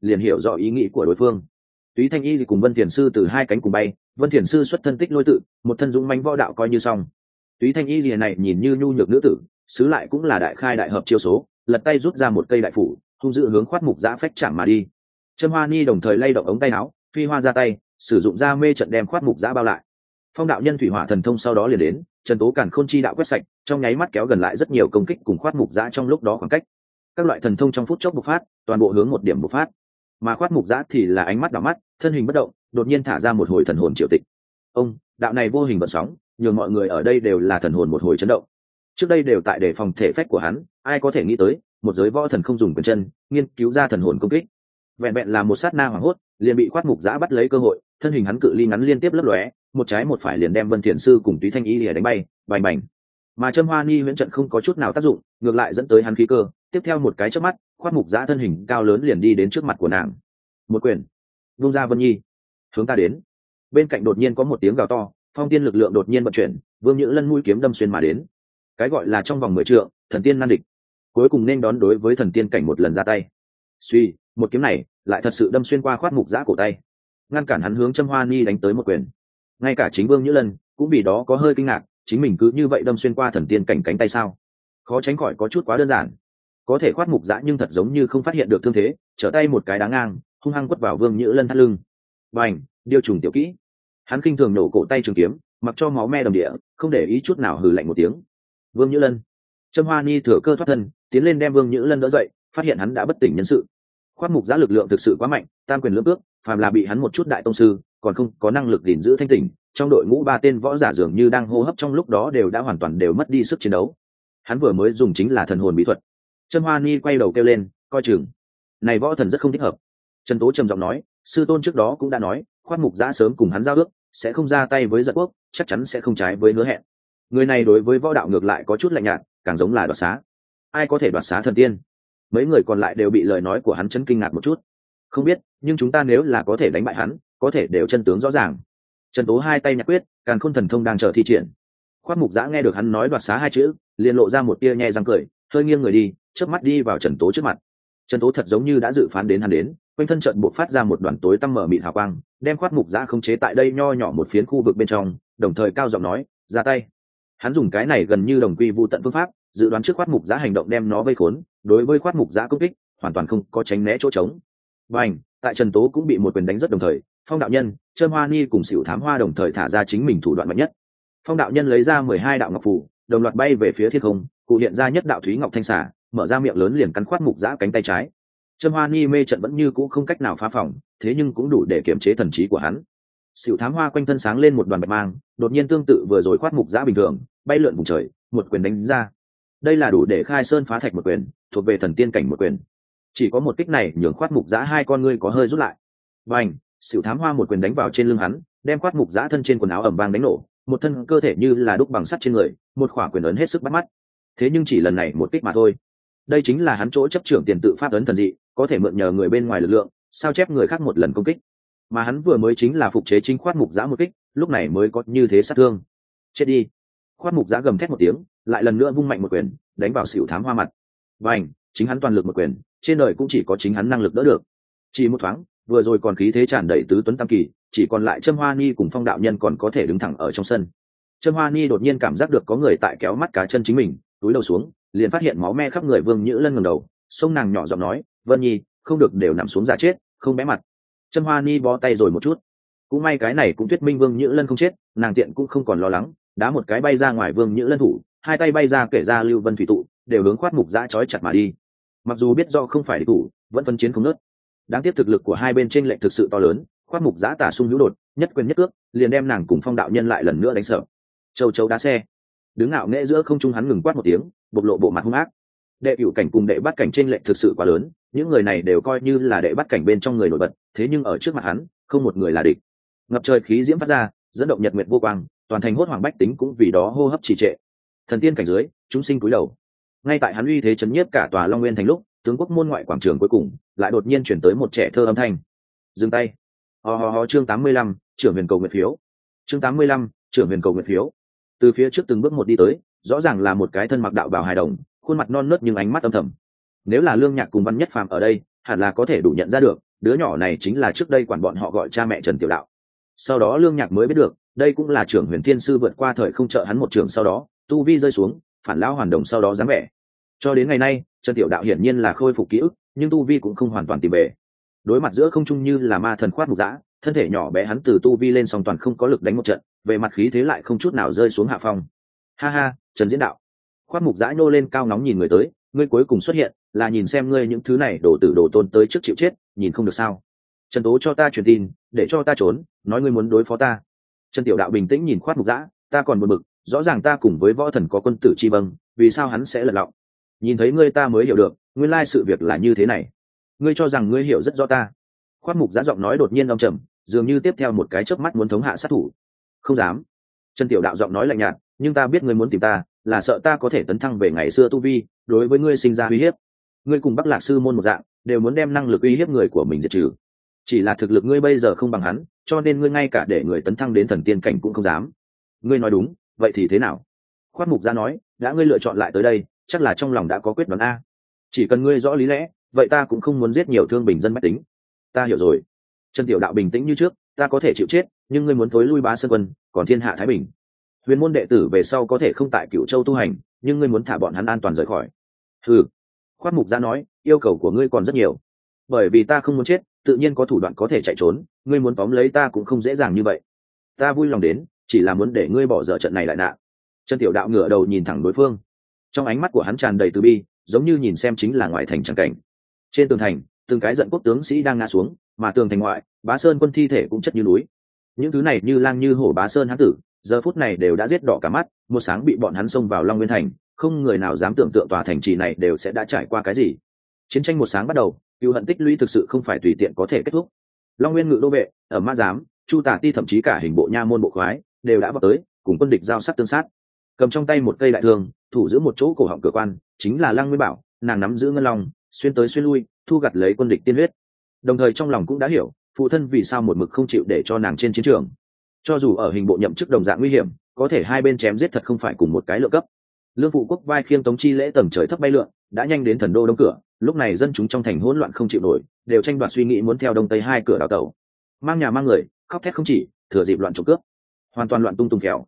liền hiểu rõ ý nghĩ của đối phương. Túy Thanh Y thì cùng Vân Thiền Sư từ hai cánh cùng bay, Vân Thiền Sư xuất thân tích lôi tự, một thân dũng mãnh võ đạo coi như xong. Túy Thanh Y lìa này nhìn như nhu nhược nữ tử, xứ lại cũng là đại khai đại hợp chiêu số, lật tay rút ra một cây đại phủ, hung dữ hướng Khoát Mục Dã phách chạm mà đi. Trâm Hoa Ni đồng thời lay động ống tay áo, phi hoa ra tay, sử dụng ra mê trận đem Khoát Mục Dã bao lại. Phong đạo nhân thủy hỏa thần thông sau đó liền đến, Trần Tố Càn Khôn chi đạo quét sạch, trong nháy mắt kéo gần lại rất nhiều công kích cùng Khoát Mục Dã trong lúc đó khoảng cách. Các loại thần thông trong phút chốc bộc phát, toàn bộ hướng một điểm bộc phát. Mà Khoát Mục Dã thì là ánh mắt đảo mắt, thân hình bất động, đột nhiên thả ra một hồi thần hồn triệu tịch. Ông, đạo này vô hình vận sóng, nhường mọi người ở đây đều là thần hồn một hồi chấn động. Trước đây đều tại đề phòng thể phách của hắn, ai có thể nghĩ tới, một giới võ thần không dùng quyền chân, nghiên cứu ra thần hồn công kích. Vẹn vẹn là một sát na hoảng hốt, liền bị Khoát Mục Dã bắt lấy cơ hội, thân hình hắn cự ly ngắn liên tiếp lấp lóe, một trái một phải liền đem Vân Thiền Sư cùng Túy Thanh Y lìa đánh bay, bành bành. Mà Trâm Hoa Ni huyễn trận không có chút nào tác dụng, ngược lại dẫn tới hắn khí cơ, tiếp theo một cái chớp mắt, Khoát Mục Dã thân hình cao lớn liền đi đến trước mặt của nàng. Một quyền, vung ra Vân Nhi, hướng ta đến. Bên cạnh đột nhiên có một tiếng gào to, phong tiên lực lượng đột nhiên vận chuyển, Vương Nhữ Lân mũi kiếm đâm xuyên mà đến. Cái gọi là trong vòng mười trượng, thần tiên nan địch. Cuối cùng nên đón đối với thần tiên cảnh một lần ra tay. Suy, một kiếm này lại thật sự đâm xuyên qua Khoát Mục Dã cổ tay, ngăn cản hắn hướng Trâm Hoa Ni đánh tới một quyền. Ngay cả chính Vương Nhữ Lân cũng vì đó có hơi kinh ngạc, chính mình cứ như vậy đâm xuyên qua thần tiên cảnh cánh tay sao? Khó tránh khỏi có chút quá đơn giản. Có thể Khoát Mục Dã nhưng thật giống như không phát hiện được thương thế, trở tay một cái đá ngang, hung hăng quất vào Vương Nhữ Lân thắt lưng. Bành, điêu trùng tiểu kỹ. Hắn kinh thường nổ cổ tay trường kiếm, mặc cho máu me đầm địa, không để ý chút nào hừ lạnh một tiếng. Vương Nhữ Lân. Trâm Hoa Ni thừa cơ thoát thân, tiến lên đem Vương Nhữ Lân đỡ dậy, phát hiện hắn đã bất tỉnh nhân sự. Khoát Mục Dã lực lượng thực sự quá mạnh, tam quyền lưỡng cước, phàm là bị hắn một chút đại tông sư, còn không có năng lực gìn giữ thanh tỉnh, trong đội ngũ ba tên võ giả dường như đang hô hấp trong lúc đó đều đã hoàn toàn đều mất đi sức chiến đấu. Hắn vừa mới dùng chính là thần hồn bí thuật. Trâm Hoa Ni quay đầu kêu lên, coi chừng, này võ thần rất không thích hợp. Trần Tố trầm giọng nói, sư tôn trước đó cũng đã nói, Khoát Mục Dã sớm cùng hắn giao ước, sẽ không ra tay với giật quốc, chắc chắn sẽ không trái với hứa hẹn. Người này đối với võ đạo ngược lại có chút lạnh nhạt, càng giống là đoạt xá. Ai có thể đoạt xá thần tiên? Mấy người còn lại đều bị lời nói của hắn chấn kinh ngạc một chút. Không biết, nhưng chúng ta nếu là có thể đánh bại hắn, có thể đều chân tướng rõ ràng. Trần Tố hai tay nhặt quyết, Càn Khôn thần thông đang chờ thi triển. Khoát Mục Dã nghe được hắn nói đoạt xá hai chữ, liền lộ ra một tia nhe răng cười, hơi nghiêng người đi, chớp mắt đi vào Trần Tố trước mặt. Trần Tố thật giống như đã dự phán đến hắn đến, quanh thân trận bộc phát ra một đoàn tối tăm mở mịt hào quang, đem Khoát Mục Dã khống chế tại đây nho nhỏ một phiến khu vực bên trong, đồng thời cao giọng nói, ra tay. Hắn dùng cái này gần như đồng quy vu tận phương pháp, dự đoán trước Khoát Mục Dã hành động đem nó vây khốn, đối với Khoát Mục Dã công kích, hoàn toàn không có tránh né chỗ trống. Bành, tại Trần Tố cũng bị một quyền đánh rất đồng thời, Phong đạo nhân, Trâm Hoa Ni cùng Sửu Thám Hoa đồng thời thả ra chính mình thủ đoạn mạnh nhất. Phong đạo nhân lấy ra mười hai đạo ngọc phù, đồng loạt bay về phía thiên không, cụ hiện ra nhất đạo thúy ngọc thanh xả, mở ra miệng lớn liền cắn Khoát Mục Dã cánh tay trái. Trâm Hoa Ni mê trận vẫn như cũ không cách nào phá phòng, thế nhưng cũng đủ để kiểm chế thần trí của hắn. Sửu Thám Hoa quanh thân sáng lên một đoàn bạch mang, đột nhiên tương tự vừa rồi Khoát Mục Dã bình thường, bay lượn vùng trời, một quyền đánh ra. Đây là đủ để khai sơn phá thạch một quyền, thuộc về thần tiên cảnh một quyền. Chỉ có một kích này nhường Khoát Mục Dã hai con ngươi có hơi rút lại. Bành, Sửu Thám Hoa một quyền đánh vào trên lưng hắn, đem Khoát Mục Dã thân trên quần áo ầm vang đánh nổ, một thân cơ thể như là đúc bằng sắt trên người, một khỏa quyền ấn hết sức bắt mắt. Thế nhưng chỉ lần này một kích mà thôi. Đây chính là hắn chỗ chấp trưởng tiền tự pháp ấn thần dị, có thể mượn nhờ người bên ngoài lực lượng, sao chép người khác một lần công kích. Mà hắn vừa mới chính là phục chế chính Khoát Mục Dã một kích, lúc này mới có như thế sát thương. Chết đi. Khoát Mục Dã gầm thét một tiếng, lại lần nữa vung mạnh một quyền, đánh vào Sửu Thám Hoa mặt. Bành, chính hắn toàn lực một quyền, trên đời cũng chỉ có chính hắn năng lực đỡ được. Chỉ một thoáng, vừa rồi còn khí thế tràn đầy tứ tuấn tam kỳ, chỉ còn lại Trâm Hoa Ni cùng Phong đạo nhân còn có thể đứng thẳng ở trong sân. Trâm Hoa Ni đột nhiên cảm giác được có người tại kéo mắt cá chân chính mình, túi đầu xuống, liền phát hiện máu me khắp người. Vương Nhữ Lân ngẩng đầu, xông nàng nhỏ giọng nói, Vân Nhi, không được đều nằm xuống giả chết, không bé mặt. Trâm Hoa Ni bó tay rồi một chút, cũng may cái này cũng thuyết minh Vương Nhữ Lân không chết, nàng tiện cũng không còn lo lắng, đá một cái bay ra ngoài Vương Nhữ Lân thủ, hai tay bay ra kể ra Lưu Vân thủy tụ, đều hướng Khoát Mục Dã trói chặt mà đi. Mặc dù biết do không phải địch thủ, vẫn phân chiến không nớt. Đáng tiếc thực lực của hai bên trên lệnh thực sự to lớn, Khoát Mục Dã tả sung hữu đột, nhất quyền nhất cước, liền đem nàng cùng Phong đạo nhân lại lần nữa đánh sợ. Châu Châu đá xe, đứng ngạo nghễ giữa không trung hắn ngừng quát một tiếng, bộc lộ bộ mặt hung ác. Đệ cửu cảnh cùng đệ bắt cảnh trên lệnh thực sự quá lớn, những người này đều coi như là đệ bắt cảnh bên trong người nổi bật, thế nhưng ở trước mặt hắn, không một người là địch. Ngập trời khí diễm phát ra, dẫn động nhật nguyệt vô quang, toàn thành hốt hoảng bách tính cũng vì đó hô hấp trì trệ. Thần tiên cảnh dưới, chúng sinh cúi đầu. Ngay tại hắn uy thế chấn nhiếp cả tòa Long Nguyên thành lúc, tướng quốc môn ngoại quảng trường cuối cùng lại đột nhiên chuyển tới một trẻ thơ âm thanh. Dừng tay. Ho ho ho. Chương tám mươi lăm, trưởng huyền cầu nguyện phiếu. Chương tám mươi lăm, trưởng huyền cầu nguyện phiếu. Từ phía trước từng bước một đi tới, rõ ràng là một cái thân mặc đạo bào hài đồng, khuôn mặt non nớt nhưng ánh mắt âm thầm. Nếu là Lương Nhạc cùng Văn Nhất Phàm ở đây, hẳn là có thể đủ nhận ra được đứa nhỏ này chính là trước đây quản bọn họ gọi cha mẹ Trần Tiểu Đạo. Sau đó Lương Nhạc mới biết được đây cũng là trưởng Huyền Thiên Sư vượt qua thời không trợ hắn một trường sau đó tu vi rơi xuống, phản lão hoàn đồng sau đó dáng vẻ. Cho đến ngày nay Trần Tiểu Đạo hiển nhiên là khôi phục ký ức, nhưng tu vi cũng không hoàn toàn tìm về. Đối mặt giữa không trung như là ma thần khoát mục dã, thân thể nhỏ bé hắn từ tu vi lên song toàn không có lực đánh một trận, về mặt khí thế lại không chút nào rơi xuống hạ phong. Ha ha, Trần Diễn Đạo. Khoát mục dã nhô lên cao nóng nhìn người tới, ngươi cuối cùng xuất hiện là nhìn xem ngươi những thứ này đổ tử đổ tôn tới trước chịu chết, nhìn không được sao? Trần Tố cho ta truyền tin, để cho ta trốn, nói ngươi muốn đối phó ta. Trần Tiểu Đạo bình tĩnh nhìn khoát mục dã, ta còn buồn bực, rõ ràng ta cùng với võ thần có quân tử chi vâng, vì sao hắn sẽ lật lọng? Nhìn thấy ngươi ta mới hiểu được, nguyên lai sự việc là như thế này. Ngươi cho rằng ngươi hiểu rất rõ ta. Khoát mục dã giọng nói đột nhiên âm trầm, dường như tiếp theo một cái chớp mắt muốn thống hạ sát thủ. Không dám. Trần Tiểu Đạo giọng nói lạnh nhạt, nhưng ta biết ngươi muốn tìm ta là sợ ta có thể tấn thăng về ngày xưa tu vi, đối với ngươi sinh ra uy hiếp. Ngươi cùng Bắc Lạc sư môn một dạng, đều muốn đem năng lực uy hiếp người của mình diệt trừ. Chỉ là thực lực ngươi bây giờ không bằng hắn, cho nên ngươi ngay cả để người tấn thăng đến thần tiên cảnh cũng không dám. Ngươi nói đúng, vậy thì thế nào? Khoát mục dã nói, đã ngươi lựa chọn lại tới đây, chắc là trong lòng đã có quyết đoán a. Chỉ cần ngươi rõ lý lẽ, vậy ta cũng không muốn giết nhiều thương bình dân bách tính. Ta hiểu rồi. Trần Tiểu Đạo bình tĩnh như trước, ta có thể chịu chết, nhưng ngươi muốn thối lui Bá Sơn quân, còn thiên hạ thái bình. Huyền môn đệ tử về sau có thể không tại Cửu Châu tu hành, nhưng ngươi muốn thả bọn hắn an toàn rời khỏi. Hừ. Khoát mục dã nói, yêu cầu của ngươi còn rất nhiều. Bởi vì ta không muốn chết, tự nhiên có thủ đoạn có thể chạy trốn, ngươi muốn tóm lấy ta cũng không dễ dàng như vậy. Ta vui lòng đến, chỉ là muốn để ngươi bỏ dở trận này lại nạn. Trần Tiểu Đạo ngửa đầu nhìn thẳng đối phương, trong ánh mắt của hắn tràn đầy từ bi, giống như nhìn xem chính là ngoại thành chẳng cảnh. Trên tường thành, từng cái giận quốc tướng sĩ đang ngã xuống, mà tường thành ngoại, Bá Sơn quân thi thể cũng chất như núi. Những thứ này như lang như hổ Bá Sơn hán tử, giờ phút này đều đã giết đỏ cả mắt, một sáng bị bọn hắn xông vào Long Nguyên thành, không người nào dám tưởng tượng tòa thành trì này đều sẽ đã trải qua cái gì. Chiến tranh một sáng bắt đầu, cừu hận tích lũy thực sự không phải tùy tiện có thể kết thúc. Long Nguyên ngự đô vệ, ở Ma Giám, Chu Tả Ti thậm chí cả hình bộ nha môn bộ khoái đều đã vào tới, cùng quân địch giao sát tương sát. Cầm trong tay một cây đại thương, thủ giữ một chỗ cổ họng cửa quan, chính là Lăng Nguyên Bảo, nàng nắm giữ ngân long, xuyên tới xuyên lui, thu gặt lấy quân địch tiên huyết. Đồng thời trong lòng cũng đã hiểu, phụ thân vì sao một mực không chịu để cho nàng trên chiến trường. Cho dù ở hình bộ nhậm chức đồng dạng nguy hiểm, có thể hai bên chém giết thật không phải cùng một cái lượng cấp. Lương phụ quốc vai khiêng Tống Chi Lễ tầng trời thấp bay lượn, đã nhanh đến thần đô đông cửa, lúc này dân chúng trong thành hỗn loạn không chịu nổi, đều tranh đoạt suy nghĩ muốn theo đông tây hai cửa đào tẩu. Mang nhà mang người, khóc thét không chỉ, thừa dịp loạn trộm cướp, hoàn toàn loạn tung tung phèo.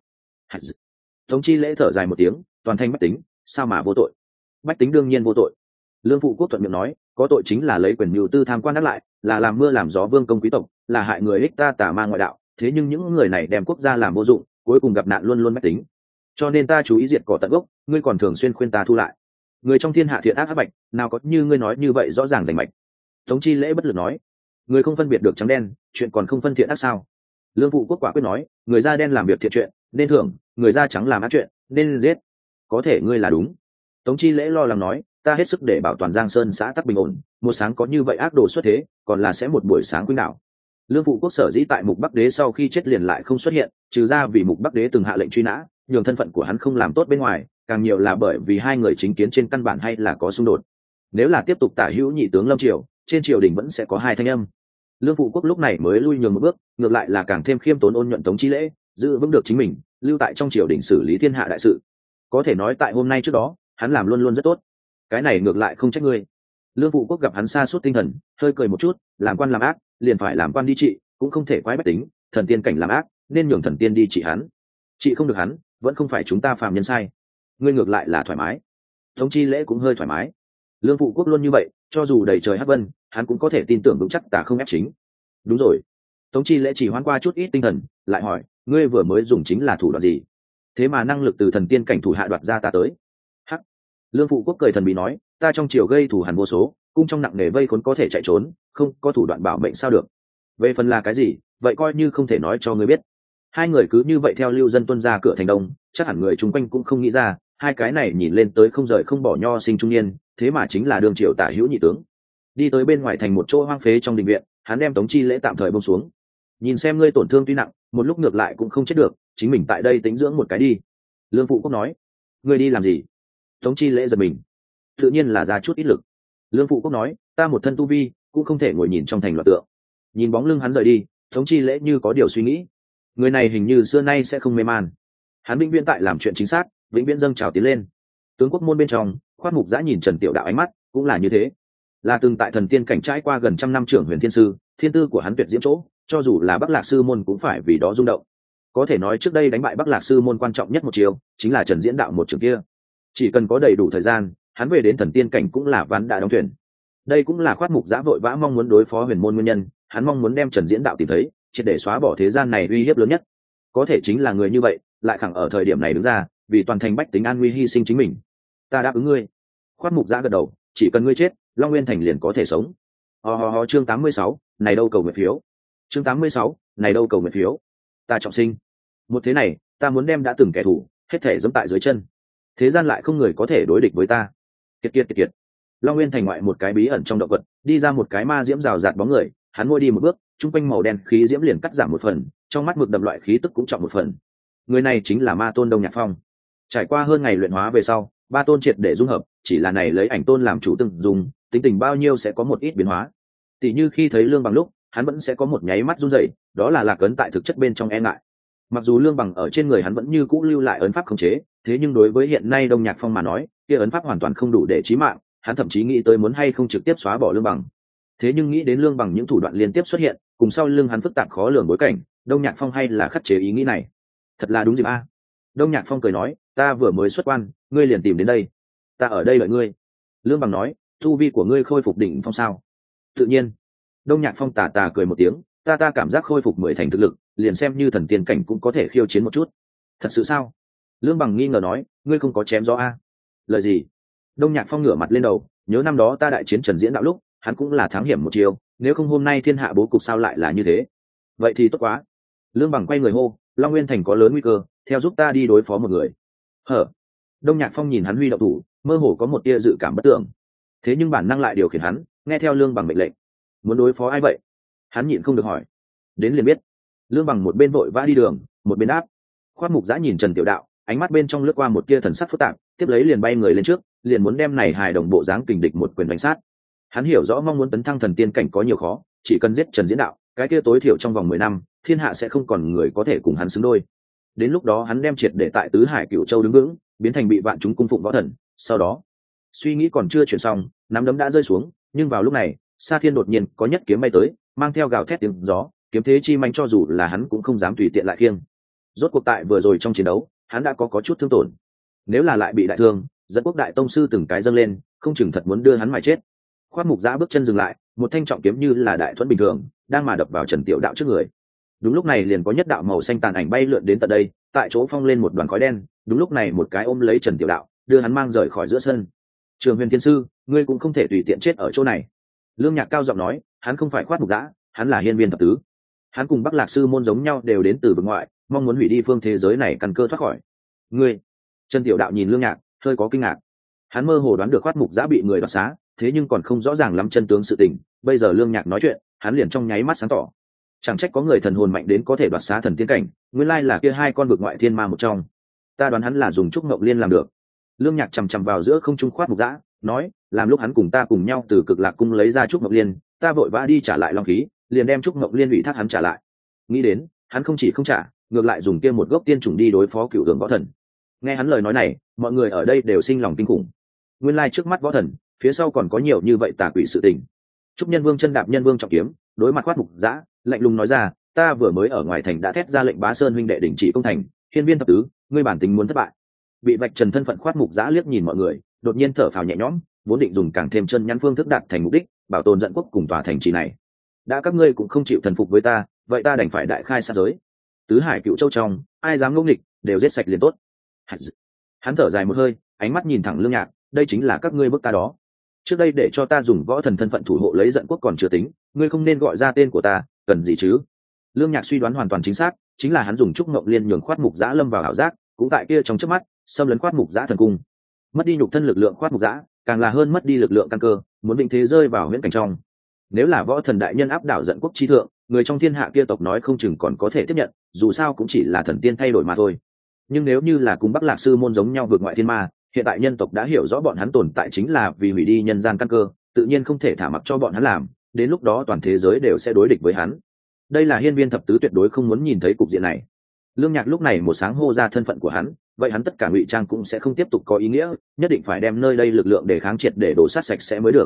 Tống Chi Lễ thở dài một tiếng, toàn thành bách tính, sao mà vô tội? Bách tính đương nhiên vô tội. Lương phụ quốc thuận miệng nói, có tội chính là lấy quyền mưu tư tham quan đắc lại, là làm mưa làm gió vương công quý tộc, là hại người ích ta tà ma ngoại đạo. Thế nhưng những người này đem quốc gia làm vô dụng, cuối cùng gặp nạn luôn luôn bách tính. Cho nên ta chú ý diệt cỏ tận gốc, ngươi còn thường xuyên khuyên ta thu lại. Người trong thiên hạ thiện ác ác bạch, nào có như ngươi nói như vậy rõ ràng rành mạch. Tống Chi Lễ bất lực nói, người không phân biệt được trắng đen, chuyện còn không phân thiện ác sao? Lương phụ quốc quả quyết nói, người da đen làm việc thiện chuyện nên thưởng, người da trắng làm ác chuyện nên giết. Có thể ngươi là đúng. Tống Chi Lễ lo lắng nói, ta hết sức để bảo toàn Giang Sơn xã tắc bình ổn, một sáng có như vậy ác đồ xuất thế, còn là sẽ một buổi sáng khuynh đảo. Lương phụ quốc sở dĩ tại Mục Bắc Đế sau khi chết liền lại không xuất hiện, trừ ra vì Mục Bắc Đế từng hạ lệnh truy nã, nhường thân phận của hắn không làm tốt bên ngoài, càng nhiều là bởi vì hai người chính kiến trên căn bản hay là có xung đột. Nếu là tiếp tục tả hữu nhị tướng Lâm Triều, trên triều đình vẫn sẽ có hai thanh âm. Lương phụ quốc lúc này mới lui nhường một bước, ngược lại là càng thêm khiêm tốn ôn nhuận Tống Chi Lễ, giữ vững được chính mình, lưu tại trong triều đình xử lý thiên hạ đại sự. Có thể nói tại hôm nay trước đó, hắn làm luôn luôn rất tốt. Cái này ngược lại không trách ngươi. Lương phụ quốc gặp hắn sa sút tinh thần, hơi cười một chút, làm quan làm ác, liền phải làm quan đi trị, cũng không thể quái bách tính, thần tiên cảnh làm ác, nên nhường thần tiên đi trị hắn. Trị không được hắn, vẫn không phải chúng ta phàm nhân sai. Ngươi ngược lại là thoải mái. Tống Chi Lễ cũng hơi thoải mái. Lương phụ quốc luôn như vậy, cho dù đầy trời hắc vân, hắn cũng có thể tin tưởng vững chắc tà không ép chính. Đúng rồi. Tống Chi Lễ chỉ hoán qua chút ít tinh thần, lại hỏi, ngươi vừa mới dùng chính là thủ đoạn gì? Thế mà năng lực từ thần tiên cảnh thủ hạ đoạt ra ta tới. Hắc. Lương phụ quốc cười thần bí nói, ta trong triều gây thủ hàn vô số, cung trong nặng nề vây khốn có thể chạy trốn, không có thủ đoạn bảo mệnh sao được? Về phần là cái gì, vậy coi như không thể nói cho ngươi biết. Hai người cứ như vậy theo lưu dân tuân ra cửa thành đông, chắc hẳn người chung quanh cũng không nghĩ ra, hai cái này nhìn lên tới không rời không bỏ nho sinh trung niên, thế mà chính là đường triều tả hữu nhị tướng. Đi tới bên ngoài thành một chỗ hoang phế trong đình viện, hắn đem Tống Chi Lễ tạm thời buông xuống. Nhìn xem ngươi tổn thương tuy nặng, một lúc ngược lại cũng không chết được, chính mình tại đây tính dưỡng một cái đi. Lương phụ quốc nói, ngươi đi làm gì? Tống Chi Lễ giật mình, tự nhiên là ra chút ít lực. Lương phụ quốc nói, ta một thân tu vi, cũng không thể ngồi nhìn trong thành loạn tượng. Nhìn bóng lưng hắn rời đi, Tống Chi Lễ như có điều suy nghĩ. Người này hình như xưa nay sẽ không mê man. Hắn vĩnh viễn tại làm chuyện chính xác, vĩnh viễn dâng trào tiến lên. Tướng quốc môn bên trong, Khoát Mục Dã nhìn Trần Tiểu Đạo ánh mắt cũng là như thế. là từng tại thần tiên cảnh trải qua gần trăm năm trưởng huyền thiên sư, thiên tư của hắn tuyệt diễm chỗ, cho dù là Bắc Lạc sư môn cũng phải vì đó rung động. Có thể nói trước đây đánh bại Bắc Lạc sư môn quan trọng nhất một chiều chính là Trần Diễn đạo một trường kia. Chỉ cần có đầy đủ thời gian, hắn về đến thần tiên cảnh cũng là ván đã đóng thuyền. Đây cũng là Khoát Mục Giã vội vã mong muốn đối phó huyền môn nguyên nhân, hắn mong muốn đem Trần Diễn đạo tìm thấy, triệt để xóa bỏ thế gian này uy hiếp lớn nhất. Có thể chính là người như vậy, lại khẳng ở thời điểm này đứng ra, vì toàn thành bách tính an nguy hy sinh chính mình. Ta đáp ứng ngươi. Khoát Mục Giã gật đầu, chỉ cần ngươi chết, Long Nguyên thành liền có thể sống. Ho ho ho, chương tám mươi sáu, này đâu cầu nguyện phiếu. Chương tám mươi sáu, này đâu cầu nguyện phiếu. Ta trọng sinh. Một thế này, ta muốn đem đã từng kẻ thù, hết thể giẫm tại dưới chân. Thế gian lại không người có thể đối địch với ta. Kiệt kiệt kiệt kiệt. Long Nguyên thành ngoại một cái bí ẩn trong động vật, đi ra một cái ma diễm rào rạt bóng người, hắn ngồi đi một bước, trung quanh màu đen khí diễm liền cắt giảm một phần, trong mắt mực đậm loại khí tức cũng trọng một phần. Người này chính là Ma Tôn Đông Nhạc Phong. Trải qua hơn ngày luyện hóa về sau, ba tôn triệt để dung hợp, chỉ là này lấy ảnh tôn làm chủ từng dùng, tính tình bao nhiêu sẽ có một ít biến hóa. Tỷ như khi thấy Lương Bằng lúc, hắn vẫn sẽ có một nháy mắt run rẩy, đó là lạc ấn tại thực chất bên trong e ngại. Mặc dù Lương Bằng ở trên người hắn vẫn như cũ lưu lại ấn pháp khống chế, thế nhưng đối với hiện nay Đông Nhạc Phong mà nói, kia ấn pháp hoàn toàn không đủ để chí mạng, hắn thậm chí nghĩ tới muốn hay không trực tiếp xóa bỏ Lương Bằng. Thế nhưng nghĩ đến Lương Bằng những thủ đoạn liên tiếp xuất hiện, cùng sau lưng hắn phức tạp khó lường bối cảnh, Đông Nhạc Phong hay là khắc chế ý nghĩ này. Thật là đúng dịp a. Đông Nhạc Phong cười nói, ta vừa mới xuất quan, ngươi liền tìm đến đây. Ta ở đây đợi ngươi. Lương Bằng nói, tu vi của ngươi khôi phục đỉnh phong sao? Tự nhiên. Đông Nhạc Phong tà tà cười một tiếng, ta ta cảm giác khôi phục mười thành thực lực, liền xem như thần tiên cảnh cũng có thể khiêu chiến một chút. Thật sự sao? Lương Bằng nghi ngờ nói, ngươi không có chém gió a? Lời gì? Đông Nhạc Phong ngửa mặt lên đầu, nhớ năm đó ta đại chiến Trần Diễn đạo lúc, hắn cũng là thắng hiểm một chiều, nếu không hôm nay thiên hạ bố cục sao lại là như thế? Vậy thì tốt quá. Lương Bằng quay người hô, Long Nguyên thành có lớn nguy cơ, theo giúp ta đi đối phó một người. Hở? Đông Nhạc Phong nhìn hắn huy động thủ, mơ hồ có một tia dự cảm bất tưởng. Thế nhưng bản năng lại điều khiển hắn, nghe theo Lương Bằng mệnh lệnh. Muốn đối phó ai vậy? Hắn nhịn không được hỏi. Đến liền biết. Lương Bằng một bên vội vã đi đường, một bên đáp. Khoát Mục Giã nhìn Trần Tiểu Đạo, ánh mắt bên trong lướt qua một tia thần sắc phức tạp, tiếp lấy liền bay người lên trước, liền muốn đem này hài đồng bộ dáng kình địch một quyền đánh sát. Hắn hiểu rõ mong muốn tấn thăng thần tiên cảnh có nhiều khó, chỉ cần giết Trần Diễn Đạo, cái kia tối thiểu trong vòng mười năm, thiên hạ sẽ không còn người có thể cùng hắn xứng đôi. Đến lúc đó hắn đem triệt để tại tứ hải Cửu Châu đứng vững, biến thành bị vạn chúng cung phụng võ thần. Sau đó, suy nghĩ còn chưa chuyển xong, nắm đấm đã rơi xuống, nhưng vào lúc này, Sa Thiên đột nhiên có nhất kiếm bay tới, mang theo gào thét tiếng gió, kiếm thế chi manh cho dù là hắn cũng không dám tùy tiện lại khiêng. Rốt cuộc tại vừa rồi trong chiến đấu, hắn đã có có chút thương tổn. Nếu là lại bị đại thương, dẫn quốc đại tông sư từng cái dâng lên, không chừng thật muốn đưa hắn mà chết. Khoát Mục Giã bước chân dừng lại, một thanh trọng kiếm như là đại thuẫn bình thường, đang mà đập vào Trần Tiểu Đạo trước người. Đúng lúc này liền có nhất đạo màu xanh tàn ảnh bay lượn đến tận đây, tại chỗ phong lên một đoàn khói đen. Đúng lúc này một cái ôm lấy Trần Tiểu Đạo, đưa hắn mang rời khỏi giữa sân. Trường Huyền Thiên sư, ngươi cũng không thể tùy tiện chết ở chỗ này. Lương Nhạc cao giọng nói, hắn không phải Khoát Mục Giã, hắn là Hiên Viên thập tứ. Hắn cùng Bắc Lạc sư môn giống nhau, đều đến từ vực ngoại, mong muốn hủy đi phương thế giới này căn cơ thoát khỏi. Ngươi? Trần Tiểu Đạo nhìn Lương Nhạc, hơi có kinh ngạc. Hắn mơ hồ đoán được Khoát Mục Giã bị người đoạt xá, thế nhưng còn không rõ ràng lắm chân tướng sự tình. Bây giờ Lương Nhạc nói chuyện, hắn liền trong nháy mắt sáng tỏ. Chẳng trách có người thần hồn mạnh đến có thể đoạt xá thần tiên cảnh, nguyên lai là kia hai con vực ngoại thiên ma một trong. Ta đoán hắn là dùng trúc ngọc liên làm được. Lương Nhạc chằm chằm vào giữa không trung Khoát Mục Giã, nói, làm lúc hắn cùng ta cùng nhau từ Cực Lạc cung lấy ra trúc ngọc liên, ta vội vã đi trả lại long khí, liền đem trúc ngọc liên ủy thác hắn trả lại. Nghĩ đến, hắn không chỉ không trả, ngược lại dùng kia một gốc tiên trùng đi đối phó cựu đường võ thần. Nghe hắn lời nói này, mọi người ở đây đều sinh lòng kinh khủng. Nguyên lai trước mắt võ thần, phía sau còn có nhiều như vậy tà quỷ sự tình. Trúc Nhân Vương chân đạp Nhân Vương trọng kiếm, đối mặt Khoát Mục Giã, lạnh lùng nói ra, ta vừa mới ở ngoài thành đã thét ra lệnh Bá Sơn huynh đệ đình chỉ công thành, Hiên Viên thập tứ, ngươi bản tính muốn thất bại. Bị vạch trần thân phận Khoát Mục Giã liếc nhìn mọi người, đột nhiên thở phào nhẹ nhõm, vốn định dùng càng thêm chân nhắn phương thức đạt thành mục đích, bảo tồn Dận quốc cùng tòa thành trì này. Đã các ngươi cũng không chịu thần phục với ta, vậy ta đành phải đại khai sát giới. Tứ hải Cựu Châu trong, ai dám ngỗ nghịch, đều giết sạch liền tốt. Hắn thở dài một hơi, ánh mắt nhìn thẳng Lương Nhạc, đây chính là các ngươi bức ta đó. Trước đây để cho ta dùng võ thần thân phận thủ hộ lấy Dận quốc còn chưa tính, ngươi không nên gọi ra tên của ta, cần gì chứ? Lương Nhạc suy đoán hoàn toàn chính xác, chính là hắn dùng trúc ngọc liên nhường Khoát Mục Giã lâm vào ảo giác, cũng tại kia trong chớp mắt, xâm lấn Khoát Mục Giã thần cung. Mất đi nhục thân lực lượng Khoát Mục Giã, càng là hơn mất đi lực lượng căn cơ, muốn định thế rơi vào huyễn cảnh trong. Nếu là võ thần đại nhân áp đảo Dận quốc chi thượng, người trong thiên hạ kia tộc nói không chừng còn có thể tiếp nhận, dù sao cũng chỉ là thần tiên thay đổi mà thôi. Nhưng nếu như là cùng Bắc Lạc sư môn giống nhau vượt ngoại thiên ma, hiện tại nhân tộc đã hiểu rõ bọn hắn tồn tại chính là vì hủy đi nhân gian căn cơ, tự nhiên không thể thả mặc cho bọn hắn làm, đến lúc đó toàn thế giới đều sẽ đối địch với hắn. Đây là Hiên Viên thập tứ tuyệt đối không muốn nhìn thấy cục diện này. Lương Nhạc lúc này một sáng hô ra thân phận của hắn, vậy hắn tất cả ngụy trang cũng sẽ không tiếp tục có ý nghĩa, nhất định phải đem nơi đây lực lượng để kháng triệt để đổ sát sạch sẽ mới được.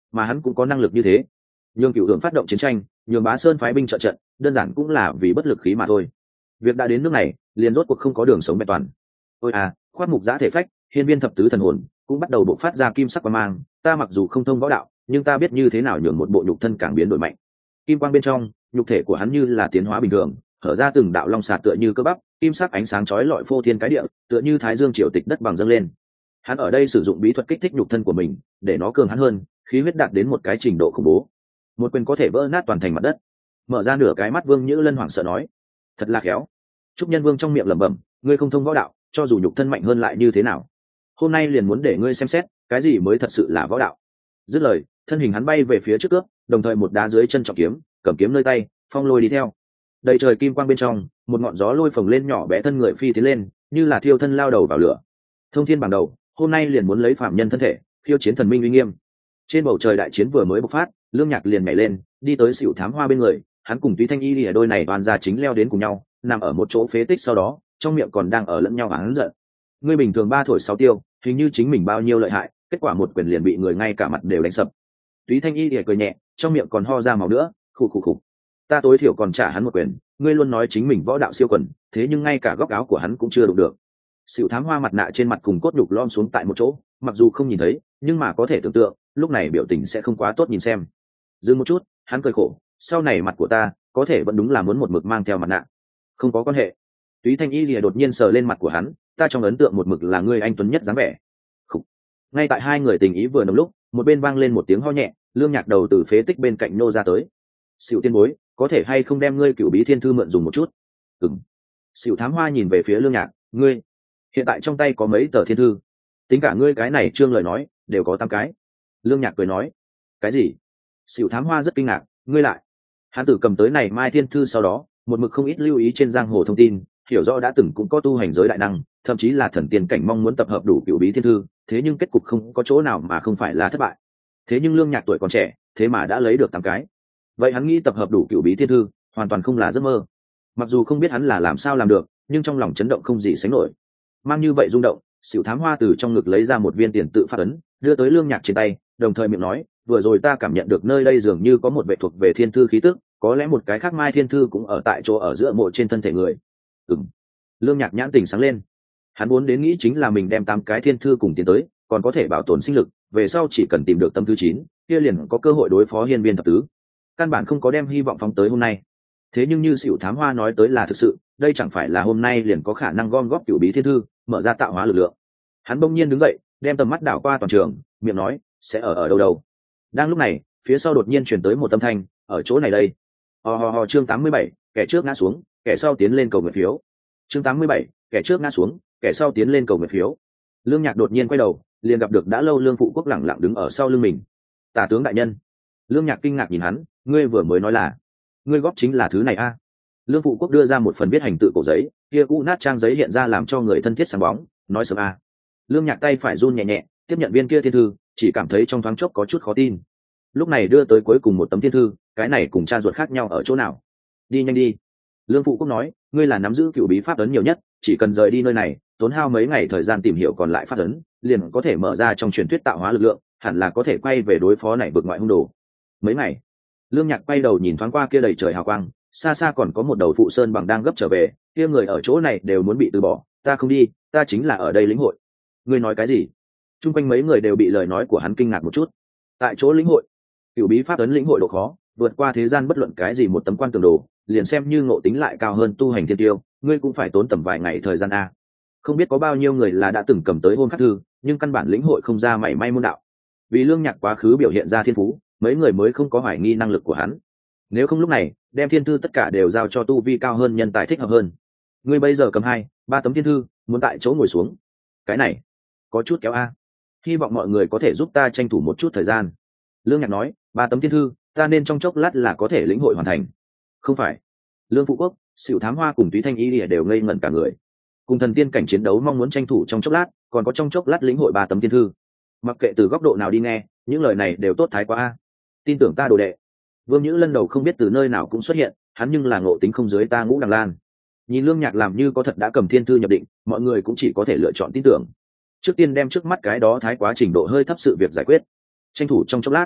mà hắn cũng có năng lực như thế. Nhường Cửu Hưởng phát động chiến tranh, nhường Bá Sơn phái binh trợ trận, đơn giản cũng là vì bất lực khí mà thôi. Việc đã đến nước này, liền rốt cuộc không có đường sống vẹn toàn. Ôi à, khoát mục giã thể phách, hiên viên thập tứ thần hồn cũng bắt đầu bộc phát ra kim sắc quang mang. Ta mặc dù không thông võ đạo, nhưng ta biết như thế nào nhường một bộ nhục thân càng biến đổi mạnh. Kim quang bên trong, nhục thể của hắn như là tiến hóa bình thường, hở ra từng đạo long xà tựa như cơ bắp, kim sắc ánh sáng chói lọi phô thiên cái địa, tựa như thái dương triều tịch đất bằng dâng lên. Hắn ở đây sử dụng bí thuật kích thích nhục thân của mình, để nó cường hắn hơn, khí huyết đạt đến một cái trình độ khủng bố. Một quyền có thể vỡ nát toàn thành mặt đất. Mở ra nửa cái mắt Vương Nhữ Lân hoảng sợ nói: "Thật là khéo." Trúc Nhân Vương trong miệng lẩm bẩm: "Ngươi không thông võ đạo, cho dù nhục thân mạnh hơn lại như thế nào? Hôm nay liền muốn để ngươi xem xét, cái gì mới thật sự là võ đạo." Dứt lời, thân hình hắn bay về phía trước cướp, đồng thời một đá dưới chân trọng kiếm, cầm kiếm nơi tay, phong lôi đi theo. Đầy trời kim quang bên trong, một ngọn gió lôi phồng lên nhỏ bé thân người phi tiến lên, như là thiêu thân lao đầu vào lửa. Thông thiên bằng đầu, hôm nay liền muốn lấy phạm nhân thân thể, khiêu chiến thần minh uy nghiêm. Trên bầu trời đại chiến vừa mới bộc phát, Lương Nhạc liền nhảy lên, đi tới Sửu Thám Hoa bên người, hắn cùng Túy Thanh Y lìa đôi này toàn ra chính leo đến cùng nhau, nằm ở một chỗ phế tích, sau đó trong miệng còn đang ở lẫn nhau hắn giận. Ngươi bình thường ba thổi sáu tiêu, hình như chính mình bao nhiêu lợi hại, kết quả một quyền liền bị người ngay cả mặt đều đánh sập. Túy Thanh Y lìa cười nhẹ, trong miệng còn ho ra máu nữa, khụ khụ khụ. Ta tối thiểu còn trả hắn một quyền, ngươi luôn nói chính mình võ đạo siêu quần, thế nhưng ngay cả góc áo của hắn cũng chưa đụng được. Sửu Thám Hoa mặt nạ trên mặt cùng cốt nhục lom xuống tại một chỗ, mặc dù không nhìn thấy, nhưng mà có thể tưởng tượng, lúc này biểu tình sẽ không quá tốt nhìn xem. Dừng một chút, hắn cười khổ, sau này mặt của ta có thể vẫn đúng là muốn một mực mang theo mặt nạ. Không có quan hệ. Túy Thanh Y lìa đột nhiên sờ lên mặt của hắn, ta trong ấn tượng một mực là ngươi anh tuấn nhất dáng vẻ. Khủ. Ngay tại hai người tình ý vừa nồng lúc, một bên vang lên một tiếng ho nhẹ, Lương Nhạc đầu từ phế tích bên cạnh nô ra tới. Sửu tiên bối, có thể hay không đem ngươi Cửu Bí Thiên Thư mượn dùng một chút? Ừm. Sửu Thám Hoa nhìn về phía Lương Nhạc, ngươi hiện tại trong tay có mấy tờ thiên thư? Tính cả ngươi cái này trương lời nói, đều có tám cái. Lương Nhạc cười nói, cái gì? Sửu Thám Hoa rất kinh ngạc, ngươi lại? Hắn tử cầm tới này Mai Thiên Thư sau đó, một mực không ít lưu ý trên giang hồ thông tin, hiểu rõ đã từng cũng có tu hành giới đại năng, thậm chí là thần tiên cảnh mong muốn tập hợp đủ Cửu Bí Thiên Thư, thế nhưng kết cục không có chỗ nào mà không phải là thất bại. Thế nhưng Lương Nhạc tuổi còn trẻ, thế mà đã lấy được tám cái. Vậy hắn nghĩ tập hợp đủ Cửu Bí Thiên Thư, hoàn toàn không là giấc mơ. Mặc dù không biết hắn là làm sao làm được, nhưng trong lòng chấn động không gì sánh nổi. Mang như vậy rung động, Sửu Thám Hoa từ trong ngực lấy ra một viên tiền tự phát ấn, đưa tới Lương Nhạc trên tay, đồng thời miệng nói, vừa rồi ta cảm nhận được nơi đây dường như có một vệ thuộc về thiên thư khí tức, có lẽ một cái khác Mai Thiên Thư cũng ở tại chỗ ở giữa mộ trên thân thể người. Ừm. Lương Nhạc nhãn tình sáng lên. Hắn muốn đến nghĩ chính là mình đem tám cái thiên thư cùng tiến tới, còn có thể bảo tồn sinh lực, về sau chỉ cần tìm được tấm thứ chín, kia liền có cơ hội đối phó hiên viên thập tứ. Căn bản không có đem hy vọng phóng tới hôm nay. Thế nhưng như Sửu Thám Hoa nói tới là thực sự, đây chẳng phải là hôm nay liền có khả năng gom góp Cửu Bí Thiên Thư, mở ra tạo hóa lực lượng. Hắn bỗng nhiên đứng dậy, đem tầm mắt đảo qua toàn trường, miệng nói, sẽ ở ở đâu đâu. Đang lúc này, phía sau đột nhiên truyền tới một âm thanh, ở chỗ này đây. Ho ho ho, chương tám mươi bảy, kẻ trước ngã xuống, kẻ sau tiến lên cầu nguyện phiếu. Chương tám mươi bảy, kẻ trước ngã xuống, kẻ sau tiến lên cầu nguyện phiếu. Lương Nhạc đột nhiên quay đầu, liền gặp được đã lâu Lương Phụ Quốc lẳng lặng đứng ở sau lưng mình. Tả tướng đại nhân. Lương Nhạc kinh ngạc nhìn hắn, ngươi vừa mới nói là, ngươi góp chính là thứ này a? À? Lương Phụ Quốc đưa ra một phần viết hành tự cổ giấy, kia cũ nát trang giấy hiện ra làm cho người thân thiết sáng bóng, nói sớm a. À. Lương Nhạc tay phải run nhẹ nhẹ, tiếp nhận viên kia thiên thư, chỉ cảm thấy trong thoáng chốc có chút khó tin. Lúc này đưa tới cuối cùng một tấm thiên thư, cái này cùng cha ruột khác nhau ở chỗ nào? Đi nhanh đi. Lương Phụ Quốc nói, ngươi là nắm giữ Cửu Bí pháp ấn nhiều nhất, chỉ cần rời đi nơi này, tốn hao mấy ngày thời gian tìm hiểu còn lại pháp ấn, liền có thể mở ra trong truyền thuyết tạo hóa lực lượng, hẳn là có thể quay về đối phó này vực ngoại hung đồ. Mấy ngày. Lương Nhạc quay đầu nhìn thoáng qua kia đầy trời hào quang, xa xa còn có một đầu phụ sơn bằng đang gấp trở về, kia người ở chỗ này đều muốn bị từ bỏ, ta không đi, ta chính là ở đây lĩnh hội. Ngươi nói cái gì? Trung quanh mấy người đều bị lời nói của hắn kinh ngạc một chút. Tại chỗ lĩnh hội, Cửu Bí pháp ấn lĩnh hội độ khó, vượt qua thế gian bất luận cái gì một tấm quan tường đồ, liền xem như ngộ tính lại cao hơn tu hành thiên tiêu, ngươi cũng phải tốn tầm vài ngày thời gian a. Không biết có bao nhiêu người là đã từng cầm tới hôn khắc thư, nhưng căn bản lĩnh hội không ra mảy may môn đạo. Vì Lương Nhạc quá khứ biểu hiện ra thiên phú, mấy người mới không có hoài nghi năng lực của hắn. Nếu không lúc này, đem thiên thư tất cả đều giao cho tu vi cao hơn nhân tài thích hợp hơn. Ngươi bây giờ cầm hai, ba tấm thiên thư, muốn tại chỗ ngồi xuống. Cái này, có chút kéo a. Hy vọng mọi người có thể giúp ta tranh thủ một chút thời gian. Lương Nhạc nói, ba tấm thiên thư, ta nên trong chốc lát là có thể lĩnh hội hoàn thành. Không phải. Lương Phụ Quốc, Sửu Thám Hoa cùng Túy Thanh Y lìa đều ngây ngẩn cả người. Cùng thần tiên cảnh chiến đấu mong muốn tranh thủ trong chốc lát, còn có trong chốc lát lĩnh hội ba tấm thiên thư. Mặc kệ từ góc độ nào đi nghe, những lời này đều tốt thái quá a. Tin tưởng ta đồ đệ. Vương Nhữ Lân đầu không biết từ nơi nào cũng xuất hiện, hắn nhưng là ngộ tính không dưới ta Ngũ Đằng Lan. Nhìn Lương Nhạc làm như có thật đã cầm thiên thư nhập định, mọi người cũng chỉ có thể lựa chọn tin tưởng. Trước tiên đem trước mắt cái đó thái quá trình độ hơi thấp sự việc giải quyết. Tranh thủ trong chốc lát,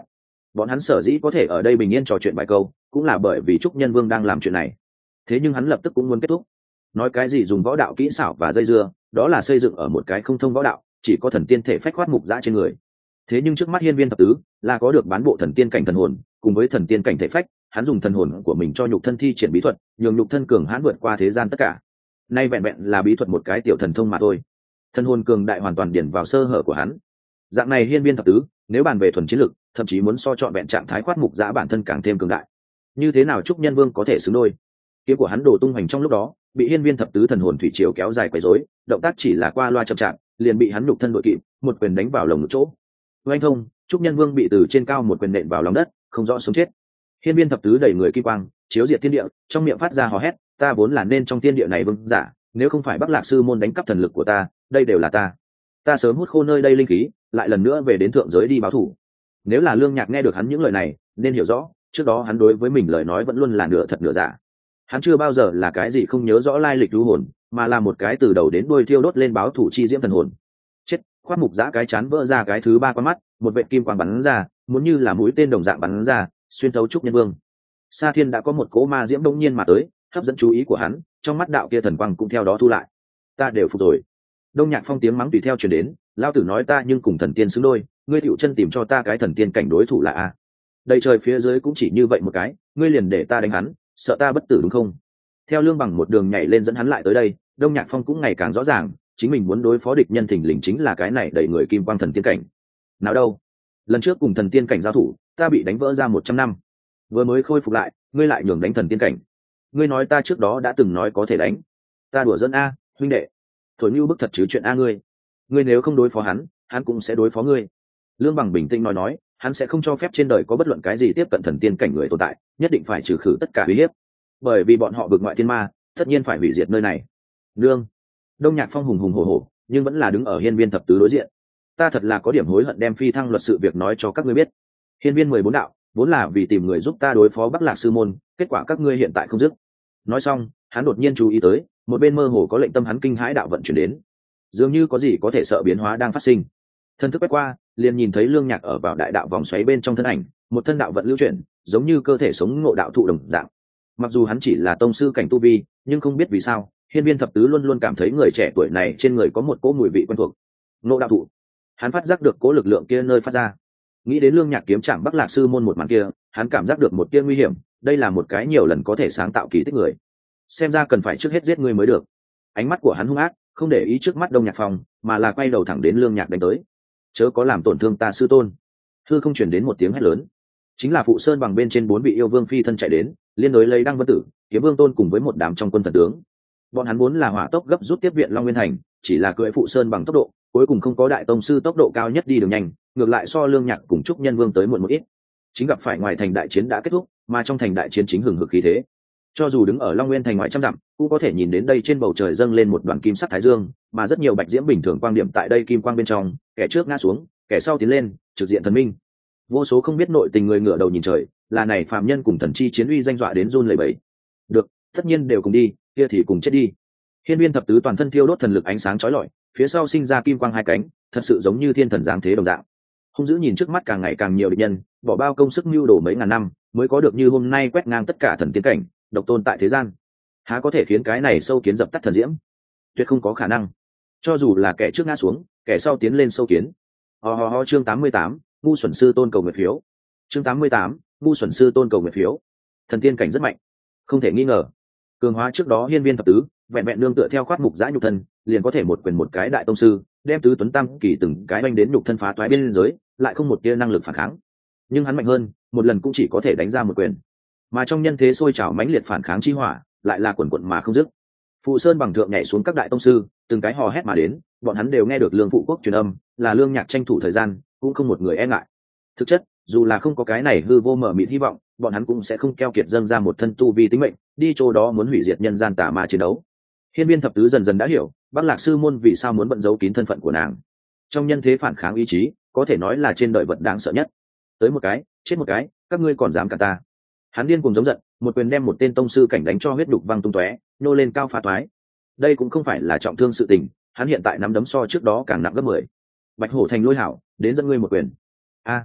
bọn hắn sở dĩ có thể ở đây bình yên trò chuyện vài câu cũng là bởi vì trúc nhân vương đang làm chuyện này. Thế nhưng hắn lập tức cũng muốn kết thúc. Nói cái gì dùng võ đạo kỹ xảo và dây dưa, đó là xây dựng ở một cái không thông võ đạo, chỉ có thần tiên thể phách khoát mục dã trên người. Thế nhưng trước mắt hiên viên thập tứ là có được bán bộ thần tiên cảnh thần hồn cùng với thần tiên cảnh thể phách, hắn dùng thần hồn của mình cho nhục thân thi triển bí thuật, nhường nhục thân cường hãn vượt qua thế gian tất cả. Nay vẹn vẹn là bí thuật một cái tiểu thần thông mà thôi, thần hồn cường đại hoàn toàn điển vào sơ hở của hắn. Dạng này hiên viên thập tứ nếu bàn về thuần chiến lực, thậm chí muốn so chọn vẹn trạng thái khoát mục dã bản thân càng thêm cường đại. Như thế nào trúc nhân vương có thể xứng đôi? Kiếm của hắn đổ tung hoành trong lúc đó, bị hiên viên thập tứ thần hồn thủy triều kéo dài quấy rối, động tác chỉ là qua loa chậm chạp, liền bị hắn nhục thân đội kịp, một quyền đánh vào lồng ngực chỗ. Oanh thông, trúc nhân vương bị từ trên cao một quyền nện vào lòng đất, không rõ sống chết. Hiên viên thập tứ đẩy người kim quang, chiếu diệt thiên địa, trong miệng phát ra hò hét, ta vốn là nên trong thiên địa này vương giả, nếu không phải Bắc Lạc sư môn đánh cắp thần lực của ta, đây đều là ta. Ta sớm hút khô nơi đây linh khí, lại lần nữa về đến thượng giới đi báo thù. Nếu là Lương Nhạc nghe được hắn những lời này, nên hiểu rõ, trước đó hắn đối với mình lời nói vẫn luôn là nửa thật nửa giả. Hắn chưa bao giờ là cái gì không nhớ rõ lai lịch lưu hồn, mà là một cái từ đầu đến đuôi thiêu đốt lên báo thủ chi diễm thần hồn. Chết, khoát mục giã cái chán vỡ ra cái thứ ba con mắt, một vệt kim quang bắn ra, muốn như là mũi tên đồng dạng bắn ra, xuyên thấu trúc nhân vương. Sa Thiên đã có một cỗ ma diễm đông nhiên mà tới, hấp dẫn chú ý của hắn, trong mắt đạo kia thần quang cũng theo đó thu lại. Ta đều phục rồi. Đông Nhạc Phong tiếng mắng tùy theo truyền đến, lao tử nói ta nhưng cùng thần tiên xứng đôi, ngươi tiểu chân tìm cho ta cái thần tiên cảnh đối thủ là a. Đầy trời phía dưới cũng chỉ như vậy một cái, ngươi liền để ta đánh hắn, sợ ta bất tử đúng không? Theo Lương Bằng một đường nhảy lên dẫn hắn lại tới đây, Đông Nhạc Phong cũng ngày càng rõ ràng, chính mình muốn đối phó địch nhân thình lình chính là cái này đầy người kim quang thần tiên cảnh. Nào đâu, lần trước cùng thần tiên cảnh giao thủ, ta bị đánh vỡ ra một trăm năm, vừa mới khôi phục lại, ngươi lại nhường đánh thần tiên cảnh. Ngươi nói ta trước đó đã từng nói có thể đánh, ta đùa dẫn a, huynh đệ. Thổi như bức thật chứ chuyện a ngươi. Ngươi nếu không đối phó hắn, hắn cũng sẽ đối phó ngươi. Lương Bằng bình tĩnh nói nói, hắn sẽ không cho phép trên đời có bất luận cái gì tiếp cận thần tiên cảnh người tồn tại, nhất định phải trừ khử tất cả uy hiếp, bởi vì bọn họ vượt ngoại thiên ma, tất nhiên phải hủy diệt nơi này. Lương Đông Nhạc Phong hùng hùng hổ hổ, nhưng vẫn là đứng ở hiên viên thập tứ đối diện. Ta thật là có điểm hối hận đem phi thăng luật sự việc nói cho các ngươi biết. Hiên viên mười bốn đạo vốn là vì tìm người giúp ta đối phó Bắc Lạc sư môn, kết quả các ngươi hiện tại không dứt. Nói xong, hắn đột nhiên chú ý tới, một bên mơ hồ có lệnh tâm hắn kinh hãi đạo vận chuyển đến, dường như có gì có thể sợ biến hóa đang phát sinh. Thân thức quét qua, liền nhìn thấy Lương Nhạc ở vào đại đạo vòng xoáy bên trong thân ảnh, một thân đạo vận lưu chuyển, giống như cơ thể sống ngộ đạo thụ đồng dạng. Mặc dù hắn chỉ là tông sư cảnh tu vi, nhưng không biết vì sao, hiên viên thập tứ luôn luôn cảm thấy người trẻ tuổi này trên người có một cỗ mùi vị quen thuộc. Ngộ đạo thụ, hắn phát giác được cỗ lực lượng kia nơi phát ra. Nghĩ đến Lương Nhạc kiếm trảm Bắc Lạc sư môn một màn kia, hắn cảm giác được một tia nguy hiểm, đây là một cái nhiều lần có thể sáng tạo kỳ tích người. Xem ra cần phải trước hết giết ngươi mới được. Ánh mắt của hắn hung ác, không để ý trước mắt Đông Nhạc Phong, mà là quay đầu thẳng đến Lương Nhạc đánh tới. Chớ có làm tổn thương ta sư tôn. Hư không chuyển đến một tiếng hét lớn, chính là Phụ Sơn bằng bên trên bốn vị yêu vương phi thân chạy đến, liên đối lấy Đăng Vân Tử, Kiếm Vương Tôn cùng với một đám trong quân thần tướng. Bọn hắn muốn là hỏa tốc gấp rút tiếp viện Long Nguyên Thành, chỉ là cưỡi Phụ Sơn bằng tốc độ, cuối cùng không có đại tông sư tốc độ cao nhất đi đường nhanh, ngược lại so Lương Nhạc cùng Trúc Nhân Vương tới muộn một ít. Chính gặp phải ngoài thành đại chiến đã kết thúc, mà trong thành đại chiến chính hừng hực khí thế. Cho dù đứng ở Long Nguyên thành ngoài trăm dặm, cũng có thể nhìn đến đây trên bầu trời dâng lên một đoàn kim sắc thái dương, mà rất nhiều bạch diễm bình thường quang điểm tại đây kim quang bên trong, kẻ trước ngã xuống, kẻ sau tiến lên, trực diện thần minh. Vô số không biết nội tình người ngửa đầu nhìn trời, là này phàm nhân cùng thần chi chiến uy danh dọa đến run lẩy bẩy. Được, tất nhiên đều cùng đi, kia thì cùng chết đi. Hiên viên thập tứ toàn thân thiêu đốt thần lực ánh sáng chói lọi, phía sau sinh ra kim quang hai cánh, thật sự giống như thiên thần giáng thế đồng dạng. Hung dữ nhìn trước mắt càng ngày càng nhiều địch nhân, bỏ bao công sức mưu đồ mấy ngàn năm, mới có được như hôm nay quét ngang tất cả thần tiên cảnh, độc tôn tại thế gian. Há có thể khiến cái này sâu kiến dập tắt thần diễm? Tuyệt không có khả năng. Cho dù là kẻ trước ngã xuống, kẻ sau tiến lên sâu kiến. Ho ho ho, chương tám mươi tám, ngu xuẩn sư tôn cầu nguyện phiếu. Chương tám mươi tám, ngu xuẩn sư tôn cầu nguyện phiếu. Thần tiên cảnh rất mạnh, không thể nghi ngờ. Cường hóa trước đó hiên viên thập tứ, vẹn vẹn nương tựa theo khoát mục giã nhục thân, liền có thể một quyền một cái đại tông sư, đem tứ tuấn tam kỳ từng cái đánh đến nhục thân phá toái biên giới, lại không một tia năng lực phản kháng. Nhưng hắn mạnh hơn, một lần cũng chỉ có thể đánh ra một quyền. Mà trong nhân thế sôi trào mãnh liệt phản kháng chi hỏa, lại là quần quần mà không dứt. Phụ Sơn bằng thượng nhảy xuống các đại tông sư, từng cái hò hét mà đến, bọn hắn đều nghe được Lương phụ quốc truyền âm, là Lương Nhạc tranh thủ thời gian, cũng không một người e ngại. Thực chất, dù là không có cái này hư vô mở mịt hy vọng, bọn hắn cũng sẽ không keo kiệt dâng ra một thân tu vi tính mệnh, đi chỗ đó muốn hủy diệt nhân gian tà ma chiến đấu. Hiên viên thập tứ dần dần đã hiểu, Bắc Lạc sư môn vì sao muốn bận giấu kín thân phận của nàng. Trong nhân thế phản kháng ý chí, có thể nói là trên đời vật đáng sợ nhất. Tới một cái, chết một cái, các ngươi còn dám cả ta. Hắn điên cùng giống giận, một quyền đem một tên tông sư cảnh đánh cho huyết đục văng tung tóe, nô lên cao phá toái. Đây cũng không phải là trọng thương sự tình, hắn hiện tại nắm đấm so trước đó càng nặng gấp mười. Bạch hổ thành lôi hảo, đến dẫn ngươi một quyền. A!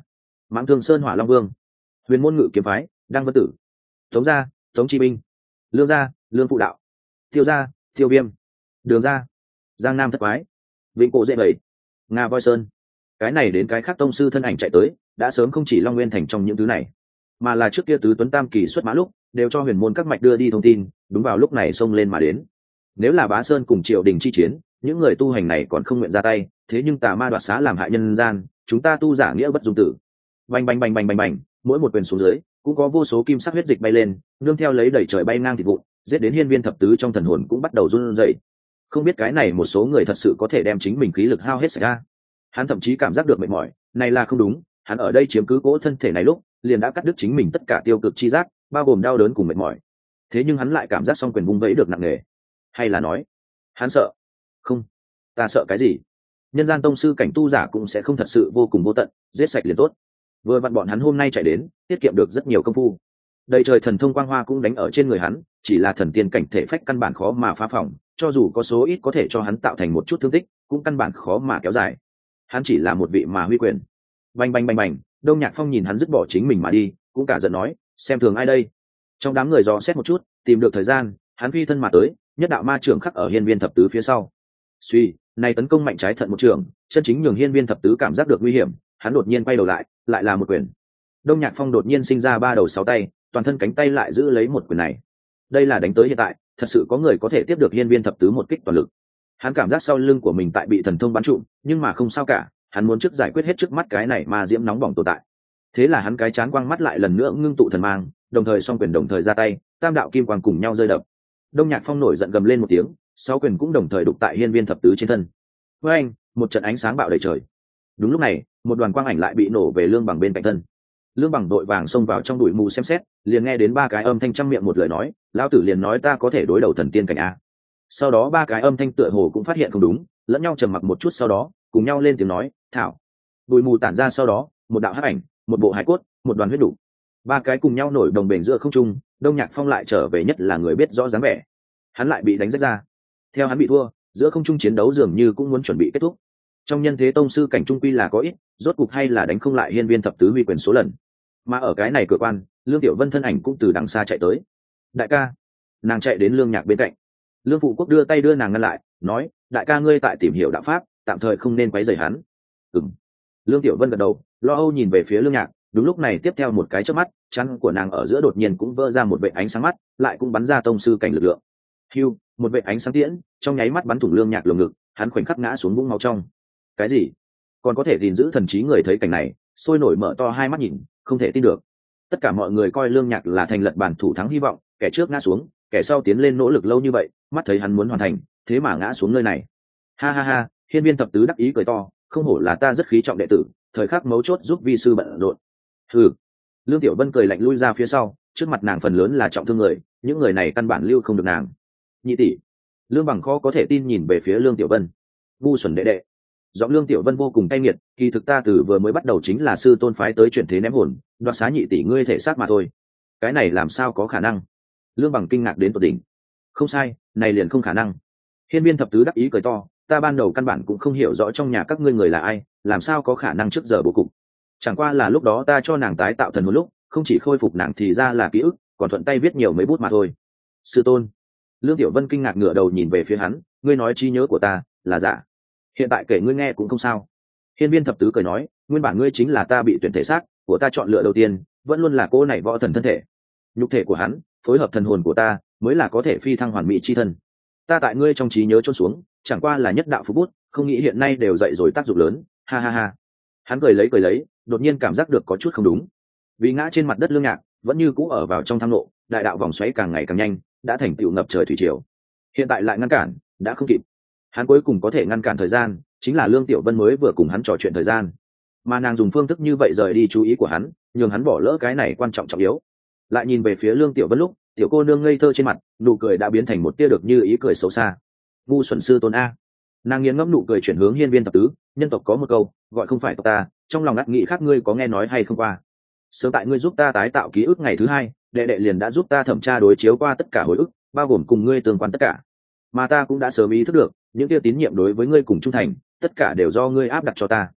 Mãng Thương Sơn Hỏa Long Vương, Huyền Môn Ngự Kiếm Phái, Đăng Vân Tử, Tống gia, Tống Chi Binh, Lương gia, Lương Phụ Đạo, Tiêu gia, Tiêu Viêm, Đường gia, Giang Nam Thất Quái, Vĩnh Cổ Dễ Bảy, Nga Voi Sơn. Cái này đến cái khác tông sư thân ảnh chạy tới, đã sớm không chỉ Long Nguyên thành trong những thứ này, mà là trước kia tứ tuấn tam kỳ xuất mã lúc đều cho huyền môn các mạch đưa đi thông tin, đúng vào lúc này xông lên mà đến. Nếu là Bá Sơn cùng Triệu Đình chi chiến, những người tu hành này còn không nguyện ra tay, thế nhưng tà ma đoạt xá làm hại nhân gian, chúng ta tu giả nghĩa bất dung tử. Bành bành bành bành bành bành, mỗi một quyền xuống dưới, cũng có vô số kim sắc huyết dịch bay lên, nương theo lấy đẩy trời bay ngang thịt vụn, giết đến hiên viên thập tứ trong thần hồn cũng bắt đầu run rẩy. Không biết cái này một số người thật sự có thể đem chính mình khí lực hao hết sạch ra. Hắn thậm chí cảm giác được mệt mỏi, này là không đúng, hắn ở đây chiếm cứ cỗ thân thể này lúc, liền đã cắt đứt chính mình tất cả tiêu cực chi giác, bao gồm đau đớn cùng mệt mỏi. Thế nhưng hắn lại cảm giác song quyền vung vẫy được nặng nề. Hay là nói, hắn sợ? Không, ta sợ cái gì? Nhân gian tông sư cảnh tu giả cũng sẽ không thật sự vô cùng vô tận, giết sạch liền tốt. Vừa vặn bọn hắn hôm nay chạy đến, tiết kiệm được rất nhiều công phu. Đầy trời thần thông quang hoa cũng đánh ở trên người hắn, chỉ là thần tiên cảnh thể phách căn bản khó mà phá phỏng, cho dù có số ít có thể cho hắn tạo thành một chút thương tích, cũng căn bản khó mà kéo dài. Hắn chỉ là một vị mà huy quyền. Bành bành bành bành, Đông Nhạc Phong nhìn hắn dứt bỏ chính mình mà đi, cũng cả giận nói, xem thường ai đây? Trong đám người dò xét một chút, tìm được thời gian, hắn phi thân mà tới, nhất đạo ma trưởng khắc ở hiên viên thập tứ phía sau. Suy, này tấn công mạnh trái thận một trường, chân chính nhường hiên viên thập tứ cảm giác được nguy hiểm, hắn đột nhiên quay đầu lại, lại là một quyền. Đông Nhạc Phong đột nhiên sinh ra ba đầu sáu tay, toàn thân cánh tay lại giữ lấy một quyền này. Đây là đánh tới hiện tại, thật sự có người có thể tiếp được hiên viên thập tứ một kích toàn lực. Hắn cảm giác sau lưng của mình tại bị thần thông bắn trụm, nhưng mà không sao cả, hắn muốn trước giải quyết hết trước mắt cái này mà diễm nóng bỏng tồn tại. Thế là hắn cái chán quang mắt lại lần nữa ngưng tụ thần mang, đồng thời song quyền đồng thời ra tay, tam đạo kim quang cùng nhau rơi đập. Đông Nhạc Phong nổi giận gầm lên một tiếng, sáu quyền cũng đồng thời đục tại hiên viên thập tứ trên thân. Với anh, một trận ánh sáng bạo đầy trời. Đúng lúc này, một đoàn quang ảnh lại bị nổ về Lương Bằng bên cạnh thân. Lương Bằng đội vàng xông vào trong bụi mù xem xét, liền nghe đến ba cái âm thanh trăm miệng một lời nói, lão tử liền nói ta có thể đối đầu thần tiên cảnh a. Sau đó ba cái âm thanh tựa hồ cũng phát hiện không đúng, lẫn nhau trầm mặc một chút, sau đó cùng nhau lên tiếng nói, thảo. Bụi mù tản ra, sau đó một đạo hắc ảnh, một bộ hải cốt, một đoàn huyết đủ, ba cái cùng nhau nổi đồng bền giữa không trung. Đông Nhạc Phong lại trở về nhất là người biết rõ dáng vẻ, hắn lại bị đánh rách ra. Theo hắn bị thua, giữa không trung chiến đấu dường như cũng muốn chuẩn bị kết thúc. Trong nhân thế tông sư cảnh trung quy là có ít, rốt cục hay là đánh không lại hiên viên thập tứ huy quyền số lần. Mà ở cái này cửa quan, Lương Tiểu Vân thân ảnh cũng từ đằng xa chạy tới. Đại ca. Nàng chạy đến Lương Nhạc bên cạnh. Lương Phụ Quốc đưa tay đưa nàng ngăn lại, nói, đại ca ngươi tại tìm hiểu đạo pháp, tạm thời không nên quấy rầy hắn. Ừm. Lương Tiểu Vân gật đầu, lo âu nhìn về phía Lương Nhạc. Đúng lúc này tiếp theo một cái chớp mắt, chắn của nàng ở giữa đột nhiên cũng vỡ ra một vệt ánh sáng mắt, lại cũng bắn ra tông sư cảnh lực lượng. Hưu, một vệt ánh sáng tiễn, trong nháy mắt bắn thủng Lương Nhạc lồng ngực, hắn khoảnh khắc ngã xuống vũng máu trong. Cái gì? Còn có thể gìn giữ thần trí người thấy cảnh này, sôi nổi mở to hai mắt nhìn, không thể tin được. Tất cả mọi người coi Lương Nhạc là thành lật bản thủ thắng hy vọng, kẻ trước ngã xuống, kẻ sau tiến lên nỗ lực lâu như vậy, mắt thấy hắn muốn hoàn thành, thế mà ngã xuống nơi này. Ha ha ha, hiên viên thập tứ đắc ý cười to, không hổ là ta rất khí trọng đệ tử, thời khắc mấu chốt giúp vi sư bận rộn. Hừ. Lương Tiểu Vân cười lạnh lui ra phía sau, trước mặt nàng phần lớn là trọng thương người, những người này căn bản lưu không được nàng. Nhị tỷ. Lương Bằng khó có thể tin nhìn về phía Lương Tiểu Vân. Ngu xuẩn đệ đệ. Giọng Lương Tiểu Vân vô cùng cay nghiệt, kỳ thực ta từ vừa mới bắt đầu chính là sư tôn phái tới chuyển thế ném hồn, đoạt xá nhị tỷ ngươi thể xác mà thôi. Cái này làm sao có khả năng? Lương Bằng kinh ngạc đến tột đỉnh. Không sai, này liền không khả năng. Hiên viên thập tứ đắc ý cười to, ta ban đầu căn bản cũng không hiểu rõ trong nhà các ngươi người là ai, làm sao có khả năng trước giờ bố cục. Chẳng qua là lúc đó ta cho nàng tái tạo thần một lúc, không chỉ khôi phục nàng thì ra là ký ức, còn thuận tay viết nhiều mấy bút mà thôi. Sư tôn. Lương Tiểu Vân kinh ngạc ngửa đầu nhìn về phía hắn, ngươi nói trí nhớ của ta là giả. Hiện tại kể ngươi nghe cũng không sao. Hiên viên thập tứ cười nói, nguyên bản ngươi chính là ta bị tuyển thể xác của ta chọn lựa đầu tiên, vẫn luôn là cô này võ thần thân thể. Nhục thể của hắn phối hợp thần hồn của ta, mới là có thể phi thăng hoàn mỹ chi thân. Ta tại ngươi trong trí nhớ chôn xuống, chẳng qua là nhất đạo phú bút, không nghĩ hiện nay đều dậy rồi tác dụng lớn. Ha ha ha. Hắn cười lấy cười lấy, đột nhiên cảm giác được có chút không đúng. Vì ngã trên mặt đất Lương Nhạc vẫn như cũ ở vào trong tham nộ, đại đạo vòng xoáy càng ngày càng nhanh, đã thành tựu ngập trời thủy triều. Hiện tại lại ngăn cản, đã không kịp. Hắn cuối cùng có thể ngăn cản thời gian, chính là Lương Tiểu Vân mới vừa cùng hắn trò chuyện thời gian, mà nàng dùng phương thức như vậy rời đi chú ý của hắn, nhường hắn bỏ lỡ cái này quan trọng trọng yếu. Lại nhìn về phía Lương Tiểu Vân lúc, tiểu cô nương ngây thơ trên mặt, nụ cười đã biến thành một tia được như ý cười xấu xa. Ngu xuẩn sư tôn a. Nàng nghiến ngẫm nụ cười chuyển hướng hiên viên thập tứ, nhân tộc có một câu, gọi không phải tộc ta, trong lòng ngắt nghĩ khác ngươi có nghe nói hay không qua. Sớm tại ngươi giúp ta tái tạo ký ức ngày thứ hai, đệ đệ liền đã giúp ta thẩm tra đối chiếu qua tất cả hồi ức, bao gồm cùng ngươi tương quan tất cả. Mà ta cũng đã sớm ý thức được, những tia tín nhiệm đối với ngươi cùng trung thành, tất cả đều do ngươi áp đặt cho ta.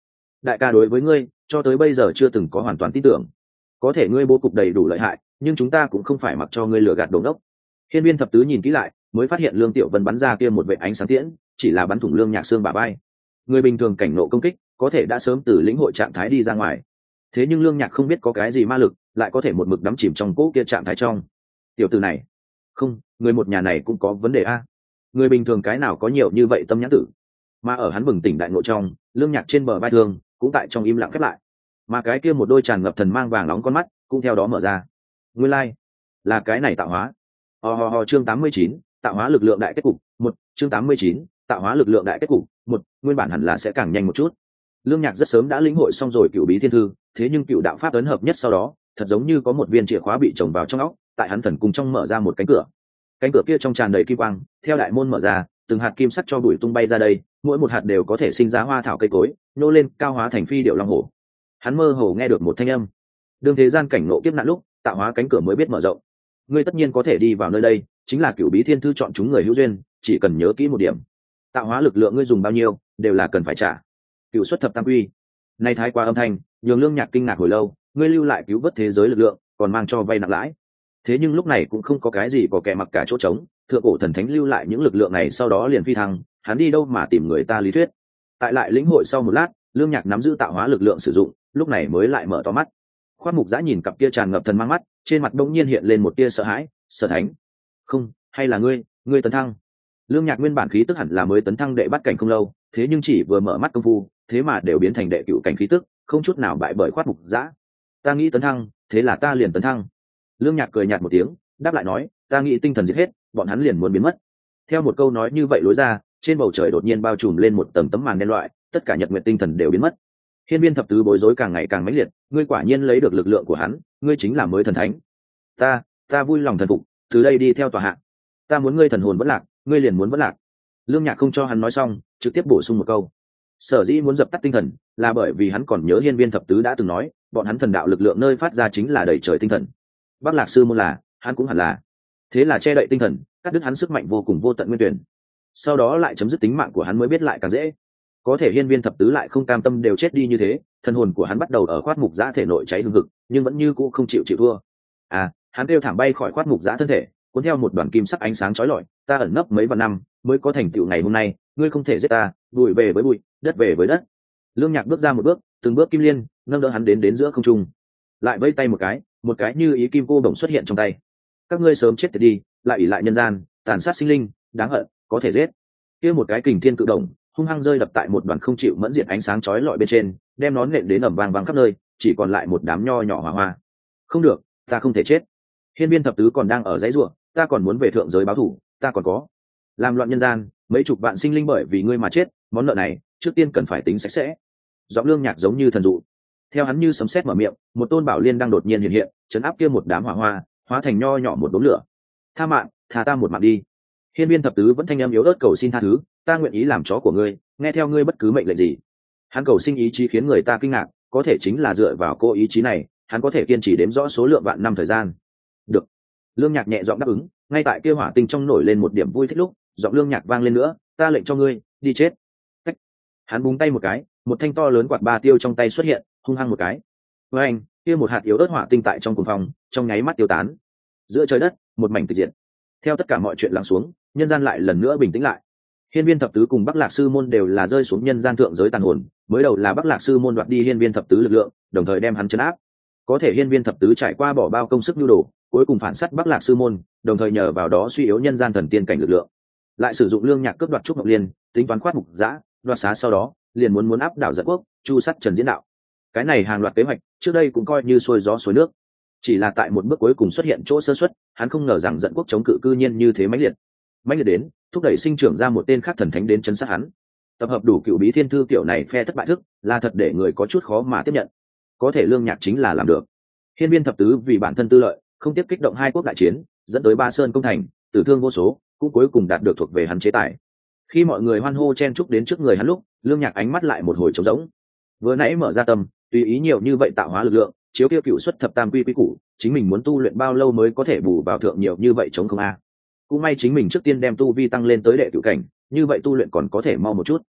đại ca đối với ngươi cho tới bây giờ chưa từng có hoàn toàn tin tưởng. Có thể ngươi bố cục đầy đủ lợi hại, nhưng chúng ta cũng không phải mặc cho ngươi lừa gạt đồ đốc. Hiên viên thập tứ nhìn kỹ lại, mới phát hiện Lương Tiểu Vân bắn ra kia một vệt ánh sáng tiễn, chỉ là bắn thủng Lương Nhạc xương bả vai. Người bình thường cảnh nộ công kích, có thể đã sớm từ lĩnh hội trạng thái đi ra ngoài. Thế nhưng Lương Nhạc không biết có cái gì ma lực, lại có thể một mực đắm chìm trong cỗ kia trạng thái trong. Tiểu tử này, không, người một nhà này cũng có vấn đề a. Người bình thường cái nào có nhiều như vậy tâm nhãn tử. Mà ở hắn bừng tỉnh đại ngộ trong, Lương Nhạc trên bờ vai thương cũng tại trong im lặng khép lại, mà cái kia một đôi tràn ngập thần mang vàng nóng con mắt cũng theo đó mở ra. Nguyên lai like, là cái này tạo hóa. Ho ho ho chương tám mươi chín, tạo hóa lực lượng đại kết cục, một, chương tám mươi chín, tạo hóa lực lượng đại kết cục, một, nguyên bản hẳn là sẽ càng nhanh một chút. Lương Nhạc rất sớm đã lĩnh hội xong rồi Cửu Bí Thiên Thư, thế nhưng Cửu Đạo Pháp ấn hợp nhất sau đó, thật giống như có một viên chìa khóa bị trồng vào trong óc, tại hắn thần cung trong mở ra một cánh cửa. Cánh cửa kia trong tràn đầy kim quang, theo đại môn mở ra, từng hạt kim sắc cho bụi tung bay ra đây, mỗi một hạt đều có thể sinh ra hoa thảo cây cối, nô lên cao hóa thành phi điệu long hổ. Hắn mơ hồ nghe được một thanh âm. Đương thế gian cảnh ngộ kiếp nạn lúc, tạo hóa cánh cửa mới biết mở rộng. Ngươi tất nhiên có thể đi vào nơi đây, chính là Cửu Bí Thiên Thư chọn chúng người hữu duyên, chỉ cần nhớ kỹ một điểm. Tạo hóa lực lượng ngươi dùng bao nhiêu, đều là cần phải trả. Cửu xuất thập tam quy. Nay thái qua âm thanh, nhường Lương Nhạc kinh ngạc hồi lâu, ngươi lưu lại cứu vớt thế giới lực lượng, còn mang cho vay nặng lãi. Thế nhưng lúc này cũng không có cái gì có kẻ mặc cả chỗ trống, thượng cổ thần thánh lưu lại những lực lượng này sau đó liền phi thăng, hắn đi đâu mà tìm người ta lý thuyết. Tại lại lĩnh hội sau một lát, Lương Nhạc nắm giữ tạo hóa lực lượng sử dụng, lúc này mới lại mở to mắt. Khoát Mục Giã nhìn cặp kia tràn ngập thần mang mắt, trên mặt đông nhiên hiện lên một tia sợ hãi. Sở Thánh, không, hay là ngươi, ngươi tấn thăng? Lương Nhạc nguyên bản khí tức hẳn là mới tấn thăng đệ bắt cảnh không lâu, thế nhưng chỉ vừa mở mắt công phu, thế mà đều biến thành đệ cựu cảnh khí tức, không chút nào bại bởi Khoát Mục Giã. Ta nghĩ tấn thăng, thế là ta liền tấn thăng. Lương Nhạc cười nhạt một tiếng, đáp lại nói, ta nghĩ tinh thần diệt hết, bọn hắn liền muốn biến mất. Theo một câu nói như vậy lối ra, trên bầu trời đột nhiên bao trùm lên một tầng tấm màn đen loại, tất cả nhật nguyện tinh thần đều biến mất. Hiên viên thập tứ bối rối càng ngày càng mãnh liệt, ngươi quả nhiên lấy được lực lượng của hắn, ngươi chính là mới thần thánh. Ta, ta vui lòng thần phục, từ đây đi theo tòa hạ. Ta muốn ngươi thần hồn vẫn lạc, ngươi liền muốn vẫn lạc. Lương Nhạc không cho hắn nói xong, trực tiếp bổ sung một câu. Sở dĩ muốn dập tắt tinh thần, là bởi vì hắn còn nhớ hiên viên thập tứ đã từng nói, bọn hắn thần đạo lực lượng nơi phát ra chính là đầy trời tinh thần. Bắc Lạc sư môn là, hắn cũng hẳn là. Thế là che đậy tinh thần, cắt đứt hắn sức mạnh vô cùng vô tận nguyên tuyển. Sau đó lại chấm dứt tính mạng của hắn mới biết lại càng dễ. Có thể hiên viên thập tứ lại không cam tâm đều chết đi như thế, thần hồn của hắn bắt đầu ở Khoát Mục Giã thể nội cháy hừng hực, nhưng vẫn như cũ không chịu chịu thua. À, hắn kêu thảm bay khỏi Khoát Mục Giã thân thể, cuốn theo một đoàn kim sắc ánh sáng chói lọi, ta ẩn nấp mấy vạn năm, mới có thành tựu ngày hôm nay, ngươi không thể giết ta, bụi về với bụi, đất về với đất. Lương Nhạc bước ra một bước, từng bước kim liên, nâng đỡ hắn đến đến giữa không trung. Lại vẫy tay một cái, một cái như ý kim cô đồng xuất hiện trong tay. Các ngươi sớm chết tiệt đi, lại ỷ lại nhân gian, tàn sát sinh linh, đáng hận, có thể giết. Kia một cái kình thiên cự đồng, hung hăng rơi đập tại một đoàn không chịu mẫn diệt ánh sáng chói lọi bên trên, đem nó nện đến ầm vang vang khắp nơi, chỉ còn lại một đám nho nhỏ hỏa hoa. Không được, ta không thể chết. Hiên viên thập tứ còn đang ở dãy rủa, ta còn muốn về thượng giới báo thù, ta còn có làm loạn nhân gian, mấy chục vạn sinh linh bởi vì ngươi mà chết, món nợ này trước tiên cần phải tính sạch sẽ. Giọng Lương Nhạc giống như thần dụ. Theo hắn như sấm sét mở miệng, một tôn bảo liên đang đột nhiên hiện hiện, chấn áp kia một đám hỏa hoa, hóa thành nho nhỏ một đốm lửa. Tha mạng, tha ta một mạng đi. Hiên viên thập tứ vẫn thanh âm yếu ớt cầu xin tha thứ, ta nguyện ý làm chó của ngươi, nghe theo ngươi bất cứ mệnh lệnh gì. Hắn cầu sinh ý chí khiến người ta kinh ngạc, có thể chính là dựa vào cô ý chí này, hắn có thể kiên trì đếm rõ số lượng vạn năm thời gian. Được. Lương Nhạc nhẹ giọng đáp ứng, ngay tại kia hỏa tinh trong nổi lên một điểm vui thích lúc, giọng Lương Nhạc vang lên nữa, ta lệnh cho ngươi, đi chết. Cách. Hắn búng tay một cái, một thanh to lớn quạt ba tiêu trong tay xuất hiện, hung hăng một cái. Với anh, kia một hạt yếu ớt hỏa tinh tại trong cuồng phòng, trong nháy mắt tiêu tán. Giữa trời đất, một mảnh tịch diệt. Theo tất cả mọi chuyện lắng xuống, nhân gian lại lần nữa bình tĩnh lại. Hiên viên thập tứ cùng Bắc Lạc sư môn đều là rơi xuống nhân gian thượng giới tàn hồn, mới đầu là Bắc Lạc sư môn đoạt đi hiên viên thập tứ lực lượng, đồng thời đem hắn trấn áp. Có thể hiên viên thập tứ trải qua bỏ bao công sức nhu đồ, cuối cùng phản sát Bắc Lạc sư môn, đồng thời nhờ vào đó suy yếu nhân gian thần tiên cảnh lực lượng. Lại sử dụng Lương Nhạc cướp đoạt trúc ngọc liên, tính toán Khoát Mục Giã, đoạt xá sau đó, liền muốn muốn áp đảo Dận Quốc, chu sát Trần Diễn Đạo. Cái này hàng loạt kế hoạch, trước đây cũng coi như xuôi gió xuôi nước. Chỉ là tại một bước cuối cùng xuất hiện chỗ sơ suất, hắn không ngờ rằng Dận Quốc chống cự cư nhiên như thế mãnh liệt. Mãnh liệt đến, thúc đẩy sinh trưởng ra một tên khác thần thánh đến chấn sát hắn. Tập hợp đủ Cửu Bí Thiên Thư kiểu này phe thất bại thức, là thật để người có chút khó mà tiếp nhận. Có thể Lương Nhạc chính là làm được. Hiên viên thập tứ vì bản thân tư lợi, không tiếp kích động hai quốc đại chiến, dẫn tới Ba Sơn công thành, tử thương vô số, cũng cuối cùng đạt được thuộc về hắn chế tài. Khi mọi người hoan hô chen chúc đến trước người hắn lúc, Lương Nhạc ánh mắt lại một hồi trống rỗng. Vừa nãy mở ra tâm, tùy ý nhiều như vậy tạo hóa lực lượng, chiếu kia cựu xuất thập tam quy quy củ, chính mình muốn tu luyện bao lâu mới có thể bù vào thượng nhiều như vậy chống không a? Cũng may chính mình trước tiên đem tu vi tăng lên tới đệ cửu cảnh, như vậy tu luyện còn có thể mau một chút.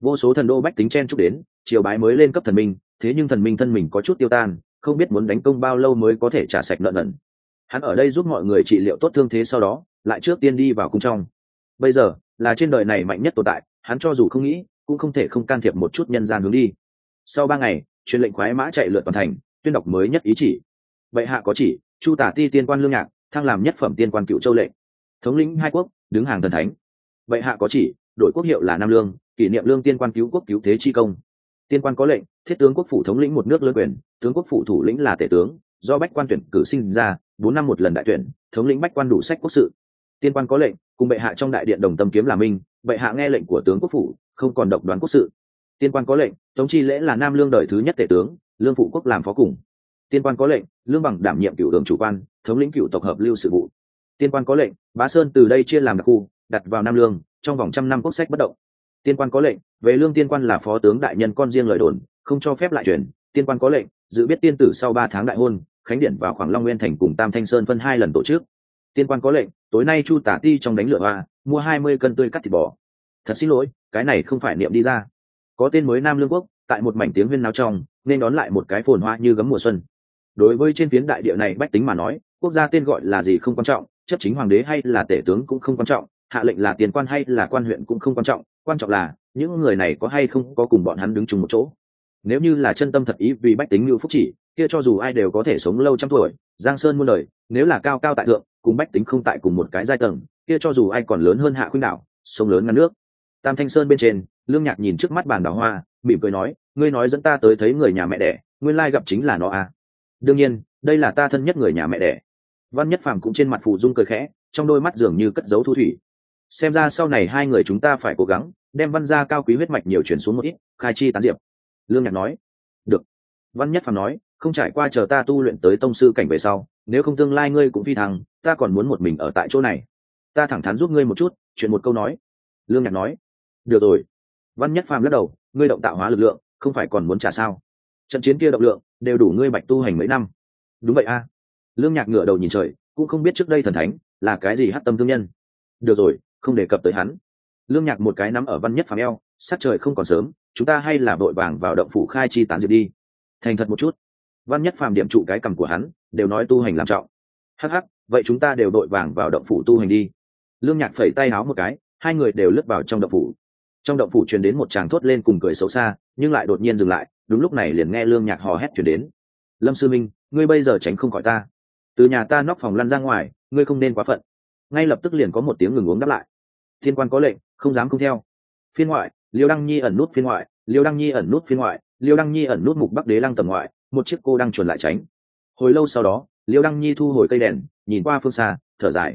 vô số thần đô bách tính chen chúc đến triều bái mới lên cấp thần minh, thế nhưng thần minh thân mình có chút tiêu tan, không biết muốn đánh công bao lâu mới có thể trả sạch nợ nần. Hắn ở đây giúp mọi người trị liệu tốt thương thế, sau đó lại trước tiên đi vào cung trong. Bây giờ là trên đời này mạnh nhất tồn tại, hắn cho dù không nghĩ cũng không thể không can thiệp một chút nhân gian hướng đi. Sau ba ngày, truyền lệnh khoái mã chạy lượt toàn thành, tuyên đọc mới nhất ý chỉ. Bệ hạ có chỉ, chu tả ti tiên quan Lương Nhạc thăng làm nhất phẩm tiên quan cựu châu lệnh, thống lĩnh hai quốc, đứng hàng thần thánh. Bệ hạ có chỉ, đổi quốc hiệu là Nam Lương, kỷ niệm lương tiên quan cứu quốc cứu thế chi công. Tiên quan có lệnh, thiết tướng quốc phủ thống lĩnh một nước lưỡng quyền, tướng quốc phủ thủ lĩnh là tể tướng, do bách quan tuyển cử sinh ra, bốn năm một lần đại tuyển, thống lĩnh bách quan đủ sách quốc sự. Tiên quan có lệnh, cùng bệ hạ trong đại điện đồng tâm kiếm là minh, bệ hạ nghe lệnh của tướng quốc phủ, không còn độc đoán quốc sự. Tiên quan có lệnh, tống chi lễ là Nam Lương đời thứ nhất tể tướng, lương phụ quốc làm phó cùng. Tiên quan có lệnh, lương bằng đảm nhiệm cựu đường chủ quan, thống lĩnh cựu tộc hợp lưu sự vụ. Tiên quan có lệnh, Bá Sơn từ đây chia làm đặc khu, đặt vào Nam Lương, trong vòng trăm năm quốc sách bất động. Tiên quan có lệnh, về lương tiên quan là phó tướng đại nhân con riêng lời đồn, không cho phép lại chuyển. Tiên quan có lệnh, dự biết tiên tử sau ba tháng đại hôn, khánh điển vào khoảng Long Nguyên thành cùng Tam Thanh Sơn phân hai lần tổ chức. Tiên quan có lệnh, tối nay chu tả ti trong đánh lửa hoa, mua hai mươi cân tươi cắt thịt bò. Thật xin lỗi, cái này không phải niệm đi ra. Có tên mới Nam Lương quốc, tại một mảnh tiếng huyên náo trong, nên đón lại một cái phồn hoa như gấm mùa xuân. Đối với trên phiến đại địa này bách tính mà nói, quốc gia tên gọi là gì không quan trọng, chấp chính hoàng đế hay là tể tướng cũng không quan trọng, hạ lệnh là tiền quan hay là quan huyện cũng không quan trọng, quan trọng là những người này có hay không có cùng bọn hắn đứng chung một chỗ. Nếu như là chân tâm thật ý vì bách tính lưu phúc chỉ, kia cho dù ai đều có thể sống lâu trăm tuổi, giang sơn muôn đời. Nếu là cao cao tại thượng, cùng bách tính không tại cùng một cái giai tầng, kia cho dù ai còn lớn hơn Hạ Khuynh đảo, sông lớn ngăn nước. Tam Thanh Sơn bên trên, Lương Nhạc nhìn trước mắt bàn đào hoa, mỉm cười nói, ngươi nói dẫn ta tới thấy người nhà mẹ đẻ, nguyên lai gặp chính là nó à? Đương nhiên, đây là ta thân nhất người nhà mẹ đẻ. Văn Nhất Phàm cũng trên mặt phụ dung cười khẽ, trong đôi mắt dường như cất giấu thu thủy. Xem ra sau này hai người chúng ta phải cố gắng đem Văn gia cao quý huyết mạch nhiều chuyển xuống một ít, khai chi tán diệp. Lương Nhạc nói. Được. Văn Nhất Phàm nói, không trải qua chờ ta tu luyện tới tông sư cảnh về sau, nếu không tương lai ngươi cũng phi thăng, ta còn muốn một mình ở tại chỗ này. Ta thẳng thắn giúp ngươi một chút, chuyện một câu nói. Lương Nhạc nói. Được rồi. Văn Nhất Phàm lắc đầu, ngươi động tạo hóa lực lượng, không phải còn muốn trả sao? Trận chiến kia động lượng đều đủ ngươi bạch tu hành mấy năm. Đúng vậy a. Lương Nhạc ngửa đầu nhìn trời, cũng không biết trước đây thần thánh là cái gì hắc tâm thương nhân. Được rồi, không đề cập tới hắn. Lương Nhạc một cái nắm ở Văn Nhất Phàm eo, sắc trời không còn sớm, chúng ta hay là vội vàng vào động phủ khai chi tán diệp đi. Thành thật một chút. Văn Nhất Phàm điểm trụ cái cằm của hắn, đều nói tu hành làm trọng. Hắc hắc, vậy chúng ta đều vội vàng vào động phủ tu hành đi. Lương Nhạc phẩy tay áo một cái, hai người đều lướt vào trong động phủ. Trong động phủ truyền đến một tràng thốt lên cùng cười xấu xa, nhưng lại đột nhiên dừng lại, đúng lúc này liền nghe Lương Nhạc hò hét truyền đến. Lâm sư minh, ngươi bây giờ tránh không khỏi ta. Từ nhà ta nóc phòng lăn ra ngoài, ngươi không nên quá phận. Ngay lập tức liền có một tiếng ngừng uống đáp lại. Thiên quan có lệnh, không dám không theo. Phiên ngoại, Liêu Đăng Nhi ẩn nút phiên ngoại, Liêu Đăng Nhi ẩn nút phiên ngoại, Liêu Đăng Nhi ẩn nút mục Bắc Đế Lăng tầm ngoại, một chiếc cô đang chuẩn lại tránh. Hồi lâu sau đó, Liêu Đăng Nhi thu hồi cây đèn, nhìn qua phương xa, thở dài.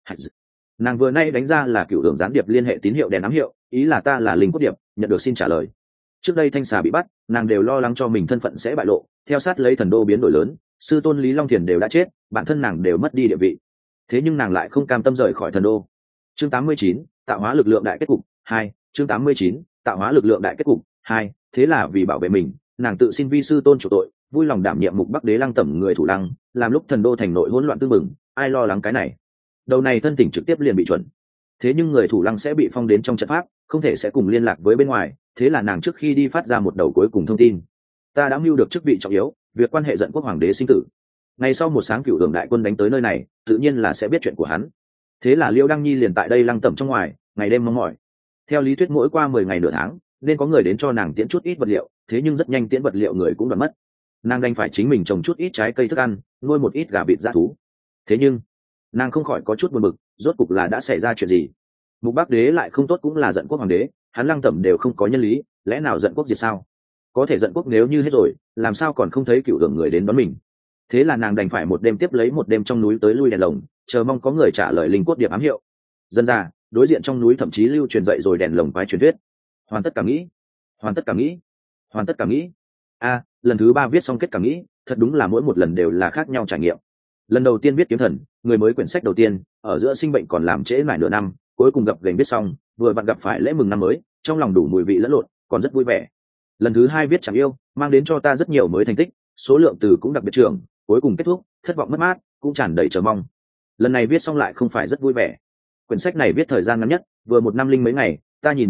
Nàng vừa nay đánh ra là cựu đường gián điệp liên hệ tín hiệu đèn ám hiệu, ý là ta là linh cốt điệp, nhận được xin trả lời. Trước đây Thanh Xà bị bắt, nàng đều lo lắng cho mình thân phận sẽ bại lộ, theo sát lấy thần đô biến đổi lớn, sư tôn Lý Long Thiền đều đã chết, bản thân nàng đều mất đi địa vị. Thế nhưng nàng lại không cam tâm rời khỏi thần đô. Chương tám mươi chín, tạo hóa lực lượng đại kết cục hai. Chương tám mươi chín, tạo hóa lực lượng đại kết cục hai. Thế là vì bảo vệ mình, nàng tự xin vi sư tôn chủ tội, vui lòng đảm nhiệm mục Bắc Đế Lăng tẩm người thủ lăng, làm lúc thần đô thành nội hỗn loạn tương mừng, ai lo lắng cái này. Đầu này thân tỉnh trực tiếp liền bị chuẩn. Thế nhưng người thủ lăng sẽ bị phong đến trong trận pháp, không thể sẽ cùng liên lạc với bên ngoài, thế là nàng trước khi đi phát ra một đầu cuối cùng thông tin. Ta đã mưu được chức vị trọng yếu, việc quan hệ dẫn quốc hoàng đế sinh tử. Ngày sau một sáng cửu đường đại quân đánh tới nơi này, tự nhiên là sẽ biết chuyện của hắn. Thế là Liêu Đăng Nhi liền tại đây lăng tẩm trong ngoài, ngày đêm mong mỏi. Theo lý thuyết mỗi qua mười ngày nửa tháng, nên có người đến cho nàng tiễn chút ít vật liệu, thế nhưng rất nhanh tiễn vật liệu người cũng đoạn mất. Nàng đành phải chính mình trồng chút ít trái cây thức ăn, nuôi một ít gà vịt dã thú. Thế nhưng nàng không khỏi có chút buồn bực, rốt cục là đã xảy ra chuyện gì? Mục Bắc Đế lại không tốt cũng là giận quốc hoàng đế, hắn lăng tẩm đều không có nhân lý, lẽ nào giận quốc diệt sao? Có thể giận quốc nếu như hết rồi, làm sao còn không thấy cựu đường người đến đón mình? Thế là nàng đành phải một đêm tiếp lấy một đêm trong núi tới lui đèn lồng, chờ mong có người trả lời linh cốt điệp ám hiệu. Dân ra, đối diện trong núi thậm chí lưu truyền dậy rồi đèn lồng quái truyền thuyết. Hoàn tất cả nghĩ, hoàn tất cả nghĩ, hoàn tất cả nghĩ. A, lần thứ ba viết xong kết cả nghĩ, thật đúng là mỗi một lần đều là khác nhau trải nghiệm. Lần đầu tiên viết kiếm thần, người mới quyển sách đầu tiên, ở giữa sinh bệnh còn làm trễ nải nửa năm, cuối cùng gặp gành viết xong, vừa vặn gặp phải lễ mừng năm mới, trong lòng đủ mùi vị lẫn lộn, còn rất vui vẻ. Lần thứ hai viết chẳng yêu, mang đến cho ta rất nhiều mới thành tích, số lượng từ cũng đặc biệt trưởng, cuối cùng kết thúc, thất vọng mất mát, cũng tràn đầy chờ mong. Lần này viết xong lại không phải rất vui vẻ. Quyển sách này viết thời gian ngắn nhất, vừa một năm linh mấy ngày, ta nhìn một chút,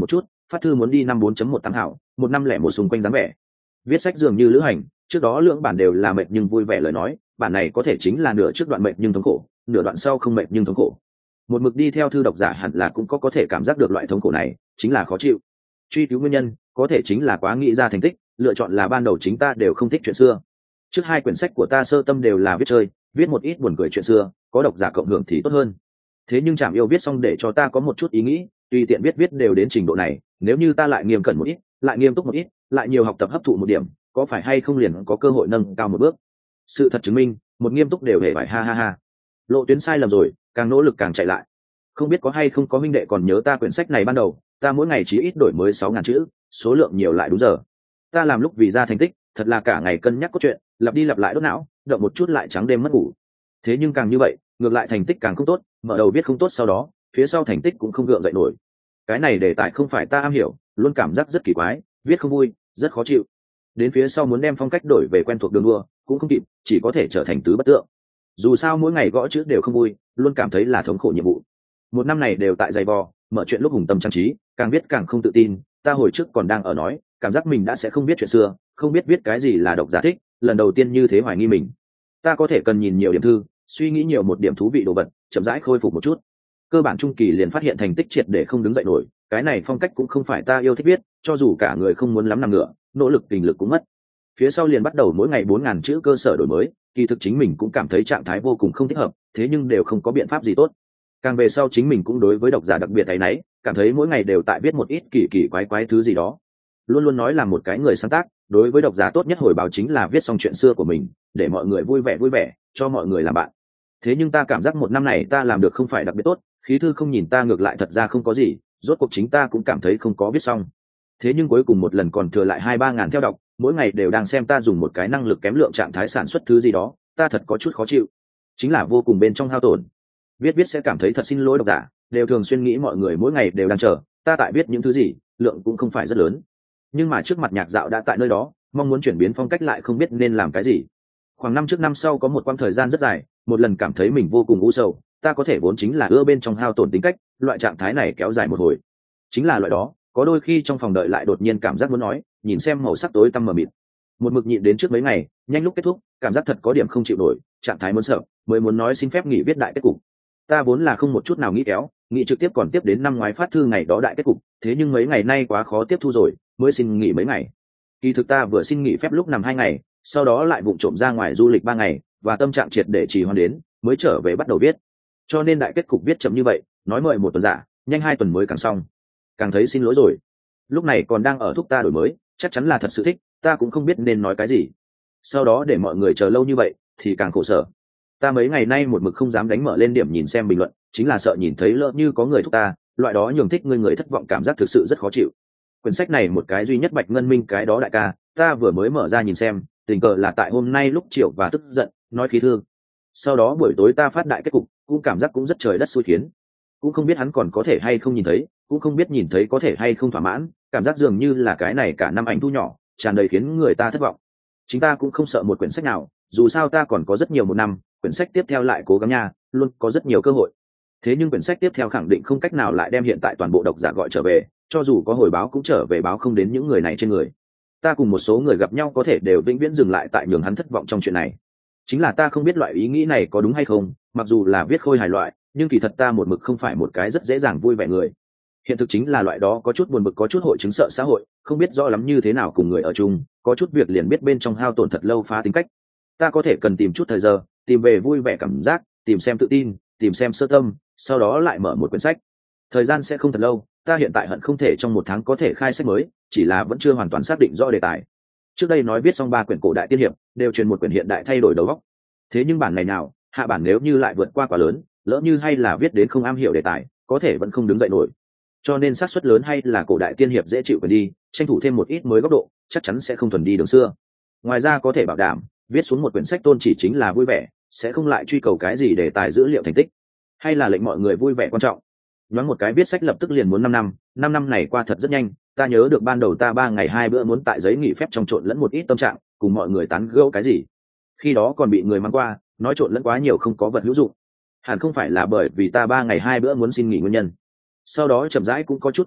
phát thư muốn đi năm bốn một tám hảo, một năm lẻ một xung quanh dáng vẻ. Viết sách dường như lữ hành, trước đó lưỡng bản đều là mệt nhưng vui vẻ lời nói, bản này có thể chính là nửa trước đoạn mệt nhưng thống khổ, nửa đoạn sau không mệt nhưng thống khổ. Một mực đi theo thư độc giả hẳn là cũng có có thể cảm giác được loại thống khổ này, chính là khó chịu. Truy cứu nguyên nhân, có thể chính là quá nghĩ ra thành tích, lựa chọn là ban đầu chính ta đều không thích chuyện xưa. Trước hai quyển sách của ta sơ tâm đều là viết chơi, viết một ít buồn cười chuyện xưa, có độc giả cộng hưởng thì tốt hơn. Thế nhưng Trảm Yêu viết xong để cho ta có một chút ý nghĩ, tùy tiện viết viết đều đến trình độ này, nếu như ta lại nghiêm cẩn một ít, lại nghiêm túc một ít, lại nhiều học tập hấp thụ một điểm, có phải hay không liền có cơ hội nâng cao một bước. Sự thật chứng minh, một nghiêm túc đều hề phải ha ha ha. Lộ tuyến sai lầm rồi, càng nỗ lực càng chạy lại. Không biết có hay không có huynh đệ còn nhớ ta quyển sách này ban đầu, ta mỗi ngày chỉ ít đổi mới sáu ngàn chữ, số lượng nhiều lại đúng giờ. Ta làm lúc vì ra thành tích, thật là cả ngày cân nhắc cốt truyện, lặp đi lặp lại đốt não, động một chút lại trắng đêm mất ngủ. Thế nhưng càng như vậy, ngược lại thành tích càng không tốt, mở đầu viết không tốt sau đó, phía sau thành tích cũng không gượng dậy nổi. Cái này đề tài không phải ta am hiểu, luôn cảm giác rất kỳ quái, viết không vui, rất khó chịu. Đến phía sau muốn đem phong cách đổi về quen thuộc đường đua, cũng không kịp, chỉ có thể trở thành tứ bất tượng. Dù sao mỗi ngày gõ chữ đều không vui, luôn cảm thấy là thống khổ nhiệm vụ. Một năm này đều tại dày vò, mở chuyện lúc hùng tâm trang trí, càng viết càng không tự tin. Ta hồi trước còn đang ở nói, cảm giác mình đã sẽ không biết chuyện xưa, không biết viết cái gì là độc giả thích, lần đầu tiên như thế hoài nghi mình. Ta có thể cần nhìn nhiều điểm thư, suy nghĩ nhiều một điểm thú vị đồ vật, chậm rãi khôi phục một chút. Cơ bản trung kỳ liền phát hiện thành tích triệt để không đứng dậy nổi, cái này phong cách cũng không phải ta yêu thích viết, cho dù cả người không muốn lắm nằm ngửa, nỗ lực tình lực cũng mất. Phía sau liền bắt đầu mỗi ngày bốn ngàn chữ cơ sở đổi mới, kỳ thực chính mình cũng cảm thấy trạng thái vô cùng không thích hợp, thế nhưng đều không có biện pháp gì tốt. Càng về sau chính mình cũng đối với độc giả đặc biệt ấy nấy, cảm thấy mỗi ngày đều tại viết một ít kỳ kỳ quái quái thứ gì đó. Luôn luôn nói là một cái người sáng tác, đối với độc giả tốt nhất hồi báo chính là viết xong chuyện xưa của mình, để mọi người vui vẻ vui vẻ, cho mọi người làm bạn. Thế nhưng ta cảm giác một năm này ta làm được không phải đặc biệt tốt, khí thư không nhìn ta ngược lại thật ra không có gì, rốt cuộc chính ta cũng cảm thấy không có viết xong. Thế nhưng cuối cùng một lần còn thừa lại hai ba ngàn theo đọc, mỗi ngày đều đang xem ta dùng một cái năng lực kém lượng trạng thái sản xuất thứ gì đó, ta thật có chút khó chịu, chính là vô cùng bên trong hao tổn. Viết viết sẽ cảm thấy thật xin lỗi độc giả, đều thường xuyên nghĩ mọi người mỗi ngày đều đang chờ ta tại viết những thứ gì, lượng cũng không phải rất lớn. Nhưng mà trước mặt Nhạc Dạo đã tại nơi đó, mong muốn chuyển biến phong cách lại không biết nên làm cái gì. Khoảng năm trước năm sau có một quãng thời gian rất dài, một lần cảm thấy mình vô cùng u sầu, ta có thể vốn chính là ưa bên trong hao tổn tính cách, loại trạng thái này kéo dài một hồi. Chính là loại đó, có đôi khi trong phòng đợi lại đột nhiên cảm giác muốn nói, nhìn xem màu sắc tối tăm mờ mịt. Một mực nhịn đến trước mấy ngày, nhanh lúc kết thúc, cảm giác thật có điểm không chịu nổi, trạng thái muốn sợ, mới muốn nói xin phép nghỉ viết đại kết cục. Ta vốn là không một chút nào nghĩ kéo, nghĩ trực tiếp còn tiếp đến năm ngoái phát thư ngày đó đại kết cục, thế nhưng mấy ngày nay quá khó tiếp thu rồi, mới xin nghỉ mấy ngày. Kỳ thực ta vừa xin nghỉ phép lúc nằm hai ngày, sau đó lại vụng trộm ra ngoài du lịch ba ngày, và tâm trạng triệt để trì hoãn đến, mới trở về bắt đầu viết. Cho nên đại kết cục viết chậm như vậy, nói mời một tuần giả, nhanh hai tuần mới càng xong. Càng thấy xin lỗi rồi. Lúc này còn đang ở thúc ta đổi mới, chắc chắn là thật sự thích, ta cũng không biết nên nói cái gì. Sau đó để mọi người chờ lâu như vậy, thì càng khổ sở. Ta mấy ngày nay một mực không dám đánh mở lên điểm nhìn xem bình luận, chính là sợ nhìn thấy lỡ như có người thúc ta, loại đó nhường thích người người thất vọng cảm giác thực sự rất khó chịu. Quyển sách này một cái duy nhất Bạch Ngân Minh cái đó đại ca, ta vừa mới mở ra nhìn xem, tình cờ là tại hôm nay lúc chiều và tức giận, nói khí thương. Sau đó buổi tối ta phát đại kết cục, cũng cảm giác cũng rất trời đất xui khiến. Cũng không biết hắn còn có thể hay không nhìn thấy, cũng không biết nhìn thấy có thể hay không thỏa mãn, cảm giác dường như là cái này cả năm ảnh thu nhỏ, tràn đầy khiến người ta thất vọng. Chính ta cũng không sợ một quyển sách nào, dù sao ta còn có rất nhiều một năm, quyển sách tiếp theo lại cố gắng nha, luôn có rất nhiều cơ hội. Thế nhưng quyển sách tiếp theo khẳng định không cách nào lại đem hiện tại toàn bộ độc giả gọi trở về, cho dù có hồi báo cũng trở về báo không đến những người này trên người. Ta cùng một số người gặp nhau có thể đều vĩnh viễn dừng lại tại nhường hắn thất vọng trong chuyện này. Chính là ta không biết loại ý nghĩ này có đúng hay không, mặc dù là viết khôi hài loại, nhưng kỳ thật ta một mực không phải một cái rất dễ dàng vui vẻ người. Hiện thực chính là loại đó có chút buồn bực, có chút hội chứng sợ xã hội, không biết rõ lắm như thế nào cùng người ở chung, có chút việc liền biết bên trong hao tổn thật lâu phá tính cách. Ta có thể cần tìm chút thời giờ, tìm về vui vẻ cảm giác, tìm xem tự tin, tìm xem sơ tâm, sau đó lại mở một quyển sách. Thời gian sẽ không thật lâu, ta hiện tại hận không thể trong một tháng có thể khai sách mới, chỉ là vẫn chưa hoàn toàn xác định rõ đề tài. Trước đây nói viết xong ba quyển cổ đại tiên hiệp, đều truyền một quyển hiện đại thay đổi đầu óc. Thế nhưng bản này nào, hạ bản nếu như lại vượt qua quá lớn, lỡ như hay là viết đến không am hiểu đề tài, có thể vẫn không đứng dậy nổi. Cho nên xác suất lớn hay là cổ đại tiên hiệp dễ chịu phải đi, tranh thủ thêm một ít mới góc độ, chắc chắn sẽ không thuần đi đường xưa. Ngoài ra có thể bảo đảm, viết xuống một quyển sách tôn chỉ chính là vui vẻ, sẽ không lại truy cầu cái gì đề tài dữ liệu thành tích, hay là lệnh mọi người vui vẻ quan trọng. Nói một cái viết sách lập tức liền muốn năm năm, năm năm này qua thật rất nhanh. Ta nhớ được ban đầu ta ba ngày hai bữa muốn tại giấy nghỉ phép trong trộn lẫn một ít tâm trạng, cùng mọi người tán gẫu cái gì. Khi đó còn bị người mắng qua, nói trộn lẫn quá nhiều không có vật hữu dụng. Hẳn không phải là bởi vì ta ba ngày hai bữa muốn xin nghỉ nguyên nhân. Sau đó chậm rãi cũng có chút chết lặng,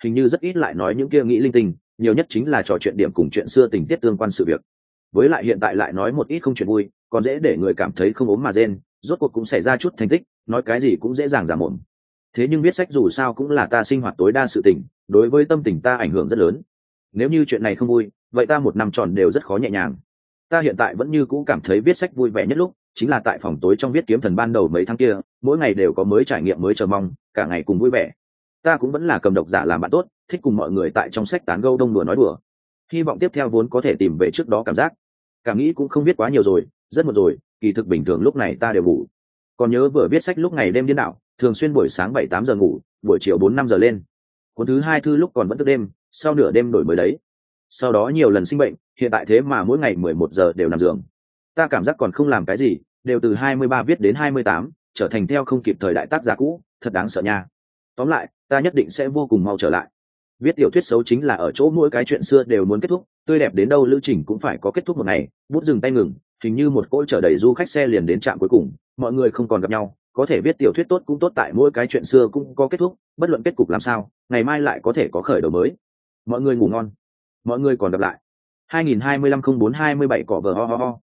hình như rất ít lại nói những kia nghĩ linh tinh, nhiều nhất chính là trò chuyện điểm cùng chuyện xưa tình tiết tương quan sự việc. Với lại hiện tại lại nói một ít không chuyện vui, còn dễ để người cảm thấy không ốm mà rên, rốt cuộc cũng xảy ra chút thành tích, nói cái gì cũng dễ dàng giả mồm. Thế nhưng viết sách dù sao cũng là ta sinh hoạt tối đa sự tình, đối với tâm tình ta ảnh hưởng rất lớn. Nếu như chuyện này không vui, vậy ta một năm tròn đều rất khó nhẹ nhàng. Ta hiện tại vẫn như cũ cảm thấy viết sách vui vẻ nhất lúc chính là tại phòng tối trong viết kiếm thần ban đầu mấy tháng kia, mỗi ngày đều có mới trải nghiệm mới chờ mong, cả ngày cùng vui vẻ. Ta cũng vẫn là cầm độc giả làm bạn tốt, thích cùng mọi người tại trong sách tán gẫu đông đùa nói đùa. Hy vọng tiếp theo vốn có thể tìm về trước đó cảm giác. Cảm nghĩ cũng không viết quá nhiều rồi, rất một rồi, kỳ thực bình thường lúc này ta đều ngủ. Còn nhớ vừa viết sách lúc ngày đêm điên đảo, thường xuyên buổi sáng bảy tám giờ ngủ, buổi chiều bốn năm giờ lên. Cuốn thứ hai thư lúc còn vẫn thức đêm, sau nửa đêm đổi mới đấy. Sau đó nhiều lần sinh bệnh, hiện tại thế mà mỗi ngày mười một giờ đều nằm giường. Ta cảm giác còn không làm cái gì, đều từ hai mươi ba viết đến hai mươi tám, trở thành theo không kịp thời đại tác giả cũ, thật đáng sợ nha. Tóm lại, ta nhất định sẽ vô cùng mau trở lại. Viết tiểu thuyết xấu chính là ở chỗ mỗi cái chuyện xưa đều muốn kết thúc, tươi đẹp đến đâu lữ trình cũng phải có kết thúc một ngày, bút dừng tay ngừng, hình như một cỗ chở đầy du khách xe liền đến trạm cuối cùng, mọi người không còn gặp nhau, có thể viết tiểu thuyết tốt cũng tốt tại mỗi cái chuyện xưa cũng có kết thúc, bất luận kết cục làm sao, ngày mai lại có thể có khởi đầu mới. Mọi người ngủ ngon. Mọi người còn gặp lại. hai nghìn hai mươi lăm không bốn hai mươi bảy cỏ vờ ho ho ho.